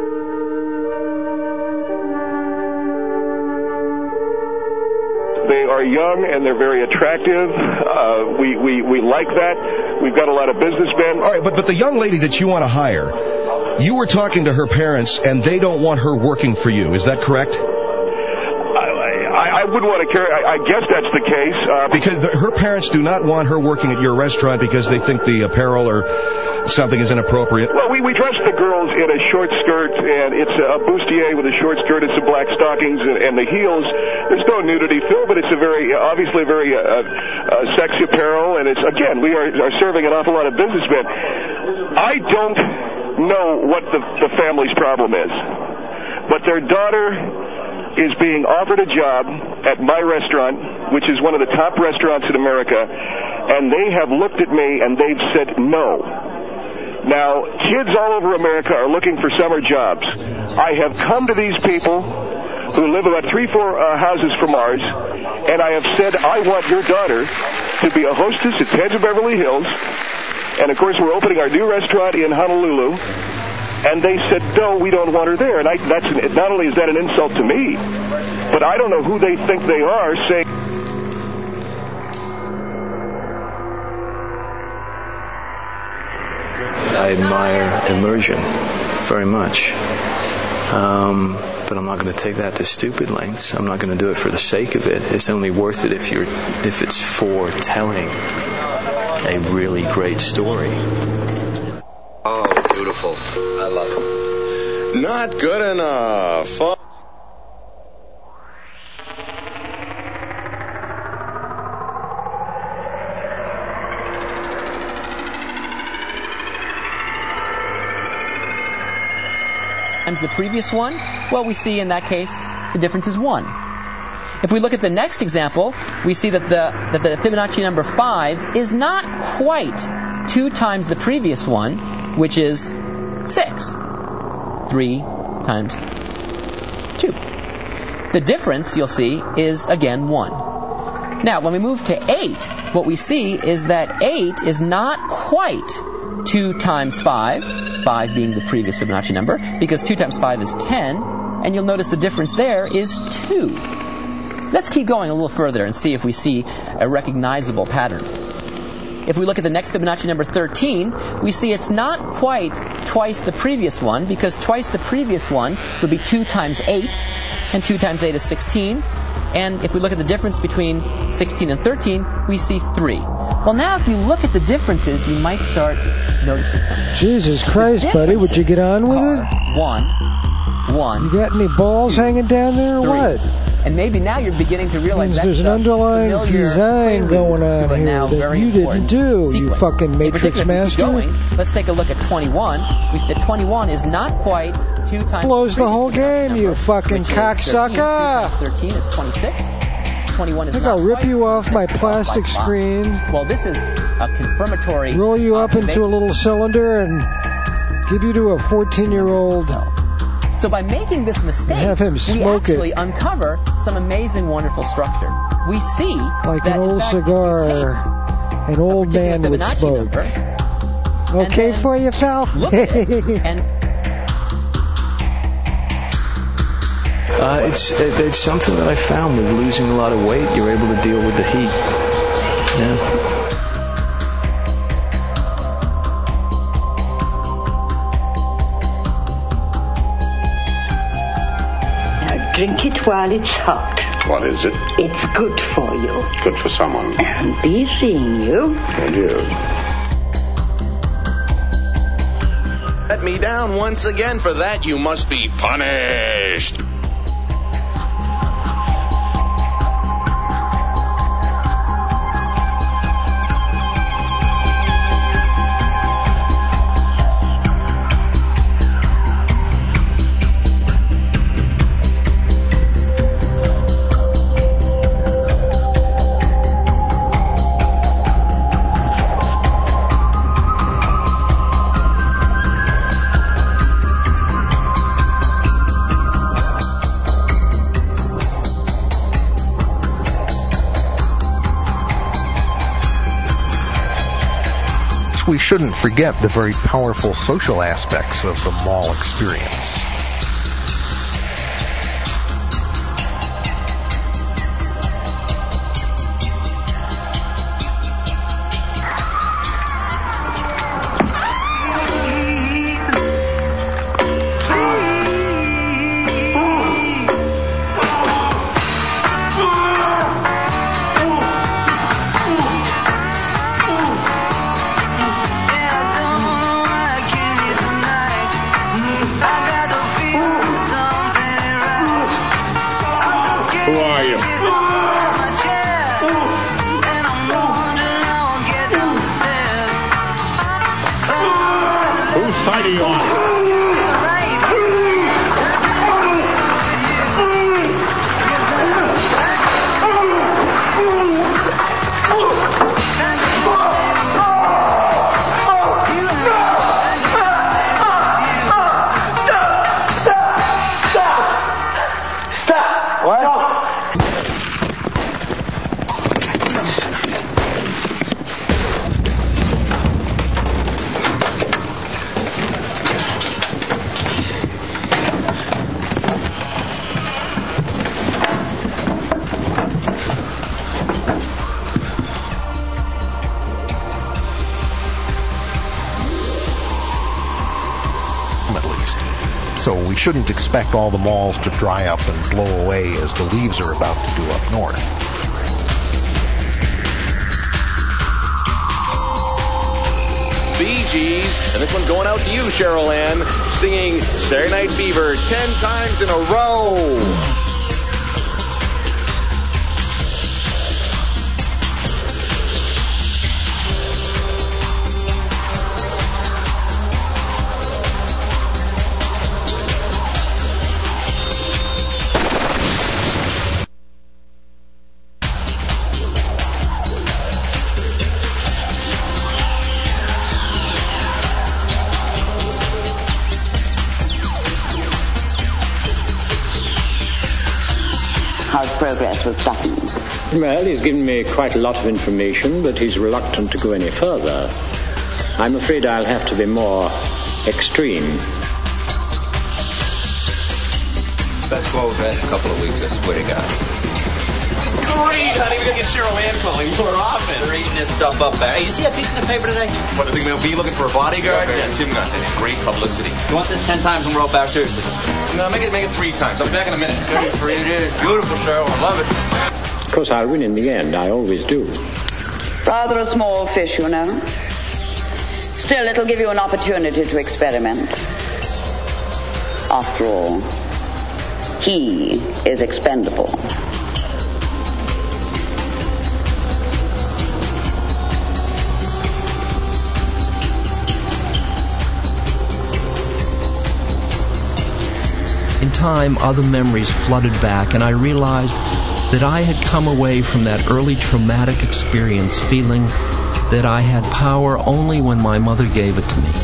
They are young and they're very attractive. Uh, we, we, we like that. We've got a lot of businessmen. All right, but, but the young lady that you want to hire, you were talking to her parents, and they don't want her working for you. Is that correct? I, I, I wouldn't want to carry. I, I guess that's the case. Uh, because the, her parents do not want her working at your restaurant because they think the apparel or something is inappropriate. Well, we, we dress the girls in a short skirt, and it's a bustier with a short skirt and some black stockings and, and the heels. There's no nudity, Phil, but it's a very, obviously very uh, uh, sexy apparel, and it's, again, we are, are serving an awful lot of businessmen. I don't know what the, the family's problem is, but their daughter is being offered a job at my restaurant, which is one of the top restaurants in America, and they have looked at me and they've said no. Now, kids all over America are looking for summer jobs. I have come to these people who live about three, four uh, houses from ours, and I have said, I want your daughter to be a hostess at Tans of Beverly Hills, and of course we're opening our new restaurant in Honolulu, and they said, no, we don't want her there. And I, that's an, not only is that an insult to me, but I don't know who they think they are saying... I admire immersion very much, um, but I'm not going to take that to stupid lengths. I'm not going to do it for the sake of it. It's only worth it if you're if it's for telling a really great story. Oh, beautiful! I love it. Not good enough. Times the previous one, well, we see in that case the difference is one. If we look at the next example, we see that the that the Fibonacci number five is not quite two times the previous one, which is six. Three times two. The difference, you'll see, is again one. Now, when we move to eight, what we see is that eight is not quite two times five, five being the previous Fibonacci number, because two times five is ten, and you'll notice the difference there is two. Let's keep going a little further and see if we see a recognizable pattern. If we look at the next Fibonacci number thirteen, we see it's not quite twice the previous one, because twice the previous one would be two times eight, and two times eight is sixteen. And if we look at the difference between sixteen and thirteen, we see three. Well, now if you look at the differences, you might start noticing something. Jesus Christ, buddy, would you get on with it? One, one. You got any balls hanging down there or three. What? And maybe now you're beginning to realize Means that's there's an underlying design going on here that you didn't do, sequence. You fucking Matrix master. Going, let's take a look at twenty-one. We see that twenty-one is not quite two times. Blows the whole game, number, you fucking cocksucker. thirteen is twenty-six. twenty-one is I think not I'll rip quite you off my plastic screen. Well, this is a confirmatory. Roll you up into a little cylinder and give you to a fourteen-year-old. So by making this mistake, have him smoke we actually it. uncover some amazing, wonderful structure. We see like that an old fact, cigar an old man would smoke. Number, okay for you, pal? Look at it and uh, it's it, it's something that I found with losing a lot of weight. You're able to deal with the heat. Yeah. Drink it while it's hot. What is it? It's good for you. Good for someone. And be seeing you. And you. Let me down once again. For that, you must be punished. We shouldn't forget the very powerful social aspects of the mall experience. So we shouldn't expect all the malls to dry up and blow away as the leaves are about to do up north. Bee Gees. And this one going out to you, Cheryl Ann, singing Saturday Night Fever ten times in a row. Progress with Sutton. Well, he's given me quite a lot of information, but he's reluctant to go any further. I'm afraid I'll have to be more extreme. Let's go over that in a couple of weeks, I swear to God. It's great, honey. We gotta get Cheryl Ann calling more often. We're eating this stuff up there. Hey, you see a piece in the paper today? What, the big man be looking for a bodyguard? Yeah, Tim got that. Great publicity. You want this ten times in a row, Bar? Seriously? No, make it make it three times. I'll be back in a minute. Three it is. Beautiful, Cheryl. I love it. Of course, I'll win in the end. I always do. Rather a small fish, you know. Still, it'll give you an opportunity to experiment. After all, he is expendable. In time, other memories flooded back, and I realized that I had come away from that early traumatic experience feeling that I had power only when my mother gave it to me.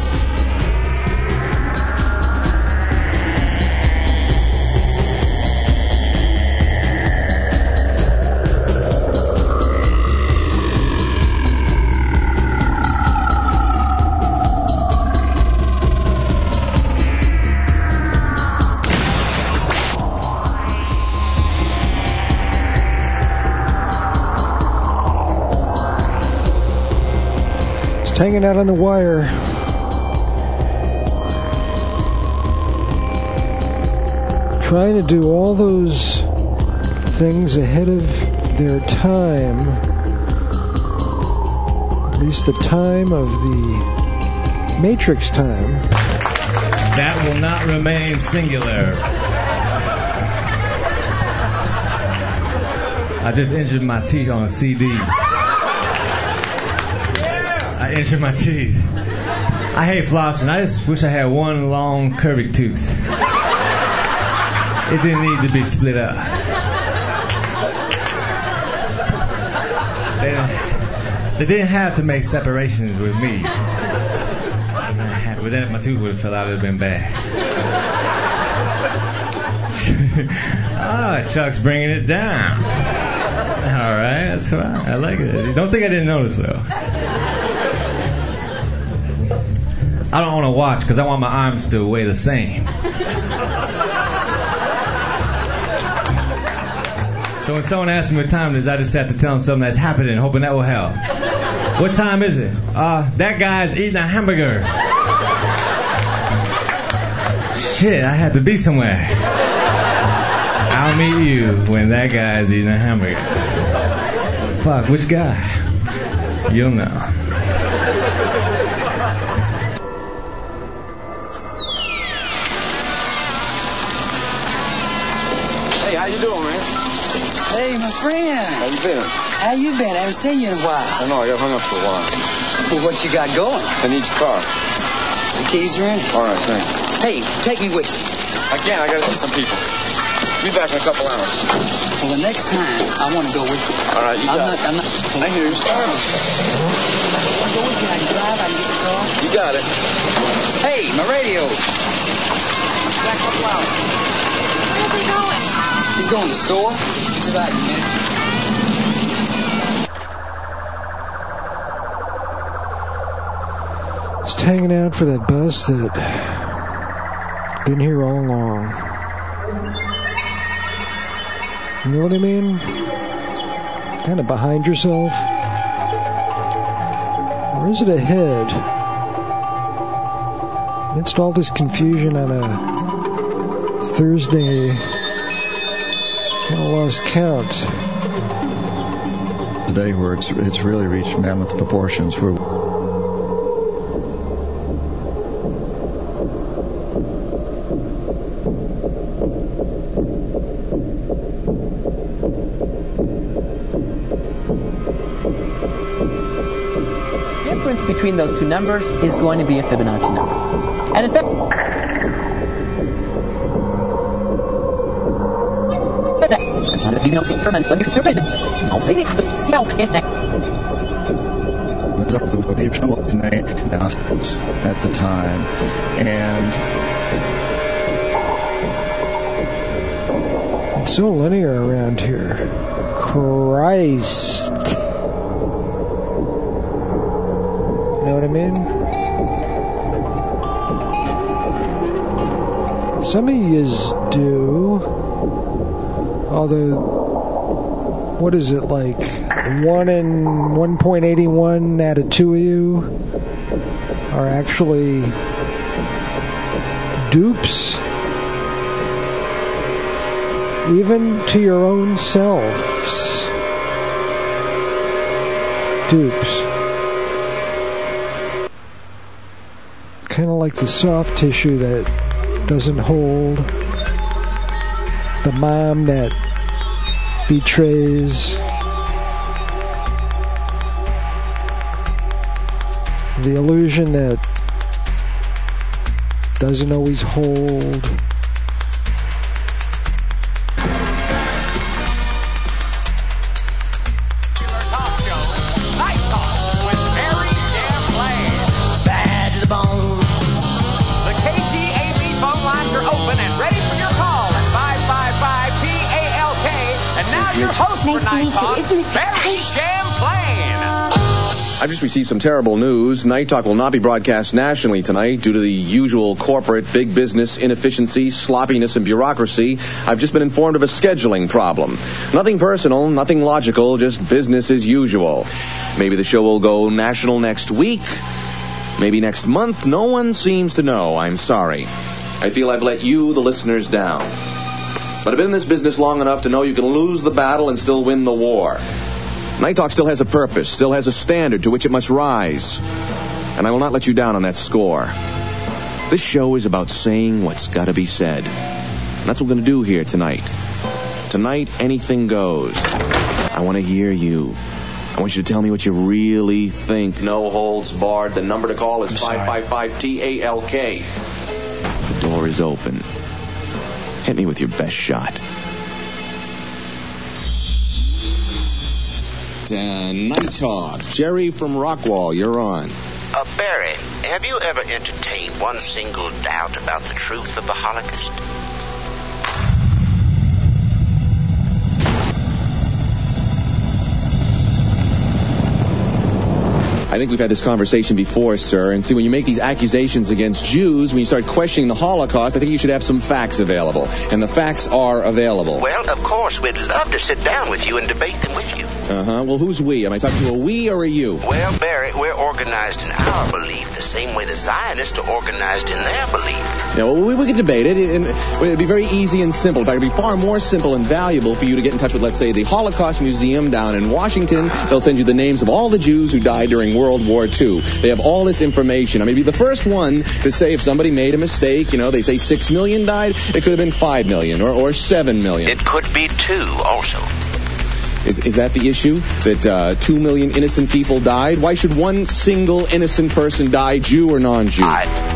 Hanging out on the wire. Trying to do all those things ahead of their time. At least the time of the Matrix time. That will not remain singular. I just injured my teeth on a C D. I injured my teeth. I hate flossing. I just wish I had one long curvy tooth. It didn't need to be split up. They didn't, they didn't have to make separations with me. But then my tooth would have fell out. It would have been bad. Ah, Chuck's bringing it down. All right, that's right. I like it. Don't think I didn't notice though. I don't want to watch because I want my arms to weigh the same. So when someone asks me what time it is, I just have to tell them something that's happening, hoping that will help. What time is it? Uh, that guy's eating a hamburger. Shit, I have to be somewhere. I'll meet you when that guy's eating a hamburger. Fuck, which guy? You'll know. How you doing, man? Hey, my friend. How you been? How you been? I haven't seen you in a while. I know, I got hung up for a while. Well, what you got going? I need your car. The keys are in it. All right, thanks. Hey, take me with you. I can't, I gotta see some people. Be back in a couple hours. Well, the next time, I want to go with you. All right, you I'm got not, it. I'm not, I hear you. I want to go with you. I can drive, I can get the car. You got it. Hey, my radio. Back a couple hours. Where's he going? He's going to the store. Be back in a minute. Just hanging out for that bus that been here all along. You know what I mean? Kind of behind yourself. Or is it ahead? Amidst all this confusion on a Thursday, kind of lost count. Today where it's it's really reached mammoth proportions. Where difference between those two numbers is going to be a Fibonacci number. And in fact, at the time, and it's so linear around here. Christ. You know what I mean? Some of yous do. Although, what is it, like one and one point eight one out of two of you are actually dupes? Even to your own selves. Dupes. Kind of like the soft tissue that doesn't hold. The mom that betrays. The illusion that doesn't always hold. I've just received some terrible news. Night Talk will not be broadcast nationally tonight due to the usual corporate big business inefficiency, sloppiness, and bureaucracy. I've just been informed of a scheduling problem. Nothing personal, nothing logical, just business as usual. Maybe the show will go national next week. Maybe next month. No one seems to know. I'm sorry. I feel I've let you, the listeners, down. But I've been in this business long enough to know you can lose the battle and still win the war. Night Talk still has a purpose, still has a standard to which it must rise. And I will not let you down on that score. This show is about saying what's got to be said. And that's what we're going to do here tonight. Tonight, anything goes. I want to hear you. I want you to tell me what you really think. No holds barred. The number to call is five five five T A L K. The door is open. Hit me with your best shot. Uh, Night Talk. Jerry from Rockwall, you're on. Uh, Barry, have you ever entertained one single doubt about the truth of the Holocaust? I think we've had this conversation before, sir. And see, when you make these accusations against Jews, when you start questioning the Holocaust, I think you should have some facts available. And the facts are available. Well, of course, we'd love to sit down with you and debate them with you. Uh-huh. Well, who's we? Am I talking to a we or a you? Well, Barry, we're organized in our belief the same way the Zionists are organized in their belief. Yeah, well, we, we could debate it. And it'd be very easy and simple. In fact, it'd be far more simple and valuable for you to get in touch with, let's say, the Holocaust Museum down in Washington. They'll send you the names of all the Jews who died during World War Two. They have all this information. I mean, be the first one to say if somebody made a mistake, you know, they say six million died, it could have been five million or, or seven million. It could be two also. Is, is that the issue? That uh, two million innocent people died? Why should one single innocent person die, Jew or non-Jew? I...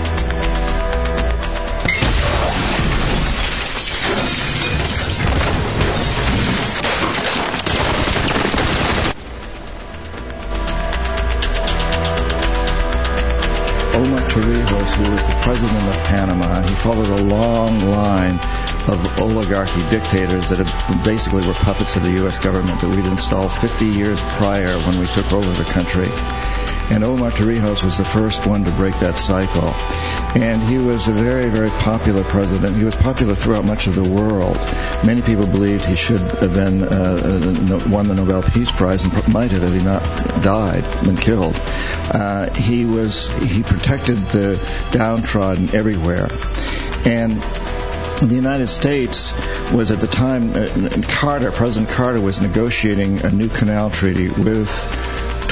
Omar Torrijos, who was the president of Panama, he followed a long line of oligarchy dictators that have basically were puppets of the U S government that we'd installed fifty years prior when we took over the country. And Omar Torrijos was the first one to break that cycle. And he was a very, very popular president. He was popular throughout much of the world. Many people believed he should have been uh, won the Nobel Peace Prize and might have if he not died, been killed. Uh, he was he protected the downtrodden everywhere. And the United States was at the time, uh, Carter, President Carter was negotiating a new canal treaty with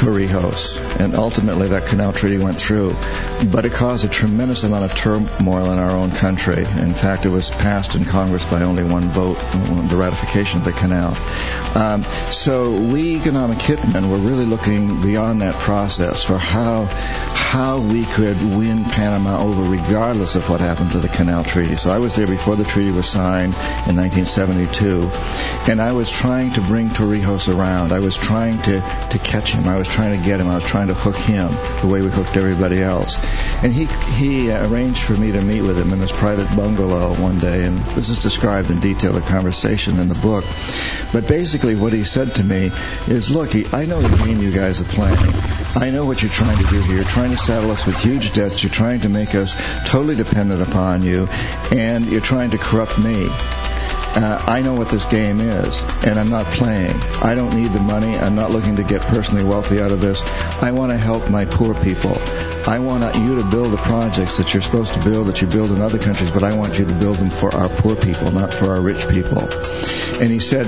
Torrijos, and ultimately that Canal Treaty went through. But it caused a tremendous amount of turmoil in our own country. In fact, it was passed in Congress by only one vote, the ratification of the canal. Um, so we economic hitmen were really looking beyond that process for how how we could win Panama over regardless of what happened to the Canal Treaty. So I was there before the treaty was signed in nineteen seventy-two, and I was trying to bring Torrijos around. I was trying to, to catch him. I was trying to get him. I was trying to hook him the way we hooked everybody else. And he he arranged for me to meet with him in his private bungalow one day, and this is described in detail, the conversation in the book. But basically what he said to me is, look, he, I know the game you guys are playing. I know what you're trying to do here. You're trying to saddle us with huge debts. You're trying to make us totally dependent upon you, and you're trying to corrupt me. Uh, I know what this game is, and I'm not playing. I don't need the money. I'm not looking to get personally wealthy out of this. I want to help my poor people. I want you to build the projects that you're supposed to build, that you build in other countries, but I want you to build them for our poor people, not for our rich people. And he said,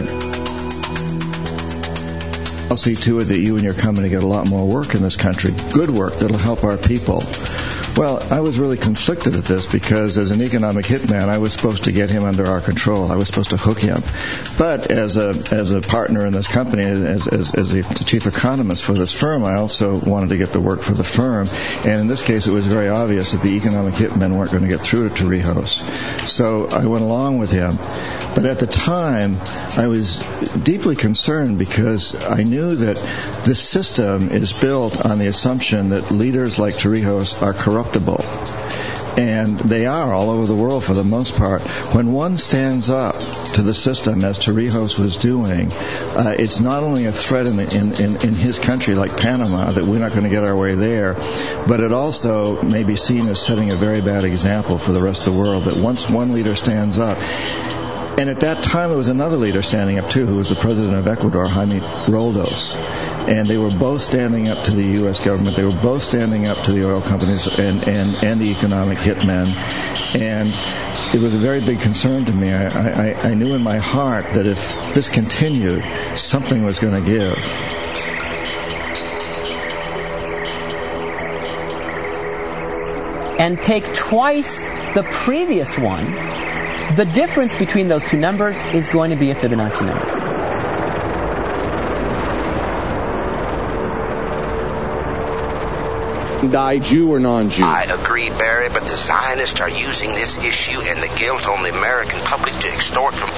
I'll see to it that you and your company get a lot more work in this country, good work that'll help our people. Well, I was really conflicted at this because as an economic hitman, I was supposed to get him under our control. I was supposed to hook him. But as a as a partner in this company, as as, as the chief economist for this firm, I also wanted to get the work for the firm. And in this case, it was very obvious that the economic hitmen weren't going to get through to Torrijos. So I went along with him. But at the time, I was deeply concerned because I knew that this system is built on the assumption that leaders like Torrijos are corruptible. And they are all over the world for the most part. When one stands up to the system, as Torrijos was doing, uh, it's not only a threat in, the, in, in, in his country like Panama that we're not going to get our way there, but it also may be seen as setting a very bad example for the rest of the world, that once one leader stands up. And at that time, there was another leader standing up, too, who was the president of Ecuador, Jaime Roldos. And they were both standing up to the U S government. They were both standing up to the oil companies and, and, and the economic hitmen. And it was a very big concern to me. I, I, I knew in my heart that if this continued, something was going to give. And take twice the previous one, the difference between those two numbers is going to be a Fibonacci number. Die Jew or non-Jew? I agree, Barry, but the Zionists are using this issue and the guilt on the American public to extort from...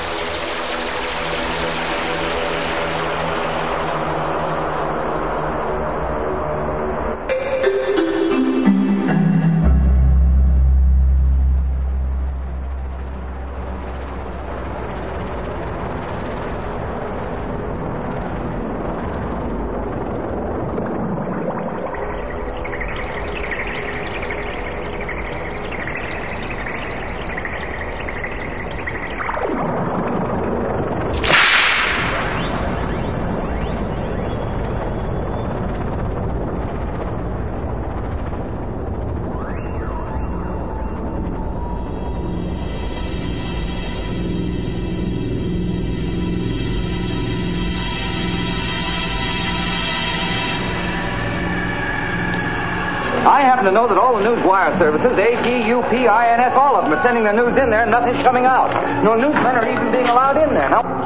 I happen to know that all the news wire services, A P, U P, I N S, all of them are sending their news in there and nothing's coming out. No newsmen are even being allowed in there. Now,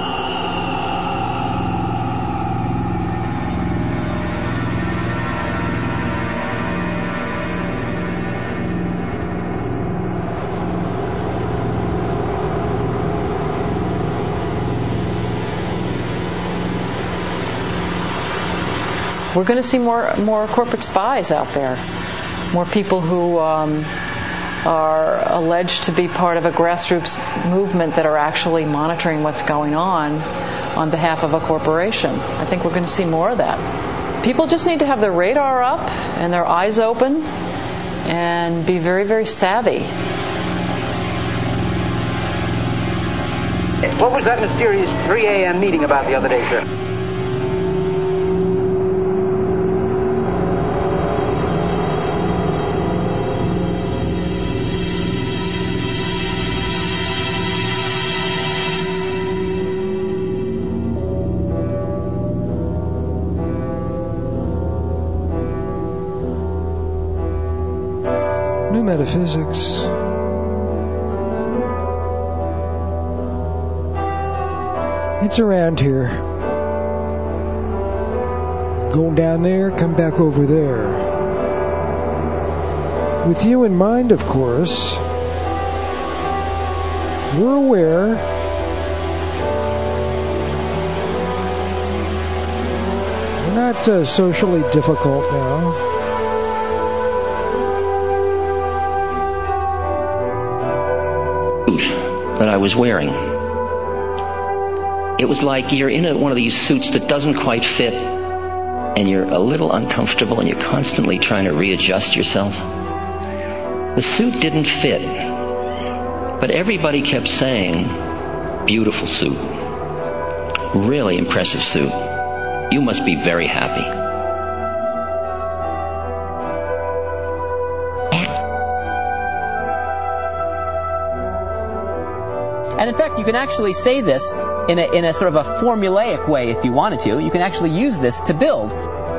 we're going to see more more corporate spies out there, more people who um, are alleged to be part of a grassroots movement that are actually monitoring what's going on on behalf of a corporation. I think we're going to see more of that. People just need to have their radar up and their eyes open and be very, very savvy. what was that mysterious three a.m. meeting about the other day, sir? metaphysics. It's around here. Go down there, come back over there. With you in mind, of course, we're aware we're not uh, socially difficult now. That I was wearing. It was like you're in a, one of these suits that doesn't quite fit, and you're a little uncomfortable, and you're constantly trying to readjust yourself. The suit didn't fit, but everybody kept saying, beautiful suit. Really impressive suit. You must be very happy. And in fact, you can actually say this in a, in a sort of a formulaic way if you wanted to. You can actually use this to build.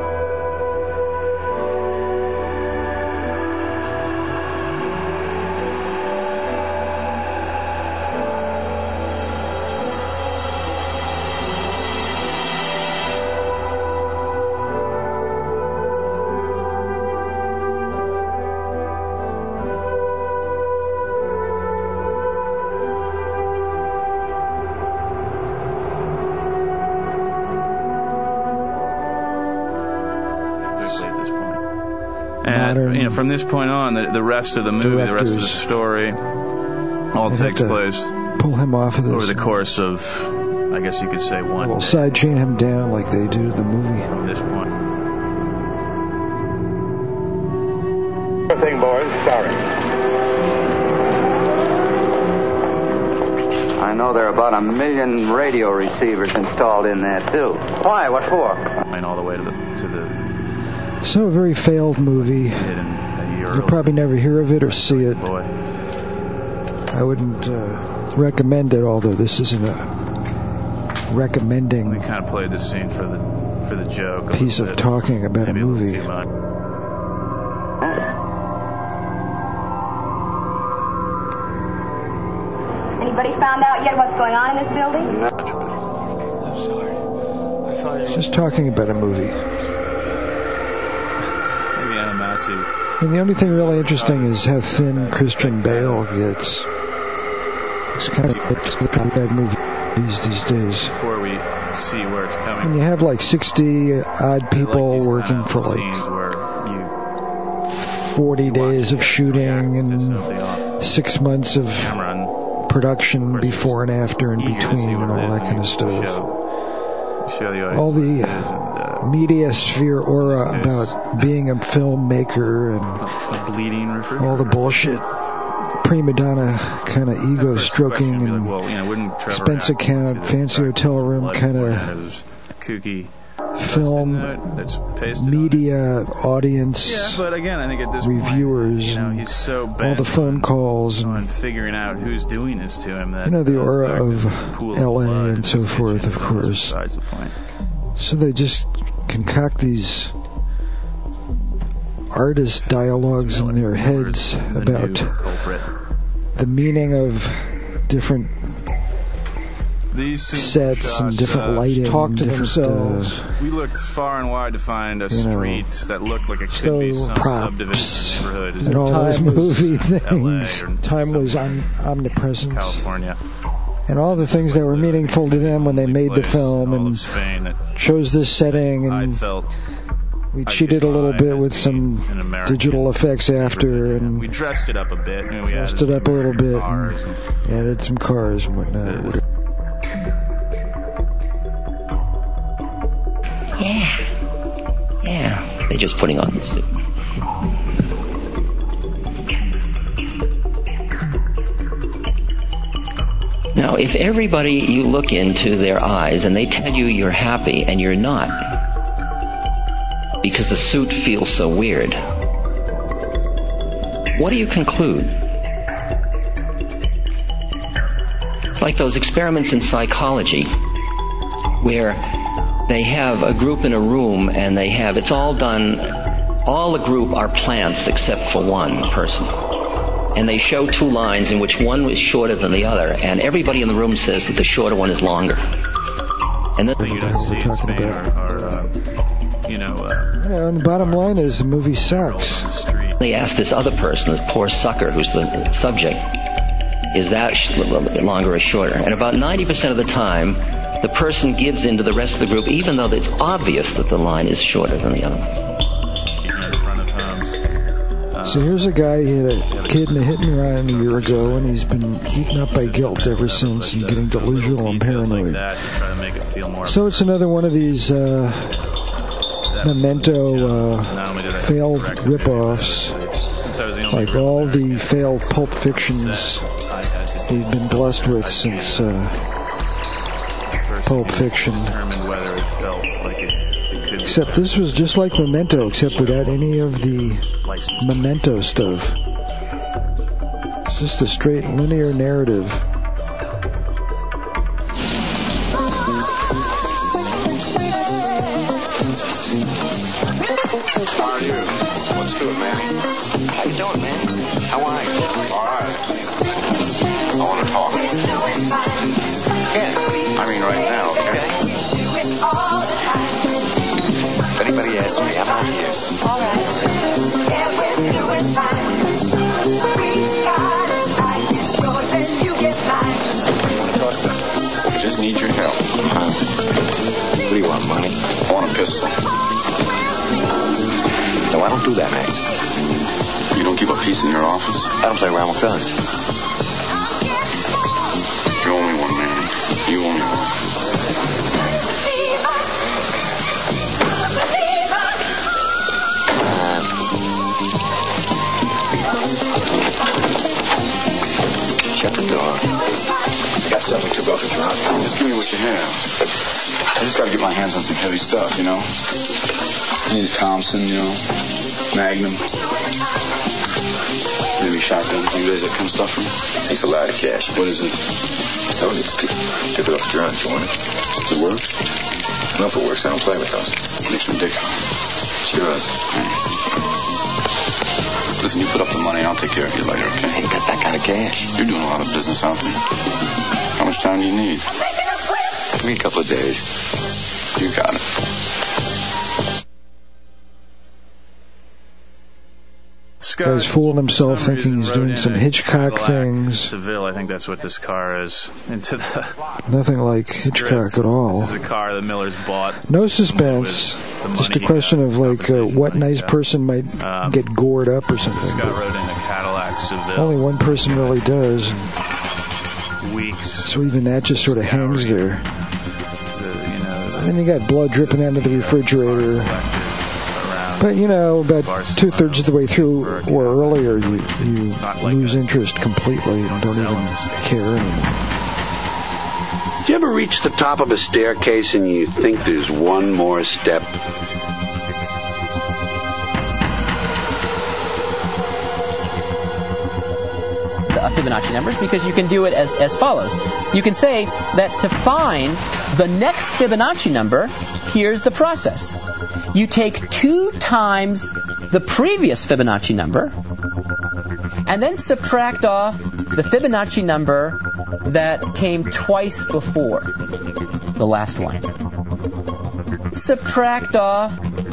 From this point on, the, the rest of the movie, Directors. the rest of the story, all They'd takes place pull him off of this over the course of, I guess you could say, one Well, day. sidechain him down like they do the movie. From this point. Sure thing, boys. Sorry. I know there are about a million radio receivers installed in there, too. Why? What for? And all the way to the to the. So a very failed movie. You'll probably never hear of it or see it. Boy. I wouldn't uh, recommend it, although this isn't a recommending. We kind of played this scene for the for the joke. Piece of bit. talking about Maybe a movie. A Anybody found out yet what's going on in this building? No. I'm sorry. I thought it was just talking about a movie. And the only thing really interesting is how thin Christian Bale gets. It's kind of it's a bad movies these days. Before we see where it's coming. When you have like sixty odd people like working kind of for like forty days of shooting and six months of production before and after and between and all that kind of stuff. All the media sphere aura about being a filmmaker and all the bullshit, prima donna kind of ego stroking and expense account, fancy hotel room kind of film media audience, yeah, but again, I think at this reviewers, point, you know, he's so all the phone calls and on figuring out who's doing this to him. That you know the aura of L A and so forth, of course. So they just concoct these artist dialogues in their heads about the meaning of different These sets and different lighting. Talk to themselves. Uh, we looked far and wide to find a you know, street that looked like it could be some subdivision neighborhood. And all those movie things. L A Time was om- omnipresent. California. And all the things that were meaningful to them when they made the film and chose this setting, and we cheated a little bit with some digital effects after, and we dressed it up a bit. And we dressed it up a little bit, and added some cars and whatnot. Yeah. Yeah. They're just putting on the suit. Now, if everybody you look into their eyes and they tell you you're happy and you're not, because the suit feels so weird, what do you conclude? It's like those experiments in psychology where they have a group in a room and they have, it's all done, all the group are plants except for one person. and they show two lines in which one was shorter than the other, and everybody in the room says that the shorter one is longer. And then you don't see in Spain are, are uh, you know... Uh, yeah, and the bottom line is the movie sucks. They asked this other person, this poor sucker who's the subject, is that sh- longer or shorter? And about ninety percent of the time, the person gives in to the rest of the group, even though it's obvious that the line is shorter than the other one. So here's a guy, he had a kid in a hit and run a year ago, and he's been eaten up by guilt ever since and getting delusional and paranoid. So it's another one of these uh, Memento uh, failed ripoffs, like all the failed Pulp Fictions we've been blessed with since uh, Pulp Fiction. Except this was just like Memento, except without any of the Memento stuff. It's just a straight linear narrative. How are you? Let's do it, man. How you doing, man? How are you? All right. I want to talk. Yeah. I mean right now, okay? If anybody asks me, I'm not here. All right. I just need your help. Uh, what do you want, money? I want a pistol. No, I don't do that, Max. You don't keep a piece in your office? I don't play around with guns. You're only one, man. You only one. Shut the door. I got something to go for John. Just give me what you have. I just got to get my hands on some heavy stuff, you know. I need a Thompson, you know, Magnum, maybe shotgun. You guys that kind of stuff from? Takes a lot of cash. What is it? I don't need to pick, pick it off the ground if you want it. Does it work? No, if it works, I don't play with those. Makes me dick. It's yours. Listen, you put up the money and I'll take care of you later, okay? I ain't got that kind of cash. You're doing a lot of business out there. How much time do you need? Give me a couple of days. You got it. Guy's fooling himself thinking he's doing some Hitchcock things. Seville, I think that's what this car is. Into the nothing like Hitchcock at all. This is a car that Miller's bought. No suspense. Just a question of like uh, what nice person might um, get gored up or something. Scott rode in a Cadillac Seville. Only one person really does. Weeks. So even that just sort of hangs there. The, you know, the, and you got blood dripping out of the refrigerator. But, you know, about two-thirds of the way through or earlier, you, you lose interest completely and don't even care anymore. Do you ever reach the top of a staircase and you think there's one more step? The Fibonacci numbers, because you can do it as, as follows. You can say that to find the next Fibonacci number, here's the process. You take two times the previous Fibonacci number and then subtract off the Fibonacci number that came twice before the last one. Subtract off.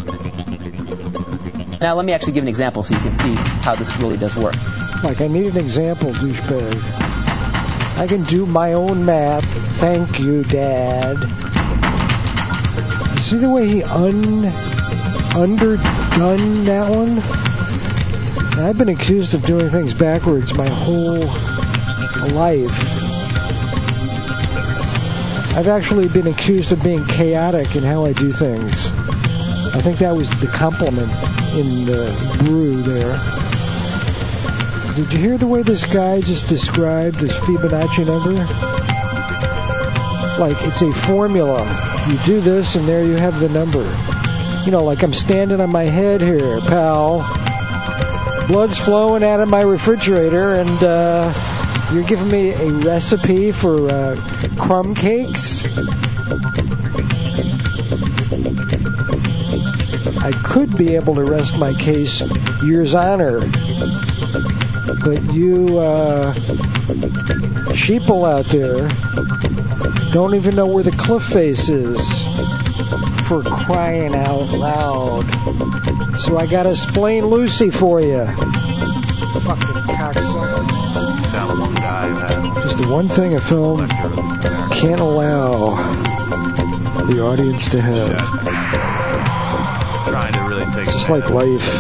Now let me actually give an example so you can see how this really does work. Like, I need an example, douchebag. I can do my own math. Thank you, Dad. See the way he un underdone that one? Now, I've been accused of doing things backwards my whole life. I've actually been accused of being chaotic in how I do things. I think that was the compliment in the brew there. Did you hear the way this guy just described his Fibonacci number? Like, it's a formula. You do this, and there you have the number. You know, like I'm standing on my head here, pal. Blood's flowing out of my refrigerator, and uh, you're giving me a recipe for uh, crumb cakes? I could be able to rest my case, Yours Honor. But you uh, sheeple out there don't even know where the cliff face is, for crying out loud. So I gotta explain Lucy for you. Fucking cocksucker. Just the one thing a film can't allow the audience to have. Trying to really take it's just like life.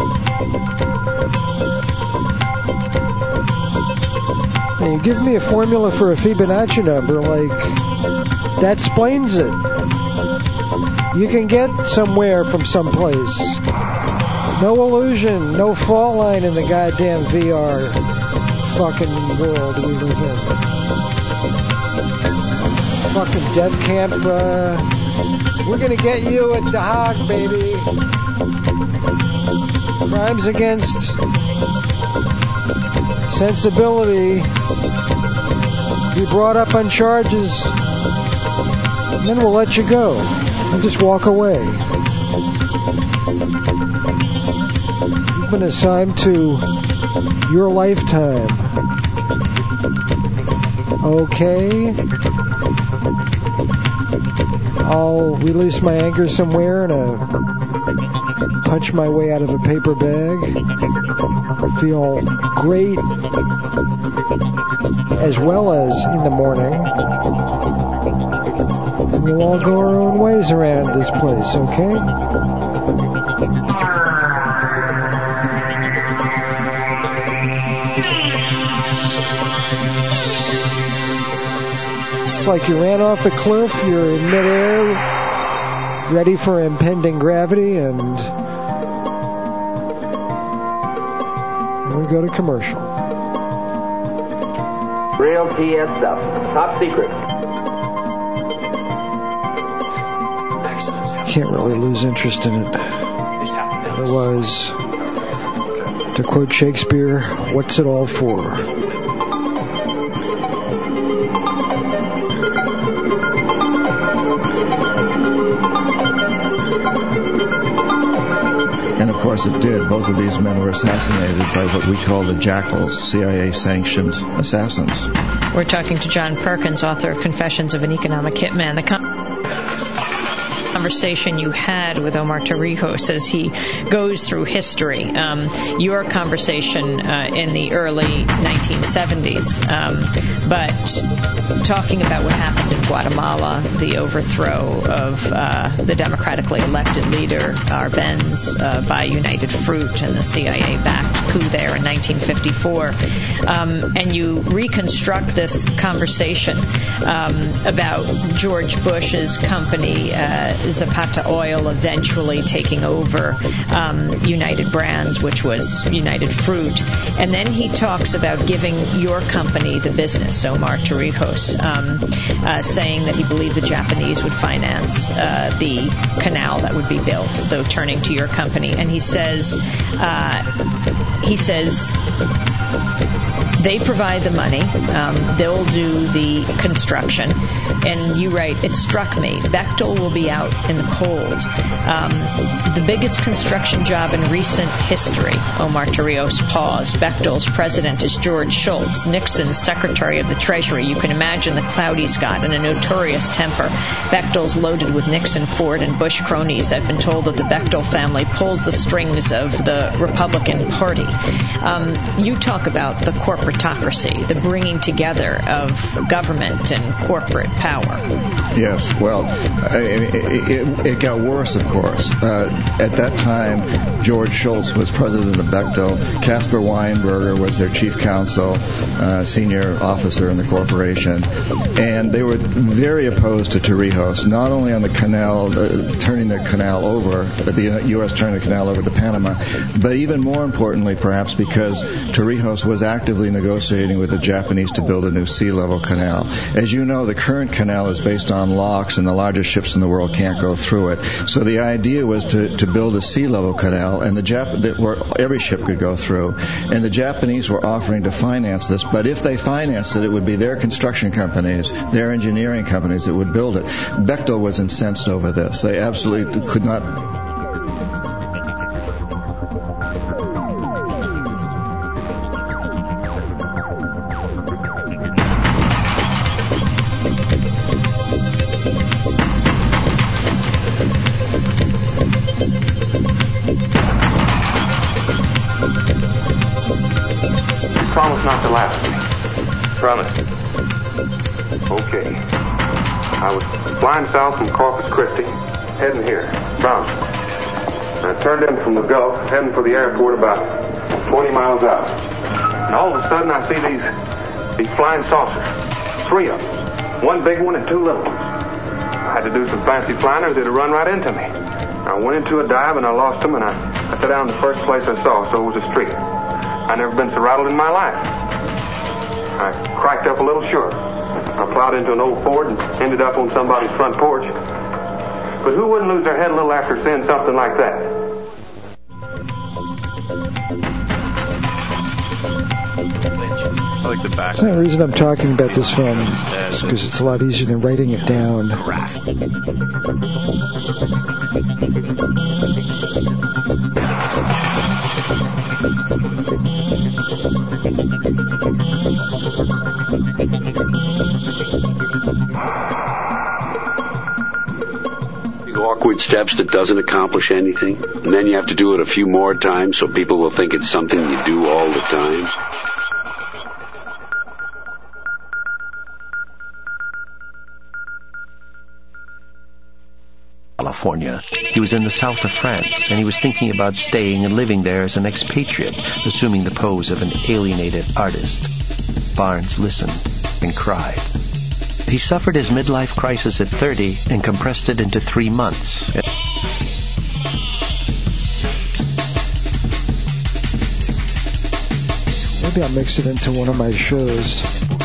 Now you give me a formula for a Fibonacci number, like, that explains it. You can get somewhere from someplace. No illusion, no fault line in the goddamn V R fucking world we live in. Fucking death camp, uh, we're gonna get you at The Hague, baby. Crimes against sensibility. Be brought up on charges, and then we'll let you go. And just walk away. You've been assigned to your lifetime. Okay. I'll release my anger somewhere and uh, punch my way out of a paper bag. Feel great, as well as in the morning. We'll all go our own ways around this place, okay? It's like you ran off the cliff, you're in midair, ready for impending gravity, and we go to commercial. Real T S stuff. Top secret. Can't really lose interest in it. Otherwise, to quote Shakespeare, what's it all for? And of course it did. Both of these men were assassinated by what we call the Jackals, C I A-sanctioned assassins. We're talking to John Perkins, author of Confessions of an Economic Hitman. The com- conversation you had with Omar Torrijos as he goes through history, um, your conversation uh, in the early nineteen seventies, um, but talking about what happened in Guatemala, the overthrow of uh, the democratically elected leader Arbenz uh, by United Fruit and the C I A-backed coup there in nineteen fifty-four, um, and you reconstruct this conversation um, about George Bush's company, uh, Zapata Oil, eventually taking over um, United Brands, which was United Fruit. And then he talks about giving your company the business, Omar Torrijos, um, uh, saying that he believed the Japanese would finance uh, the canal that would be built, though turning to your company. And he says, uh, he says, they provide the money, um, they'll do the construction. And you write, it struck me, Bechtel will be out in the cold. Um, the biggest construction job in recent history. Omar Torrijos paused. Bechtel's president is George Shultz, Nixon's Secretary of the Treasury. You can imagine the cloud he's got and a notorious temper. Bechtel's loaded with Nixon, Ford, and Bush cronies. I've been told that the Bechtel family pulls the strings of the Republican Party. Um, you talk about the corporatocracy, the bringing together of government and corporate power. Yes, well, it, it, it got worse, of course. Uh, at that time, George Shultz was president of Bechtel. Caspar Weinberger was their chief counsel, uh, senior officer in the corporation. And they were very opposed to Torrijos, not only on the canal, uh, turning the canal over, the U S turning the canal over to Panama, but even more importantly, perhaps, because Torrijos was actively negotiating with the Japanese to build a new sea-level canal. As you know, the current canal is based on locks, and the largest ships in the world can't go through it. So the idea was to, to build a sea-level canal, and the Jap- that where every ship could go through. And the Japanese were offering to finance this, but if they financed it, it would be their construction companies, their engineering companies that would build it. Bechtel was incensed over this. They absolutely could not. laugh at me. Promise. Okay. I was flying south from Corpus Christi, heading here. Promise. I turned in from the Gulf, heading for the airport about twenty miles out. And all of a sudden I see these these flying saucers. Three of them. One big one and two little ones. I had to do some fancy flying or they'd have run right into me. I went into a dive and I lost them and I, I sat down in the first place I saw, so it was a street. I'd never been so rattled in my life. I cracked up a little short. I plowed into an old Ford and ended up on somebody's front porch. But who wouldn't lose their head a little after seeing something like that? I like the back. The reason I'm talking about this film is because it's a lot easier than writing it down. Awkward steps that doesn't accomplish anything, and then you have to do it a few more times so people will think it's something you do all the time. California. He was in the south of France, and he was thinking about staying and living there as an expatriate, assuming the pose of an alienated artist. Barnes listened and cried. He suffered his midlife crisis at thirty and compressed it into three months. Maybe I'll mix it into one of my shows.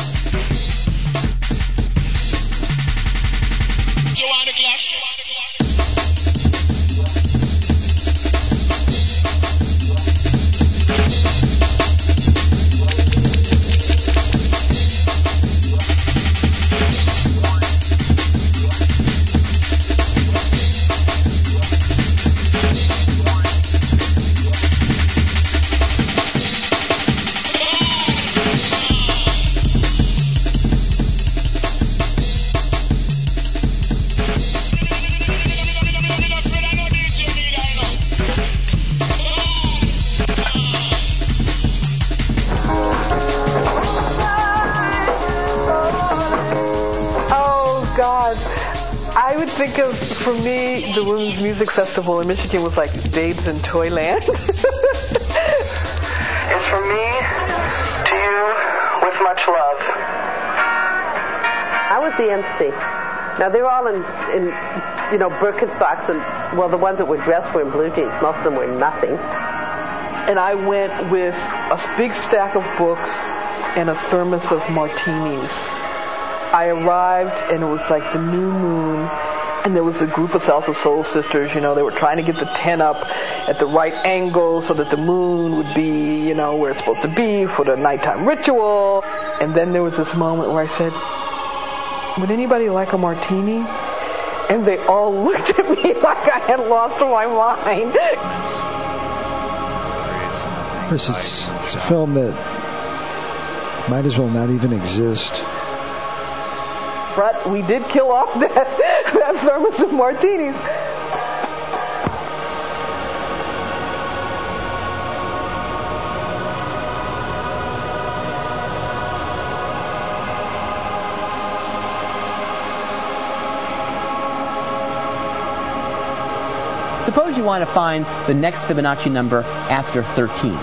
Think of, for me, the Women's Music Festival in Michigan was like Babes in Toyland. It's from me to you with much love. I was the M C. Now they were all in, in, you know, Birkenstocks, and well, the ones that were dressed were in blue jeans. Most of them were nothing. And I went with a big stack of books and a thermos of martinis. I arrived, and it was like the new moon. And there was a group of Salsa Soul sisters, you know, they were trying to get the tent up at the right angle so that the moon would be, you know, where it's supposed to be for the nighttime ritual. And then there was this moment where I said, would anybody like a martini? And they all looked at me like I had lost my mind. Of course, it's, it's a film that might as well not even exist. But we did kill off that, that thermos of martinis. Suppose you want to find the next Fibonacci number after thirteen.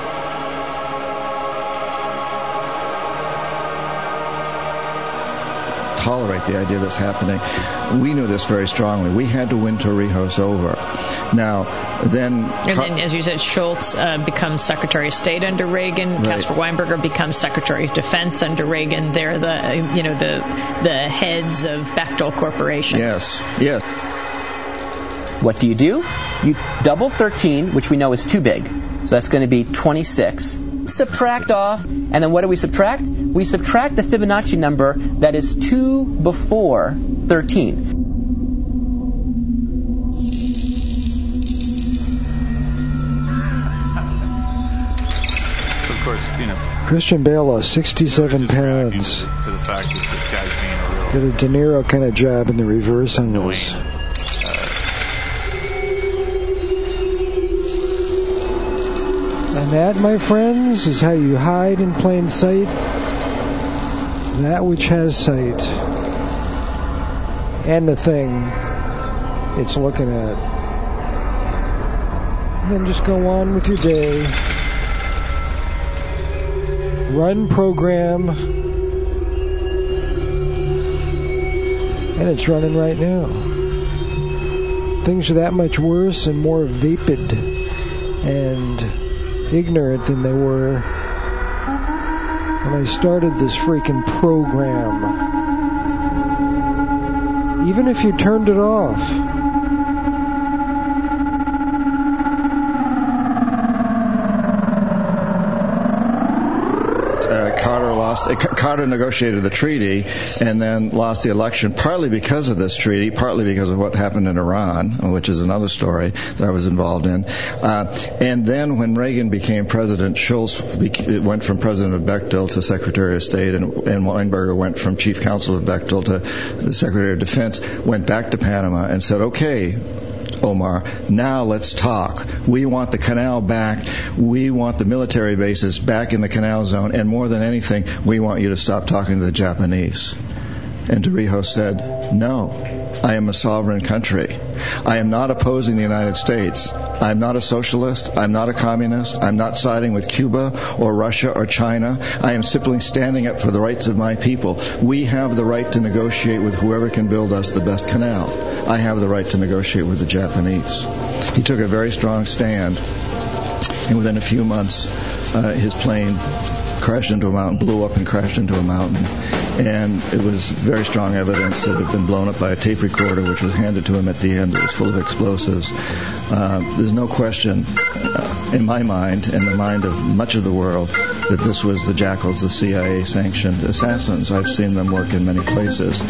Tolerate the idea that's happening. We knew this very strongly. We had to win Torrijos over. Now, then... And then, as you said, Schultz uh, becomes Secretary of State under Reagan. Right. Caspar Weinberger becomes Secretary of Defense under Reagan. They're the, you know, the the heads of Bechtel Corporation. Yes, yes. What do you do? You double thirteen, which we know is too big. So that's going to be twenty-six. Subtract off, and then what do we subtract? We subtract the Fibonacci number that is two before thirteen. Of course, you know. Christian Bale lost sixty-seven pounds. To the fact that this guy's being a real... Did a De Niro kind of job in the reverse on those. And that, my friends, is how you hide in plain sight that which has sight and the thing it's looking at. And then just go on with your day. Run program. And it's running right now. Things are that much worse and more vapid and ignorant than they were when I started this freaking program. Even if you turned it off. Uh, Carter lost. Uh, Carter negotiated the treaty and then lost the election, partly because of this treaty, partly because of what happened in Iran, which is another story that I was involved in. Uh, and then when Reagan became president, Shultz beca- went from president of Bechtel to Secretary of State, and, and Weinberger went from chief counsel of Bechtel to the Secretary of Defense, went back to Panama and said, okay, Omar, now let's talk. We want the canal back. We want the military bases back in the canal zone. And more than anything, we want you to stop talking to the Japanese. And Torrijos said, no, I am a sovereign country. I am not opposing the United States. I'm not a socialist. I'm not a communist. I'm not siding with Cuba or Russia or China. I am simply standing up for the rights of my people. We have the right to negotiate with whoever can build us the best canal. I have the right to negotiate with the Japanese. He took a very strong stand, and within a few months, uh, his plane crashed into a mountain, blew up and crashed into a mountain. And it was very strong evidence that it had been blown up by a tape recorder, which was handed to him at the end. It was full of explosives. Uh, there's no question uh, in my mind, and the mind of much of the world, that this was the Jackals, the C I A-sanctioned assassins. I've seen them work in many places.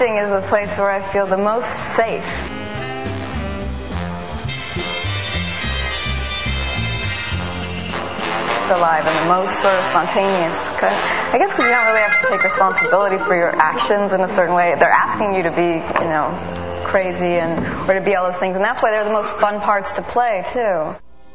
Acting is the place where I feel the most safe. Alive and the most sort of spontaneous. I guess because you don't really have to take responsibility for your actions in a certain way. They're asking you to be, you know, crazy and or to be all those things, and that's why they're the most fun parts to play too.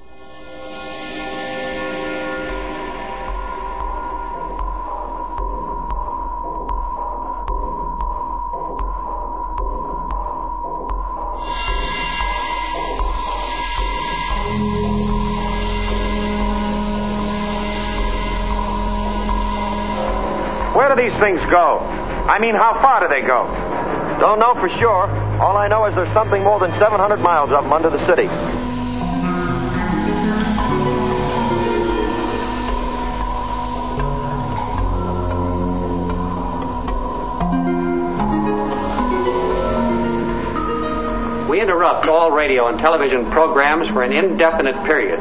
Where do these things go? I mean, how far do they go? Don't know for sure. All I know is there's something more than seven hundred miles of them under the city. We interrupt all radio and television programs for an indefinite period.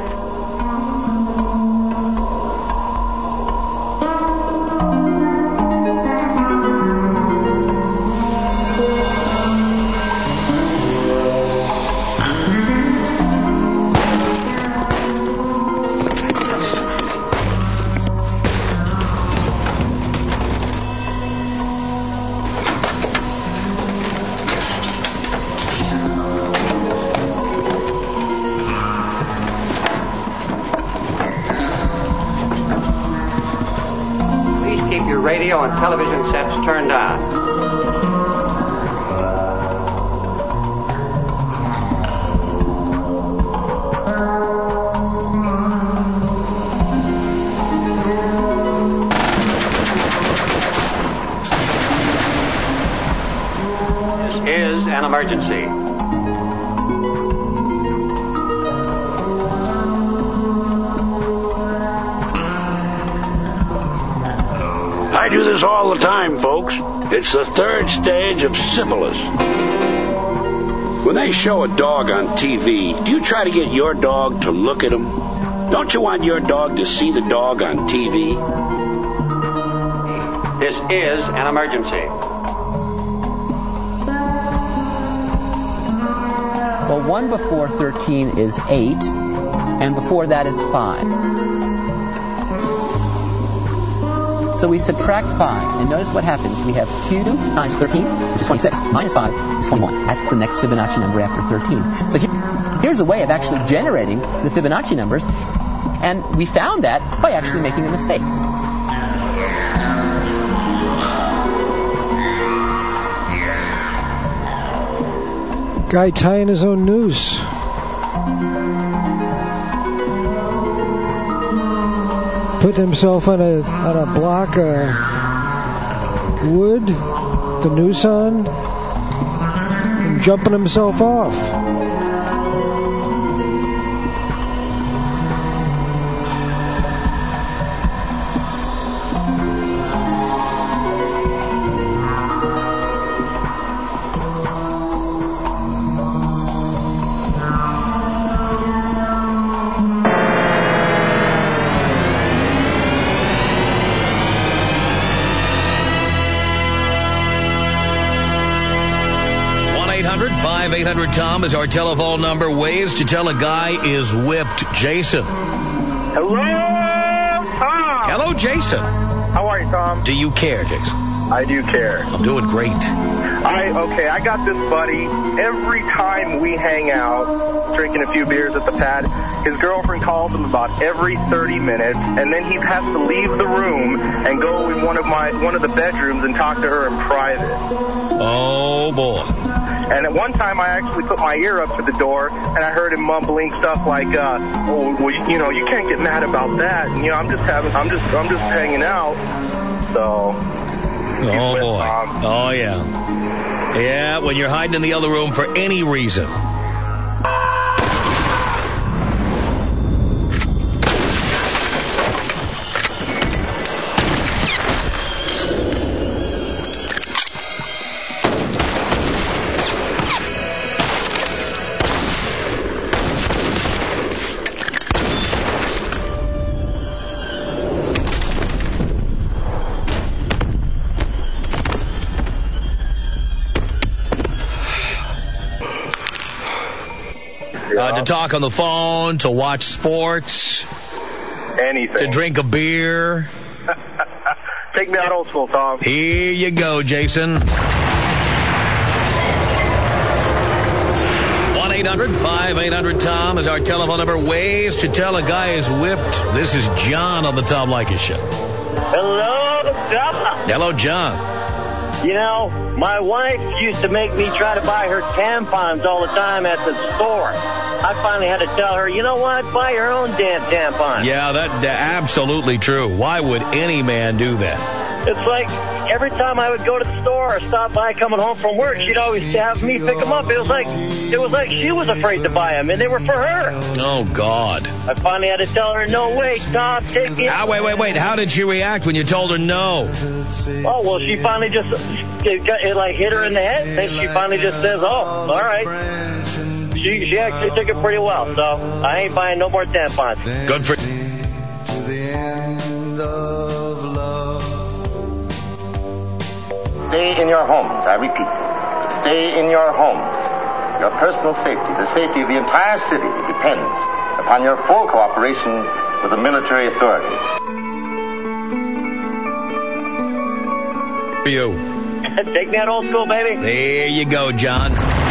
Radio and television sets turned on. This is an emergency. I do this all the time, folks. It's the third stage of syphilis. When they show a dog on T V, do you try to get your dog to look at him? Don't you want your dog to see the dog on T V? This is an emergency. Well, one before thirteen is eight, and before that is five. So we subtract five, and notice what happens. We have two times thirteen, which is twenty-six, minus five is twenty-one. That's the next Fibonacci number after thirteen. So here, here's a way of actually generating the Fibonacci numbers, and we found that by actually making a mistake. Guy tying his own noose. Put himself on a on a block of wood, the noose on, and jumping himself off. eight hundred Tom is our telephone number. Ways to tell a guy is whipped. Jason. Hello, Tom. Hello, Jason. How are you, Tom? Do you care, Jason? I do care. I'm doing great. I okay, I got this buddy. Every time we hang out, drinking a few beers at the pad, his girlfriend calls him about every thirty minutes, and then he has to leave the room and go in one of my one of the bedrooms and talk to her in private. Oh boy. And at one time, I actually put my ear up to the door, and I heard him mumbling stuff like, uh, "Oh, well, you know, you can't get mad about that." And, you know, I'm just having, I'm just, I'm just hanging out. So. Oh boy. Um, oh yeah. Yeah, when you're hiding in the other room for any reason. Uh, to talk on the phone, to watch sports. Anything. To drink a beer. Take me out old school, Tom. Here you go, Jason. one eight hundred five eight hundred Tom is our telephone number. Ways to tell a guy is whipped. This is John on the Tom Leykis Show. Hello, Tom. Hello, John. You know, my wife used to make me try to buy her tampons all the time at the store. I finally had to tell her, you know what, buy your own damn tampons. Yeah, that, that absolutely true. Why would any man do that? It's like every time I would go to the store or stop by coming home from work, she'd always have me pick them up. It was like it was like she was afraid to buy them, and they were for her. Oh, God. I finally had to tell her, no, wait, Tom, take me. Ah, wait, wait, wait. How did she react when you told her no? Oh, well, she finally just, it, got, it like hit her in the head, and she finally just says, oh, all right. She, she actually took it pretty well, so I ain't buying no more tampons. Good for... To the end of love. Stay in your homes, I repeat. Stay in your homes. Your personal safety, the safety of the entire city, depends upon your full cooperation with the military authorities. For you. Take me out old school, baby. There you go, John.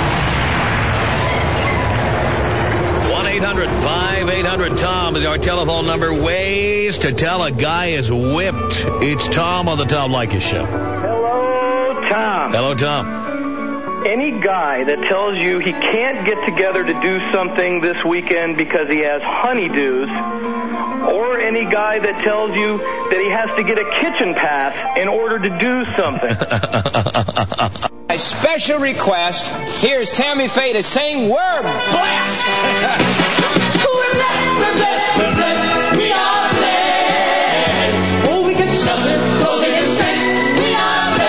one eight hundred five eight hundred Tom is our telephone number. Ways to tell a guy is whipped. It's Tom on the Tom Leykis Show. Hello, Tom. Hello, Tom. Any guy that tells you he can't get together to do something this weekend because he has honeydews, or any guy that tells you that he has to get a kitchen pass in order to do something. A special request. Here's Tammy Faye to sing We're Blessed. We're blessed, we're blessed, we're blessed. We are blessed. Oh, we get shelter, clothing, and strength. We are blessed.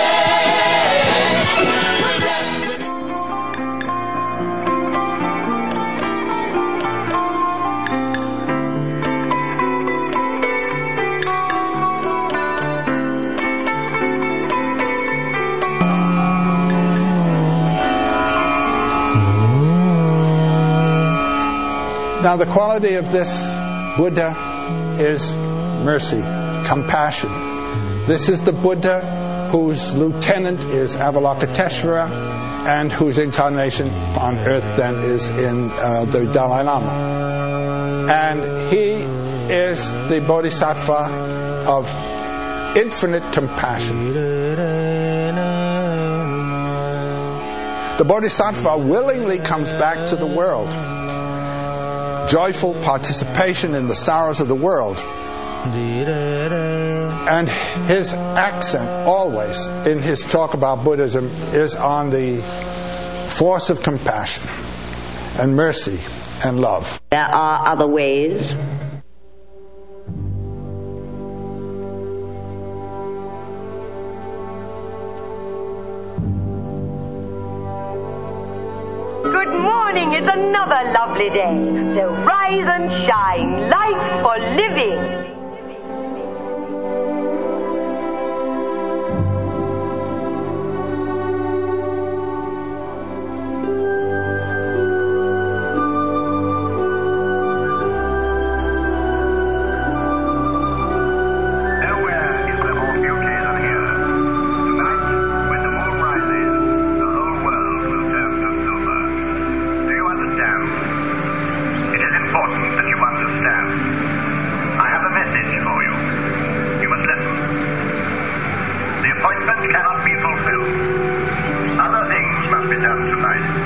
Now, the quality of this Buddha is mercy, compassion. This is the Buddha whose lieutenant is Avalokiteshvara and whose incarnation on earth then is in uh, the Dalai Lama. And he is the Bodhisattva of infinite compassion. The Bodhisattva willingly comes back to the world. Joyful participation in the sorrows of the world. And his accent always in his talk about Buddhism is on the force of compassion and mercy and love. There are other ways. Good morning, it's another lovely day. So rise and shine, life for living. Cannot be fulfilled. Other things must be done tonight.